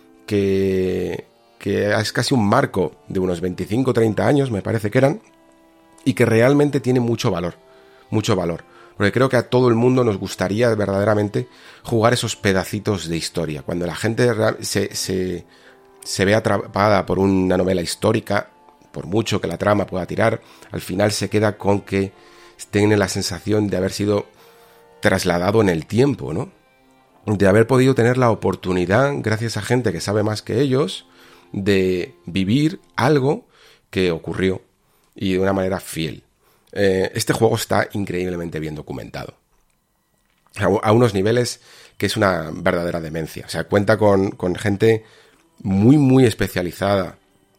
que, que es casi un marco de unos veinticinco o treinta años, me parece que eran, y que realmente tiene mucho valor, mucho valor. Porque creo que a todo el mundo nos gustaría verdaderamente jugar esos pedacitos de historia. Cuando la gente se, se, se ve atrapada por una novela histórica, por mucho que la trama pueda tirar, al final se queda con que tiene la sensación de haber sido trasladado en el tiempo, ¿no? De haber podido tener la oportunidad, gracias a gente que sabe más que ellos, de vivir algo que ocurrió y de una manera fiel. Eh, este juego está increíblemente bien documentado. A, a unos niveles que es una verdadera demencia. O sea, cuenta con, con gente muy, muy especializada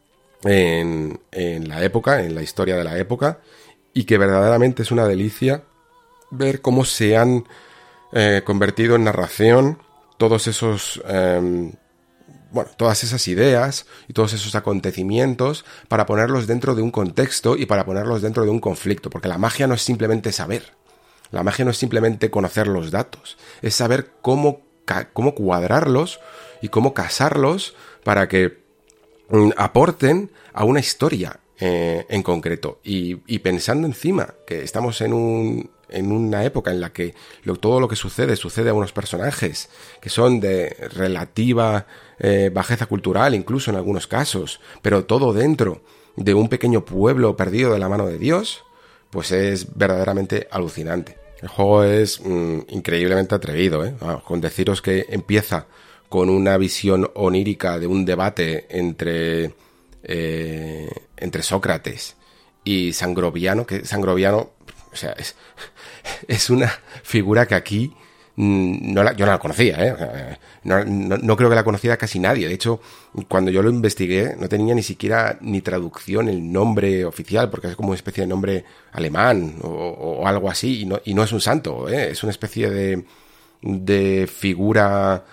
En, en la época, en la historia de la época, y que verdaderamente es una delicia ver cómo se han eh, convertido en narración todos esos eh, bueno, todas esas ideas y todos esos acontecimientos para ponerlos dentro de un contexto y para ponerlos dentro de un conflicto, porque la magia no es simplemente saber, la magia no es simplemente conocer los datos, es saber cómo, cómo cuadrarlos y cómo casarlos para que aporten a una historia eh, en concreto. Y, y pensando encima que estamos en, un, en una época en la que lo, todo lo que sucede, sucede a unos personajes que son de relativa eh, bajeza cultural, incluso en algunos casos, pero todo dentro de un pequeño pueblo perdido de la mano de Dios, pues es verdaderamente alucinante. El juego es mmm, increíblemente atrevido, ¿eh? Ah, con deciros que empieza con una visión onírica de un debate entre, eh, entre Sócrates y Sangroviano, que Sangroviano, o sea, es, es una figura que aquí no la, yo no la conocía, ¿eh? No, no, no creo que la conociera casi nadie. De hecho, cuando yo lo investigué, no tenía ni siquiera ni traducción el nombre oficial, porque es como una especie de nombre alemán o, o algo así, y no, y no es un santo, ¿eh? Es una especie de, de figura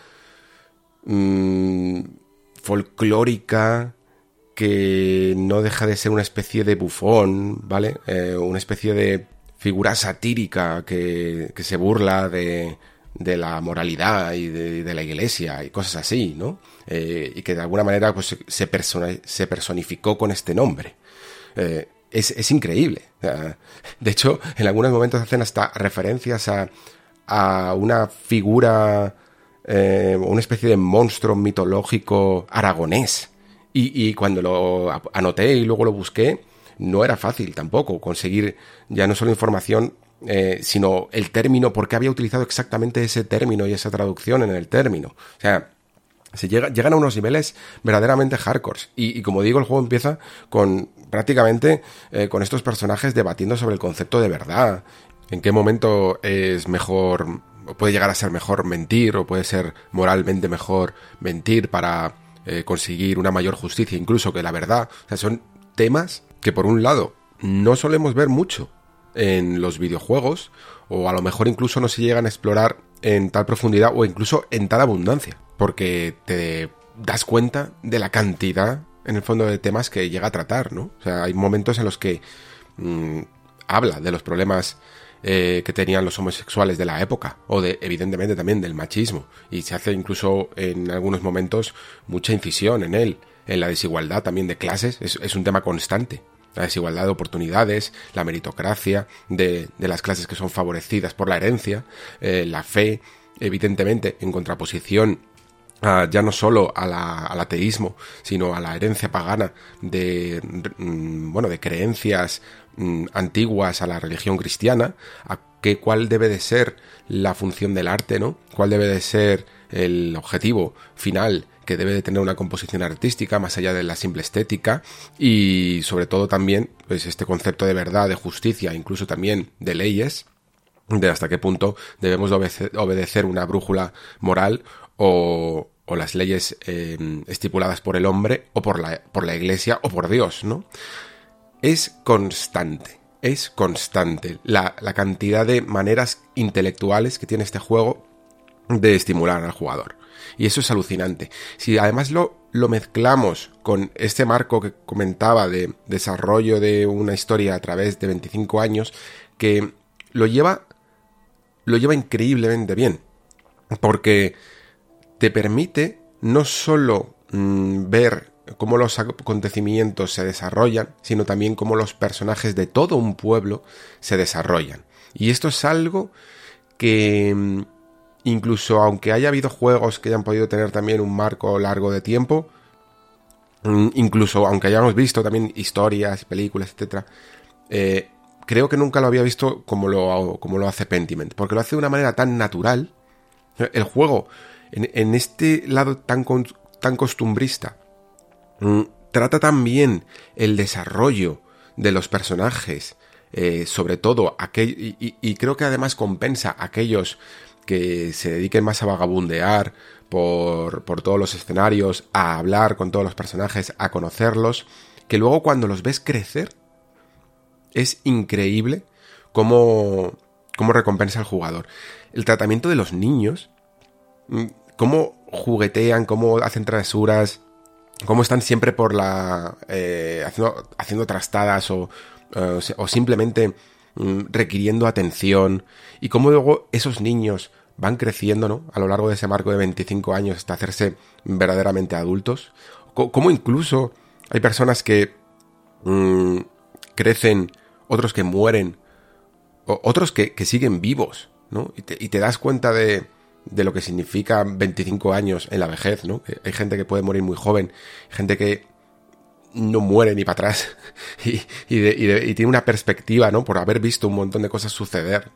Mmm, folclórica que no deja de ser una especie de bufón, ¿vale? Eh, una especie de figura satírica que, que se burla de, de la moralidad y de, de la iglesia y cosas así, ¿no? Eh, y que de alguna manera pues, se, persona, se personificó con este nombre. Eh, es, es increíble. De hecho, en algunos momentos hacen hasta referencias a, a una figura... Eh, una especie de monstruo mitológico aragonés. Y, y cuando lo anoté y luego lo busqué, no era fácil tampoco conseguir ya no solo información, eh, sino el término, por qué había utilizado exactamente ese término y esa traducción en el término. O sea, se llega, llegan a unos niveles verdaderamente hardcore. Y, y como digo, el juego empieza con prácticamente eh, con estos personajes debatiendo sobre el concepto de verdad. En qué momento es mejor... puede llegar a ser mejor mentir o puede ser moralmente mejor mentir para eh, conseguir una mayor justicia incluso que la verdad. O sea, son temas que por un lado no solemos ver mucho en los videojuegos o a lo mejor incluso no se llegan a explorar en tal profundidad o incluso en tal abundancia, porque te das cuenta de la cantidad en el fondo de temas que llega a tratar, ¿no? O sea, hay momentos en los que mmm, habla de los problemas Eh, que tenían los homosexuales de la época o de evidentemente también del machismo, y se hace incluso en algunos momentos mucha incisión en él, en la desigualdad también de clases. Es, es un tema constante, la desigualdad de oportunidades, la meritocracia de, de las clases que son favorecidas por la herencia, eh, la fe evidentemente en contraposición Uh, ya no solo a la, al ateísmo, sino a la herencia pagana de, mm, bueno, de creencias mm, antiguas a la religión cristiana, a que, cuál debe de ser la función del arte, ¿no? Cuál debe de ser el objetivo final que debe de tener una composición artística más allá de la simple estética, y sobre todo también pues este concepto de verdad, de justicia, incluso también de leyes, de hasta qué punto debemos de obedecer, obedecer una brújula moral o, o las leyes eh, estipuladas por el hombre o por la, por la iglesia o por Dios, ¿no? Es constante, es constante la, la cantidad de maneras intelectuales que tiene este juego de estimular al jugador. Y eso es alucinante. Si además lo, lo mezclamos con este marco que comentaba de desarrollo de una historia a través de veinticinco años, que lo lleva, lo lleva increíblemente bien. Porque te permite no solo mmm, ver cómo los acontecimientos se desarrollan, sino también cómo los personajes de todo un pueblo se desarrollan. Y esto es algo que incluso aunque haya habido juegos que hayan podido tener también un marco largo de tiempo, incluso aunque hayamos visto también historias, películas, etcétera, eh, creo que nunca lo había visto como lo, como lo hace Pentiment, porque lo hace de una manera tan natural. El juego, en, en este lado tan, tan costumbrista, trata también el desarrollo de los personajes, eh, sobre todo aquel, y, y, y creo que además compensa a aquellos que se dediquen más a vagabundear por, por todos los escenarios, a hablar con todos los personajes, a conocerlos, que luego cuando los ves crecer es increíble cómo, cómo recompensa al jugador. El tratamiento de los niños, cómo juguetean, cómo hacen travesuras, cómo están siempre por la eh, haciendo, haciendo trastadas o, uh, o simplemente um, requiriendo atención, y cómo luego esos niños van creciendo, ¿no?, a lo largo de ese marco de veinticinco años hasta hacerse verdaderamente adultos. C- cómo incluso hay personas que um, crecen, otros que mueren, o otros que, que siguen vivos, ¿no? Y te, y te das cuenta de de lo que significa veinticinco años en la vejez, ¿no? Hay gente que puede morir muy joven, gente que no muere ni para atrás y, y, de, y, de, y tiene una perspectiva, ¿no?, por haber visto un montón de cosas suceder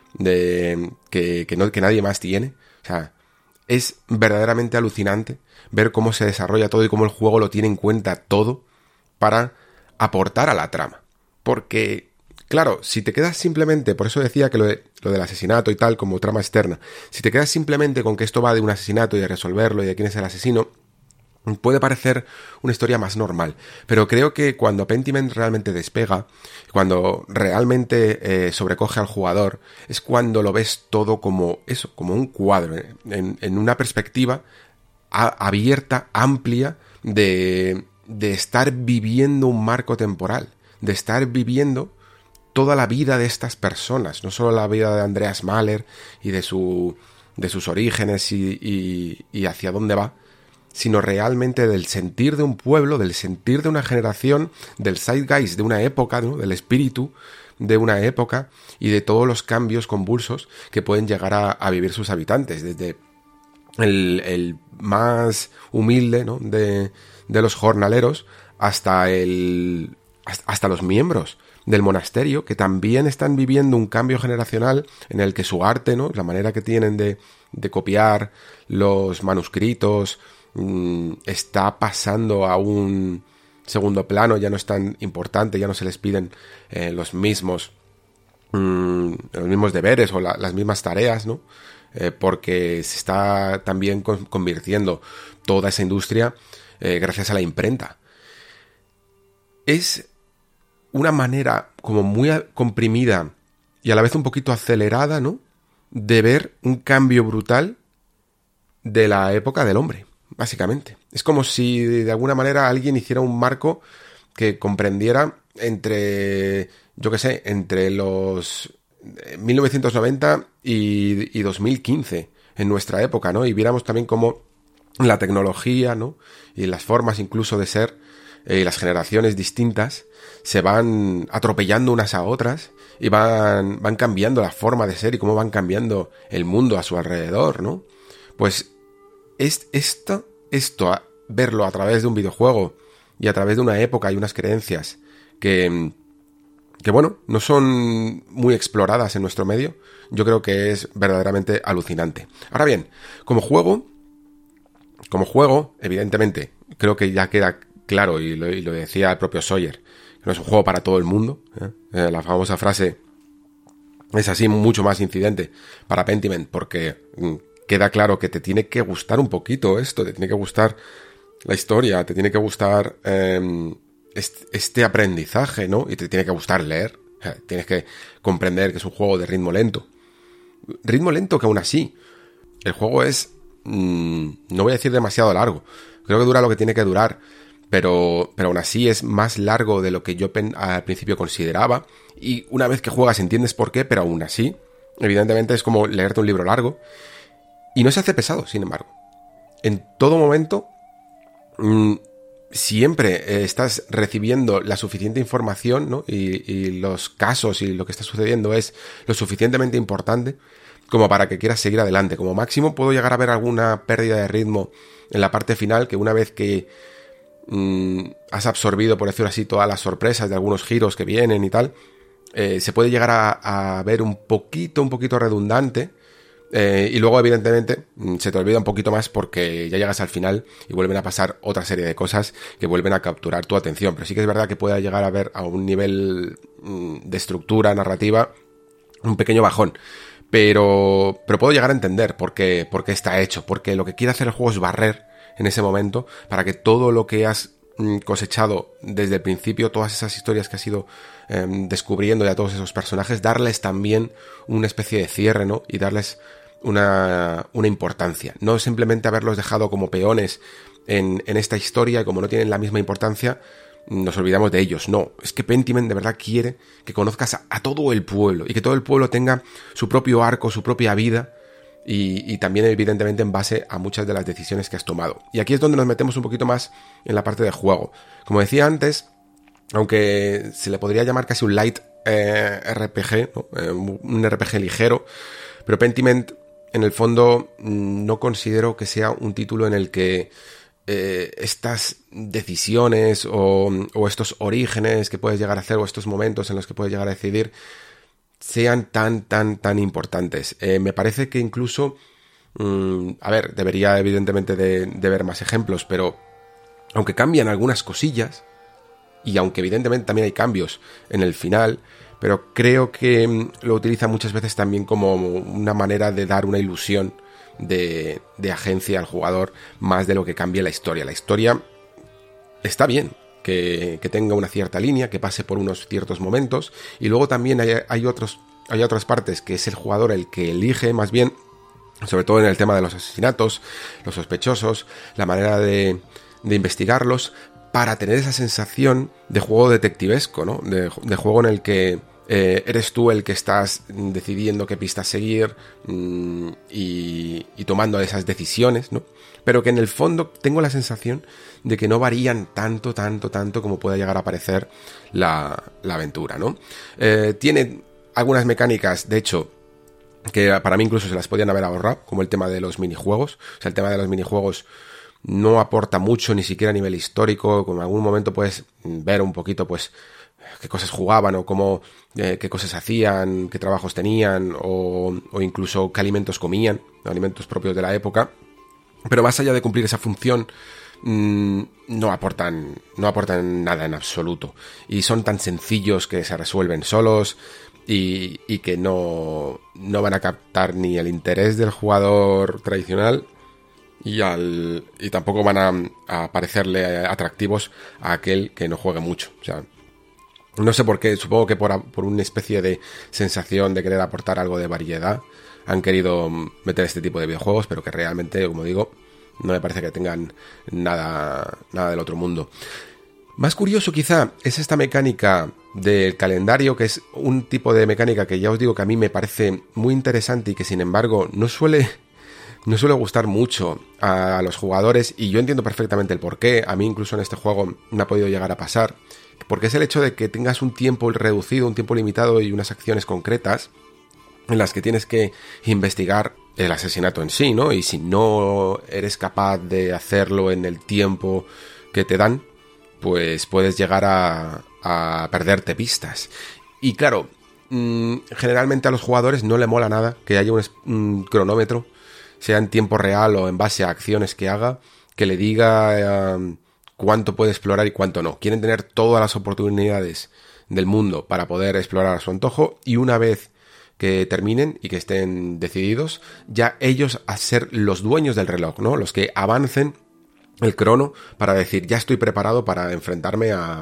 de que, que, no, que nadie más tiene. O sea, es verdaderamente alucinante ver cómo se desarrolla todo y cómo el juego lo tiene en cuenta todo para aportar a la trama. Porque claro, si te quedas simplemente, por eso decía que lo, de, lo del asesinato y tal como trama externa, si te quedas simplemente con que esto va de un asesinato y de resolverlo y de quién es el asesino, puede parecer una historia más normal. Pero creo que cuando Pentiment realmente despega, cuando realmente eh, sobrecoge al jugador, es cuando lo ves todo como eso, como un cuadro, en, en una perspectiva a, abierta, amplia, de, de estar viviendo un marco temporal, de estar viviendo toda la vida de estas personas, no solo la vida de Andreas Mahler y de su de sus orígenes y, y, y hacia dónde va, sino realmente del sentir de un pueblo, del sentir de una generación, del zeitgeist de una época, ¿no?, del espíritu de una época y de todos los cambios convulsos que pueden llegar a, a vivir sus habitantes, desde el, el más humilde, ¿no?, de, de los jornaleros hasta el hasta los miembros del monasterio, que también están viviendo un cambio generacional en el que su arte, ¿no?, la manera que tienen de, de copiar los manuscritos, mmm, está pasando a un segundo plano, ya no es tan importante, ya no se les piden eh, los mismos mmm, los mismos deberes o la, las mismas tareas, ¿no?, eh, porque se está también con, convirtiendo toda esa industria eh, gracias a la imprenta. Es una manera como muy comprimida y a la vez un poquito acelerada, ¿no?, de ver un cambio brutal de la época del hombre, básicamente. Es como si de alguna manera alguien hiciera un marco que comprendiera entre, yo qué sé, entre los mil novecientos noventa y, y dos mil quince en nuestra época, ¿no? Y viéramos también cómo la tecnología, ¿no?, y las formas incluso de ser y eh, las generaciones distintas se van atropellando unas a otras y van, van cambiando la forma de ser y cómo van cambiando el mundo a su alrededor, ¿no? Pues es esto, esto a verlo a través de un videojuego y a través de una época y unas creencias que, que bueno, no son muy exploradas en nuestro medio, yo creo que es verdaderamente alucinante. Ahora bien, como juego, como juego, evidentemente, creo que ya queda claro, y lo, y lo decía el propio Sawyer, que no es un juego para todo el mundo, ¿eh? Eh, la famosa frase es así mucho más incidente para Pentiment, porque mm, queda claro que te tiene que gustar un poquito esto, te tiene que gustar la historia, te tiene que gustar eh, este, este aprendizaje, ¿no? Y te tiene que gustar leer, eh, tienes que comprender que es un juego de ritmo lento. Ritmo lento que aún así, el juego es mmm, no voy a decir demasiado largo, creo que dura lo que tiene que durar, pero, pero aún así es más largo de lo que yo pen- al principio consideraba, y una vez que juegas entiendes por qué, pero aún así, evidentemente es como leerte un libro largo, y no se hace pesado, sin embargo. En todo momento, mmm, siempre eh, estás recibiendo la suficiente información, ¿no? Y, y los casos y lo que está sucediendo es lo suficientemente importante como para que quieras seguir adelante. Como máximo puedo llegar a ver alguna pérdida de ritmo en la parte final, que una vez que mmm, has absorbido, por decirlo así, todas las sorpresas de algunos giros que vienen y tal, eh, se puede llegar a, a ver un poquito, un poquito redundante. Eh, y luego evidentemente se te olvida un poquito más porque ya llegas al final y vuelven a pasar otra serie de cosas que vuelven a capturar tu atención, pero sí que es verdad que puede llegar a ver a un nivel mm, de estructura narrativa un pequeño bajón, pero, pero puedo llegar a entender por qué, por qué está hecho, porque lo que quiere hacer el juego es barrer en ese momento para que todo lo que has mm, cosechado desde el principio, todas esas historias que has ido eh, descubriendo y a todos esos personajes, darles también una especie de cierre, ¿no? Y darles una, una importancia, no simplemente haberlos dejado como peones en, en esta historia y como no tienen la misma importancia nos olvidamos de ellos. No, es que Pentiment de verdad quiere que conozcas a, a todo el pueblo y que todo el pueblo tenga su propio arco, su propia vida y, y también evidentemente en base a muchas de las decisiones que has tomado. Y aquí es donde nos metemos un poquito más en la parte de juego. Como decía antes, aunque se le podría llamar casi un light eh, R P G, ¿no? eh, un R P G ligero, pero Pentiment en el fondo no considero que sea un título en el que eh, estas decisiones o, o estos orígenes que puedes llegar a hacer o estos momentos en los que puedes llegar a decidir sean tan, tan, tan importantes. Eh, me parece que incluso, mmm, a ver, debería evidentemente de, de ver más ejemplos, pero aunque cambian algunas cosillas, y aunque evidentemente también hay cambios en el final, pero creo que lo utiliza muchas veces también como una manera de dar una ilusión de, de agencia al jugador más de lo que cambie la historia. La historia está bien, que, que tenga una cierta línea, que pase por unos ciertos momentos, y luego también hay, hay, otros, hay otras partes que es el jugador el que elige más bien, sobre todo en el tema de los asesinatos, los sospechosos, la manera de, de investigarlos, para tener esa sensación de juego detectivesco, ¿no? De, de juego en el que eh, eres tú el que estás decidiendo qué pistas seguir mmm, y, y tomando esas decisiones, ¿no? Pero que en el fondo tengo la sensación de que no varían tanto, tanto, tanto como pueda llegar a parecer la, la aventura, ¿no? Eh, tiene algunas mecánicas, de hecho, que para mí incluso se las podían haber ahorrado, como el tema de los minijuegos. O sea, el tema de los minijuegos no aporta mucho, ni siquiera a nivel histórico. Como en algún momento puedes ver un poquito, pues, qué cosas jugaban o cómo, eh, qué cosas hacían, qué trabajos tenían o, o incluso qué alimentos comían, alimentos propios de la época. Pero más allá de cumplir esa función, mmm, no aportan, no aportan nada en absoluto. Y son tan sencillos que se resuelven solos y, y que no, no van a captar ni el interés del jugador tradicional y, al, y tampoco van a, a parecerle atractivos a aquel que no juegue mucho. O sea, no sé por qué, supongo que por, por una especie de sensación de querer aportar algo de variedad han querido meter este tipo de videojuegos, pero que realmente, como digo, no me parece que tengan nada, nada del otro mundo. Más curioso quizá es esta mecánica del calendario, que es un tipo de mecánica que ya os digo que a mí me parece muy interesante y que sin embargo no suele, no suele gustar mucho a los jugadores, y yo entiendo perfectamente el porqué. A mí incluso en este juego me ha podido llegar a pasar, porque es el hecho de que tengas un tiempo reducido, un tiempo limitado y unas acciones concretas en las que tienes que investigar el asesinato en sí, ¿no? Y si no eres capaz de hacerlo en el tiempo que te dan, pues puedes llegar a, a perderte pistas. Y claro, mmm, generalmente a los jugadores no le mola nada que haya un, un cronómetro, sea en tiempo real o en base a acciones que haga, que le diga eh, cuánto puede explorar y cuánto no. Quieren tener todas las oportunidades del mundo para poder explorar a su antojo, y una vez que terminen y que estén decididos, ya ellos a ser los dueños del reloj, ¿no? Los que avancen el crono para decir, ya estoy preparado para enfrentarme a,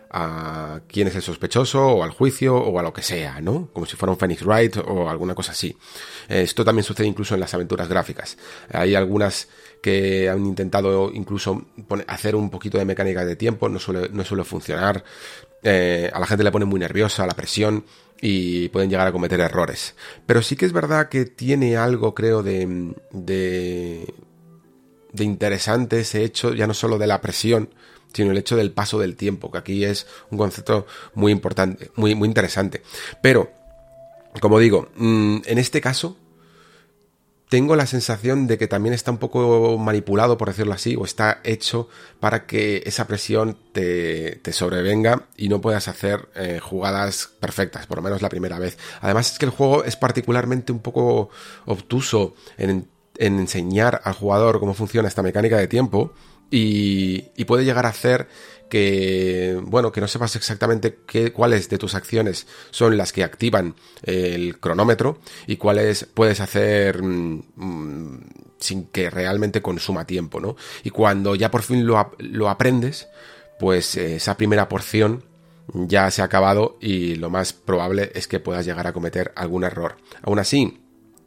a quién es el sospechoso, o al juicio, o a lo que sea, ¿no? Como si fuera un Phoenix Wright o alguna cosa así. Esto también sucede incluso en las aventuras gráficas. Hay algunas que han intentado incluso poner, hacer un poquito de mecánica de tiempo, no suele, no suele funcionar. Eh, a la gente le pone muy nerviosa la presión y pueden llegar a cometer errores. Pero sí que es verdad que tiene algo, creo, de... de de interesante ese hecho, ya no solo de la presión, sino el hecho del paso del tiempo, que aquí es un concepto muy importante, muy, muy interesante. Pero, como digo, en este caso, tengo la sensación de que también está un poco manipulado, por decirlo así, o está hecho para que esa presión te, te sobrevenga y no puedas hacer eh, jugadas perfectas, por lo menos la primera vez. Además es que el juego es particularmente un poco obtuso en en enseñar al jugador cómo funciona esta mecánica de tiempo y, y puede llegar a hacer que, bueno, que no sepas exactamente qué, cuáles de tus acciones son las que activan el cronómetro y cuáles puedes hacer mmm, sin que realmente consuma tiempo, ¿no? Y cuando ya por fin lo, lo aprendes, pues eh, esa primera porción ya se ha acabado y lo más probable es que puedas llegar a cometer algún error. Aún así,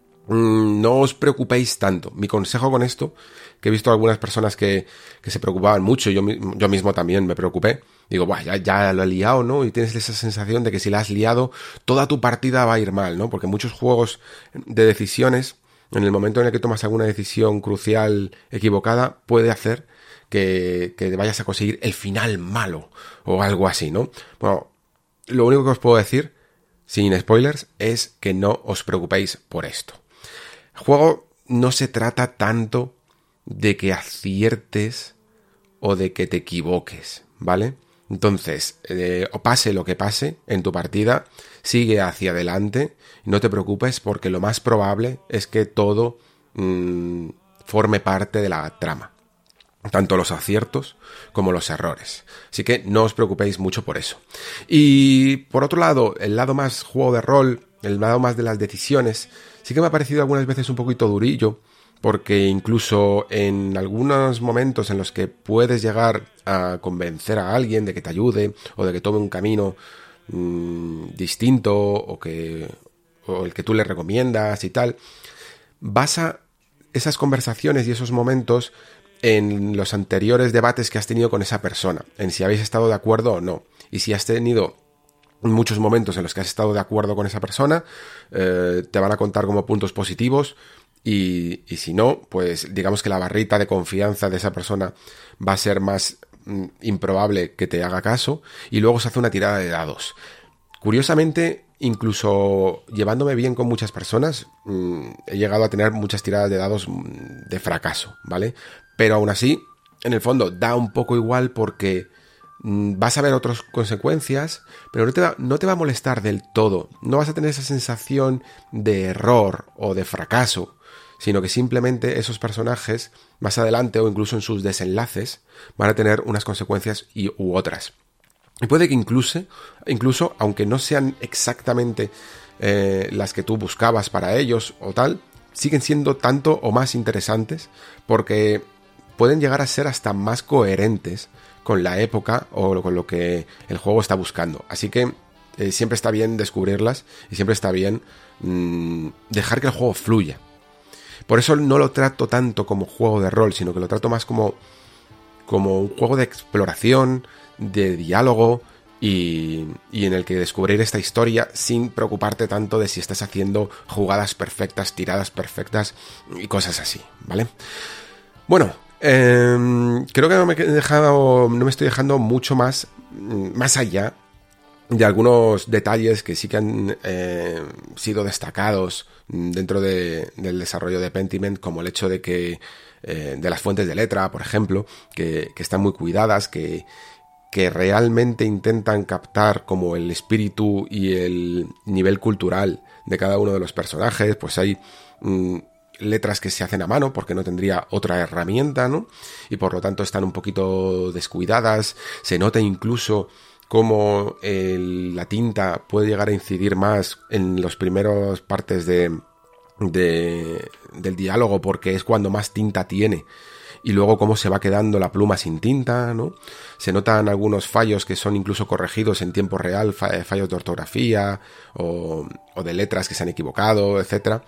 no os preocupéis tanto. Mi consejo con esto, que he visto algunas personas que, que se preocupaban mucho, yo, yo mismo también me preocupé, digo, buah, ya, ya lo he liado, ¿no? Y tienes esa sensación de que si la has liado, toda tu partida va a ir mal, ¿no? Porque muchos juegos de decisiones, en el momento en el que tomas alguna decisión crucial equivocada, puede hacer que, que vayas a conseguir el final malo, o algo así, ¿no? Bueno, lo único que os puedo decir, sin spoilers, es que no os preocupéis por esto. El juego no se trata tanto de que aciertes o de que te equivoques, ¿vale? Entonces, eh, o pase lo que pase en tu partida, sigue hacia adelante, no te preocupes porque lo más probable es que todo mmm, forme parte de la trama. Tanto los aciertos como los errores. Así que no os preocupéis mucho por eso. Y por otro lado, el lado más juego de rol, el lado más de las decisiones, sí que me ha parecido algunas veces un poquito durillo, porque incluso en algunos momentos en los que puedes llegar a convencer a alguien de que te ayude o de que tome un camino mmm, distinto o, que, o el que tú le recomiendas y tal, basa esas conversaciones y esos momentos en los anteriores debates que has tenido con esa persona, en si habéis estado de acuerdo o no. Y si has tenido muchos momentos en los que has estado de acuerdo con esa persona, eh, te van a contar como puntos positivos y, y si no, pues digamos que la barrita de confianza de esa persona va a ser más mm, improbable que te haga caso y luego se hace una tirada de dados. Curiosamente, incluso llevándome bien con muchas personas, mmm, he llegado a tener muchas tiradas de dados de fracaso, ¿vale? Pero aún así, en el fondo, da un poco igual porque mmm, vas a ver otras consecuencias, pero no te, va, no te va a molestar del todo. No vas a tener esa sensación de error o de fracaso, sino que simplemente esos personajes, más adelante o incluso en sus desenlaces, van a tener unas consecuencias y, u otras. Y puede que incluso, incluso aunque no sean exactamente eh, las que tú buscabas para ellos o tal, siguen siendo tanto o más interesantes porque pueden llegar a ser hasta más coherentes con la época o con lo que el juego está buscando. Así que eh, siempre está bien descubrirlas y siempre está bien mmm, dejar que el juego fluya. Por eso no lo trato tanto como juego de rol, sino que lo trato más como, como un juego de exploración, de diálogo y, y en el que descubrir esta historia sin preocuparte tanto de si estás haciendo jugadas perfectas, tiradas perfectas y cosas así, ¿vale? Bueno, eh, creo que no me, he dejado, no me estoy dejando mucho más, más allá de algunos detalles que sí que han eh, sido destacados dentro de, del desarrollo de Pentiment, como el hecho de que eh, de las fuentes de letra, por ejemplo, que, que están muy cuidadas, que que realmente intentan captar como el espíritu y el nivel cultural de cada uno de los personajes. Pues hay mmm, letras que se hacen a mano porque no tendría otra herramienta, ¿no? Y por lo tanto están un poquito descuidadas. Se nota incluso cómo el, la tinta puede llegar a incidir más en las primeras partes de, de, del diálogo porque es cuando más tinta tiene. y luego cómo se va quedando la pluma sin tinta, ¿no? Se notan algunos fallos que son incluso corregidos en tiempo real, fallos de ortografía o, o de letras que se han equivocado, etcétera.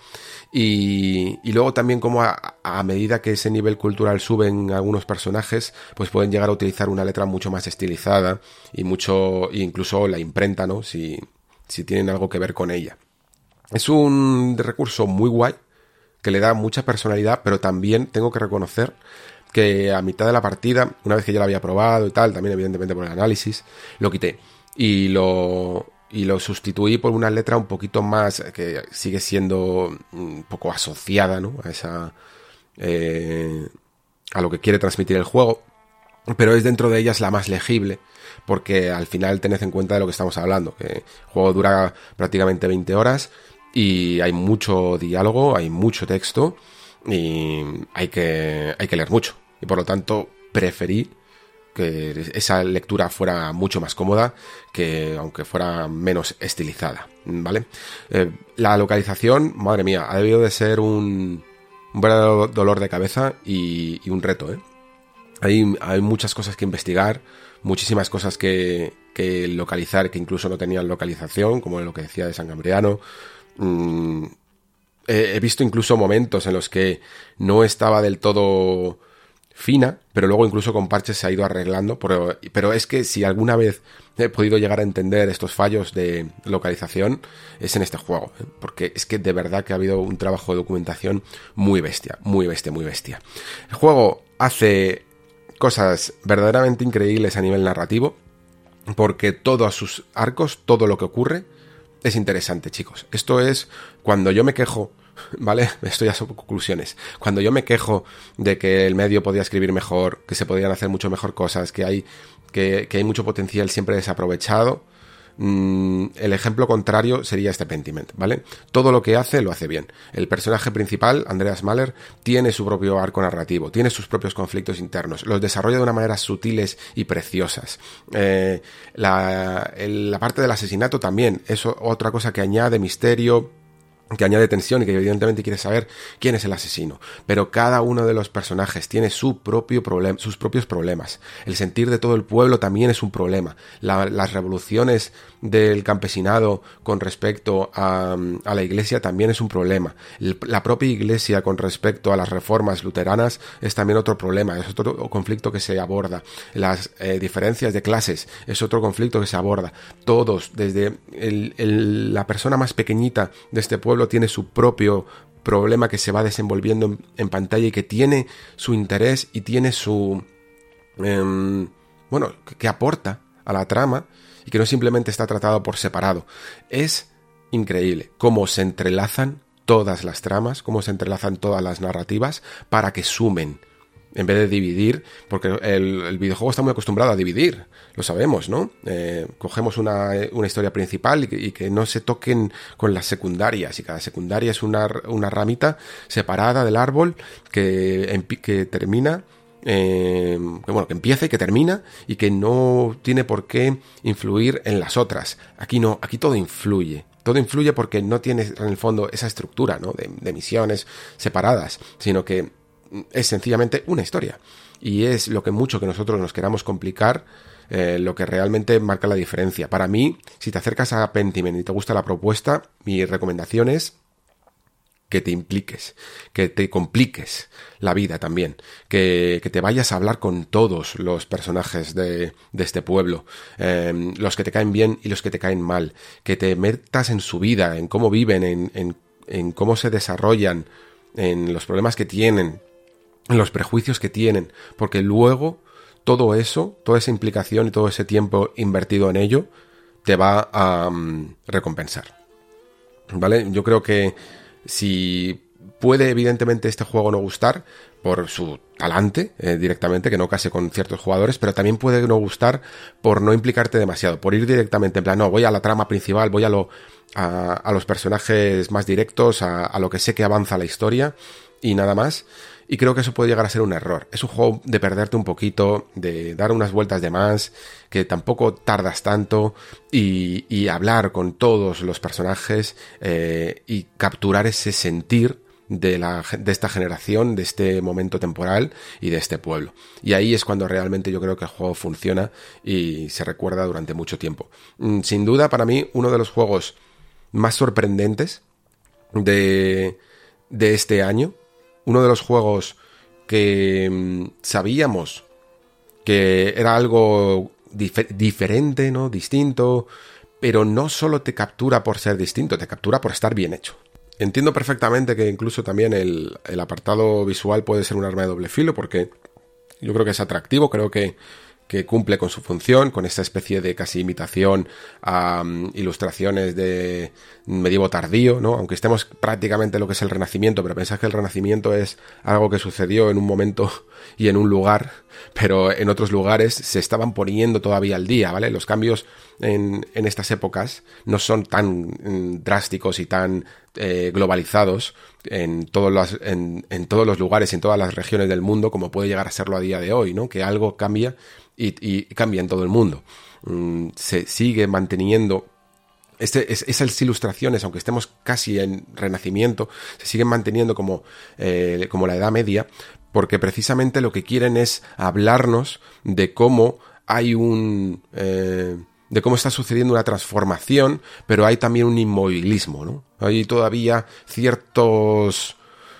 Y, y luego también como a, a medida que ese nivel cultural sube en algunos personajes, pues pueden llegar a utilizar una letra mucho más estilizada y mucho, incluso la imprenta, ¿no? Si, si tienen algo que ver con ella. Es un recurso muy guay, que le da mucha personalidad, pero también tengo que reconocer que a mitad de la partida, una vez que ya lo había probado y tal, también evidentemente por el análisis, lo quité y lo... y lo sustituí por una letra un poquito más, que sigue siendo un poco asociada, ¿no? A esa, eh, a lo que quiere transmitir el juego, pero es dentro de ellas la más legible, porque al final tened en cuenta de lo que estamos hablando, que el juego dura prácticamente veinte horas y hay mucho diálogo, hay mucho texto y hay que, hay que leer mucho, y por lo tanto preferí que esa lectura fuera mucho más cómoda, que aunque fuera menos estilizada, ¿vale? Eh, la localización, madre mía, ha debido de ser un, un verdadero dolor de cabeza y, y un reto, ¿eh? Hay, hay muchas cosas que investigar, muchísimas cosas que, que localizar, que incluso no tenían localización, como lo que decía de San Gambriano. Mm, he, he visto incluso momentos en los que no estaba del todo fina, pero luego incluso con parches se ha ido arreglando, pero, pero es que si alguna vez he podido llegar a entender estos fallos de localización es en este juego, ¿eh? Porque es que de verdad que ha habido un trabajo de documentación muy bestia, muy bestia, muy bestia. El juego hace cosas verdaderamente increíbles a nivel narrativo, porque todos sus arcos, todo lo que ocurre es interesante, chicos. Esto es cuando yo me quejo, ¿vale? Esto ya son conclusiones. Cuando yo me quejo de que el medio podía escribir mejor, que se podían hacer mucho mejor cosas, que hay, que, que hay mucho potencial siempre desaprovechado, mmm, el ejemplo contrario sería este Pentiment, ¿vale? Todo lo que hace, lo hace bien. El personaje principal, Andreas Mahler, tiene su propio arco narrativo, tiene sus propios conflictos internos, los desarrolla de una manera sutiles y preciosas. Eh, la, el, la parte del asesinato también es otra cosa que añade misterio, que añade tensión y que evidentemente quiere saber quién es el asesino. Pero cada uno de los personajes tiene su propio problema, sus propios problemas. El sentir de todo el pueblo también es un problema. La, las revoluciones del campesinado con respecto a, a la iglesia también es un problema. El, la propia iglesia con respecto a las reformas luteranas es también otro problema, es otro conflicto que se aborda. Las eh, diferencias de clases es otro conflicto que se aborda. Todos, desde el, el, la persona más pequeñita de este pueblo tiene su propio problema que se va desenvolviendo en, en pantalla y que tiene su interés y tiene su... Eh, bueno, que, que aporta a la trama y que no simplemente está tratado por separado. Es increíble cómo se entrelazan todas las tramas, cómo se entrelazan todas las narrativas para que sumen, en vez de dividir, porque el, el videojuego está muy acostumbrado a dividir, lo sabemos, ¿no? Eh, cogemos una, una historia principal y que, y que no se toquen con las secundarias, y cada secundaria es una, una ramita separada del árbol que, que termina, eh, que, bueno, que empieza y que termina y que no tiene por qué influir en las otras. Aquí no, aquí todo influye. Todo influye porque no tiene en el fondo esa estructura, ¿no? de, de misiones separadas, sino que es sencillamente una historia. Y es lo que mucho que nosotros nos queramos complicar, eh, lo que realmente marca la diferencia. Para mí, si te acercas a Pentiment y te gusta la propuesta, mi recomendación es que te impliques, que te compliques la vida también, que, que te vayas a hablar con todos los personajes de, de este pueblo, eh, los que te caen bien y los que te caen mal, que te metas en su vida, en cómo viven, en, en, en cómo se desarrollan, en los problemas que tienen, en los prejuicios que tienen, porque luego todo eso, toda esa implicación y todo ese tiempo invertido en ello te va a um, recompensar, ¿vale? Yo creo que si puede evidentemente este juego no gustar por su talante eh, directamente, que no case con ciertos jugadores, pero también puede no gustar por no implicarte demasiado, por ir directamente en plan, no, voy a la trama principal, voy a lo a, a los personajes más directos, a, a lo que sé que avanza la historia y nada más. Y creo que eso puede llegar a ser un error. Es un juego de perderte un poquito, de dar unas vueltas de más, que tampoco tardas tanto, y, y hablar con todos los personajes eh, y capturar ese sentir de, la, de esta generación, de este momento temporal y de este pueblo. Y ahí es cuando realmente yo creo que el juego funciona y se recuerda durante mucho tiempo. Sin duda, para mí, uno de los juegos más sorprendentes de, de este año, uno de los juegos que mmm, sabíamos que era algo dif- diferente, ¿no? Distinto, pero no solo te captura por ser distinto, te captura por estar bien hecho. Entiendo perfectamente que incluso también el, el apartado visual puede ser un arma de doble filo, porque yo creo que es atractivo, creo que, que cumple con su función, con esta especie de casi imitación a um, ilustraciones de medievo tardío, ¿no? Aunque estemos prácticamente en lo que es el Renacimiento, pero pensad que el Renacimiento es algo que sucedió en un momento y en un lugar, pero en otros lugares se estaban poniendo todavía al día, ¿vale? Los cambios en, en estas épocas no son tan mm, drásticos y tan eh, globalizados en todos, los, en, en todos los lugares y en todas las regiones del mundo como puede llegar a serlo a día de hoy, ¿no? Que algo cambia y, y cambia en todo el mundo. Mm, se sigue manteniendo Este, es, esas ilustraciones, aunque estemos casi en Renacimiento, se siguen manteniendo como, eh, como la Edad Media, porque precisamente lo que quieren es hablarnos de cómo hay un... Eh, de cómo está sucediendo una transformación, pero hay también un inmovilismo, ¿no? Hay todavía ciertos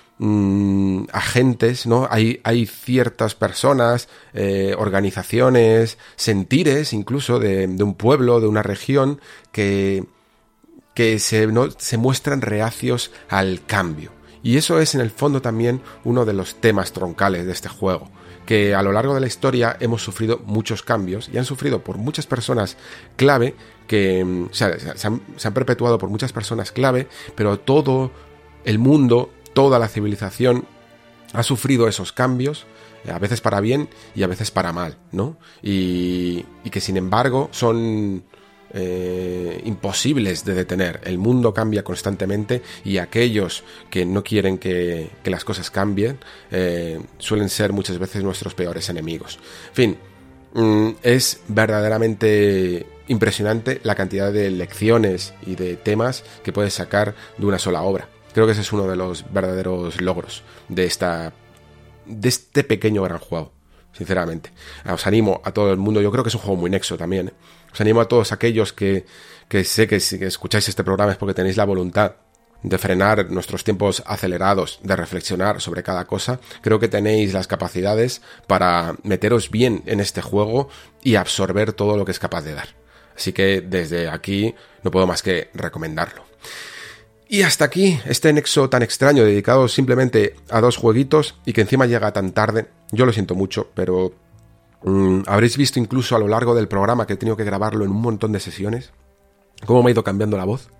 mmm, agentes, ¿no? Hay, hay ciertas personas, eh, organizaciones, sentires incluso de, de un pueblo, de una región, que, que se, ¿no? se muestran reacios al cambio. Y eso es en el fondo también uno de los temas troncales de este juego, que a lo largo de la historia hemos sufrido muchos cambios y han sufrido por muchas personas clave, que o sea, se, han, se han perpetuado por muchas personas clave, pero todo el mundo, toda la civilización ha sufrido esos cambios, a veces para bien y a veces para mal, ¿no? Y, y que sin embargo son eh, imposibles de detener. El mundo cambia constantemente y aquellos que no quieren que, que las cosas cambien eh, suelen ser muchas veces nuestros peores enemigos. En fin, mm, es verdaderamente impresionante la cantidad de lecciones y de temas que puedes sacar de una sola obra. Creo que ese es uno de los verdaderos logros de esta de este pequeño gran juego, sinceramente. Os animo a todo el mundo, yo creo que es un juego muy nexo también, ¿eh? Os animo a todos aquellos que, que sé que si escucháis este programa es porque tenéis la voluntad de frenar nuestros tiempos acelerados, de reflexionar sobre cada cosa. Creo que tenéis las capacidades para meteros bien en este juego y absorber todo lo que es capaz de dar. Así que desde aquí no puedo más que recomendarlo. Y hasta aquí este nexo tan extraño dedicado simplemente a dos jueguitos y que encima llega tan tarde. Yo lo siento mucho, pero mmm, habréis visto incluso a lo largo del programa que he tenido que grabarlo en un montón de sesiones, cómo me ha ido cambiando la voz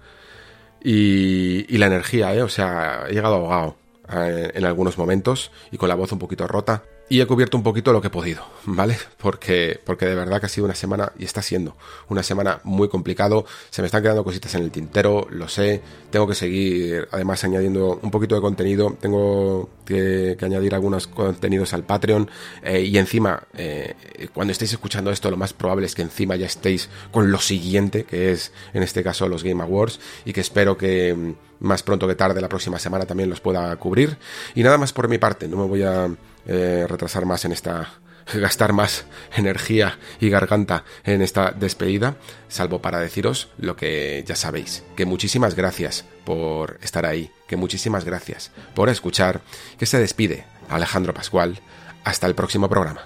y, y la energía, ¿eh? O sea, he llegado ahogado eh, en algunos momentos y con la voz un poquito rota. Y he cubierto un poquito lo que he podido, ¿vale? Porque, porque de verdad que ha sido una semana, y está siendo una semana muy complicado. Se me están quedando cositas en el tintero, lo sé. Tengo que seguir, además, añadiendo un poquito de contenido. Tengo que, que añadir algunos contenidos al Patreon. Eh, y encima, eh, cuando estéis escuchando esto, lo más probable es que encima ya estéis con lo siguiente, que es, en este caso, los Game Awards. Y que espero que más pronto que tarde, la próxima semana, también los pueda cubrir. Y nada más por mi parte, no me voy a... Eh, retrasar más en esta, gastar más energía y garganta en esta despedida, salvo para deciros lo que ya sabéis, que muchísimas gracias por estar ahí, que muchísimas gracias por escuchar, que se despide Alejandro Pascual. Hasta el próximo programa.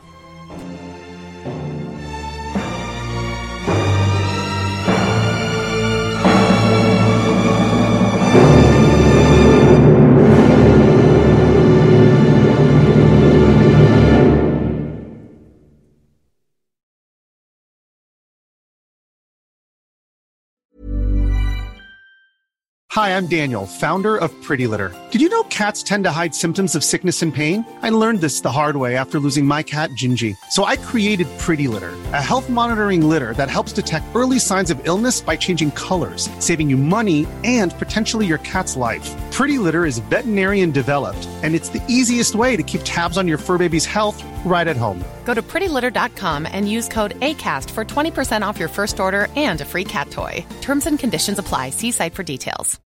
Hi, I'm Daniel, founder of Pretty Litter. Did you know cats tend to hide symptoms of sickness and pain? I learned this the hard way after losing my cat, Gingy. So I created Pretty Litter, a health monitoring litter that helps detect early signs of illness by changing colors, saving you money and potentially your cat's life. Pretty Litter is veterinarian developed, and it's the easiest way to keep tabs on your fur baby's health right at home. Go to pretty litter dot com and use code ACAST for twenty percent off your first order and a free cat toy. Terms and conditions apply. See site for details.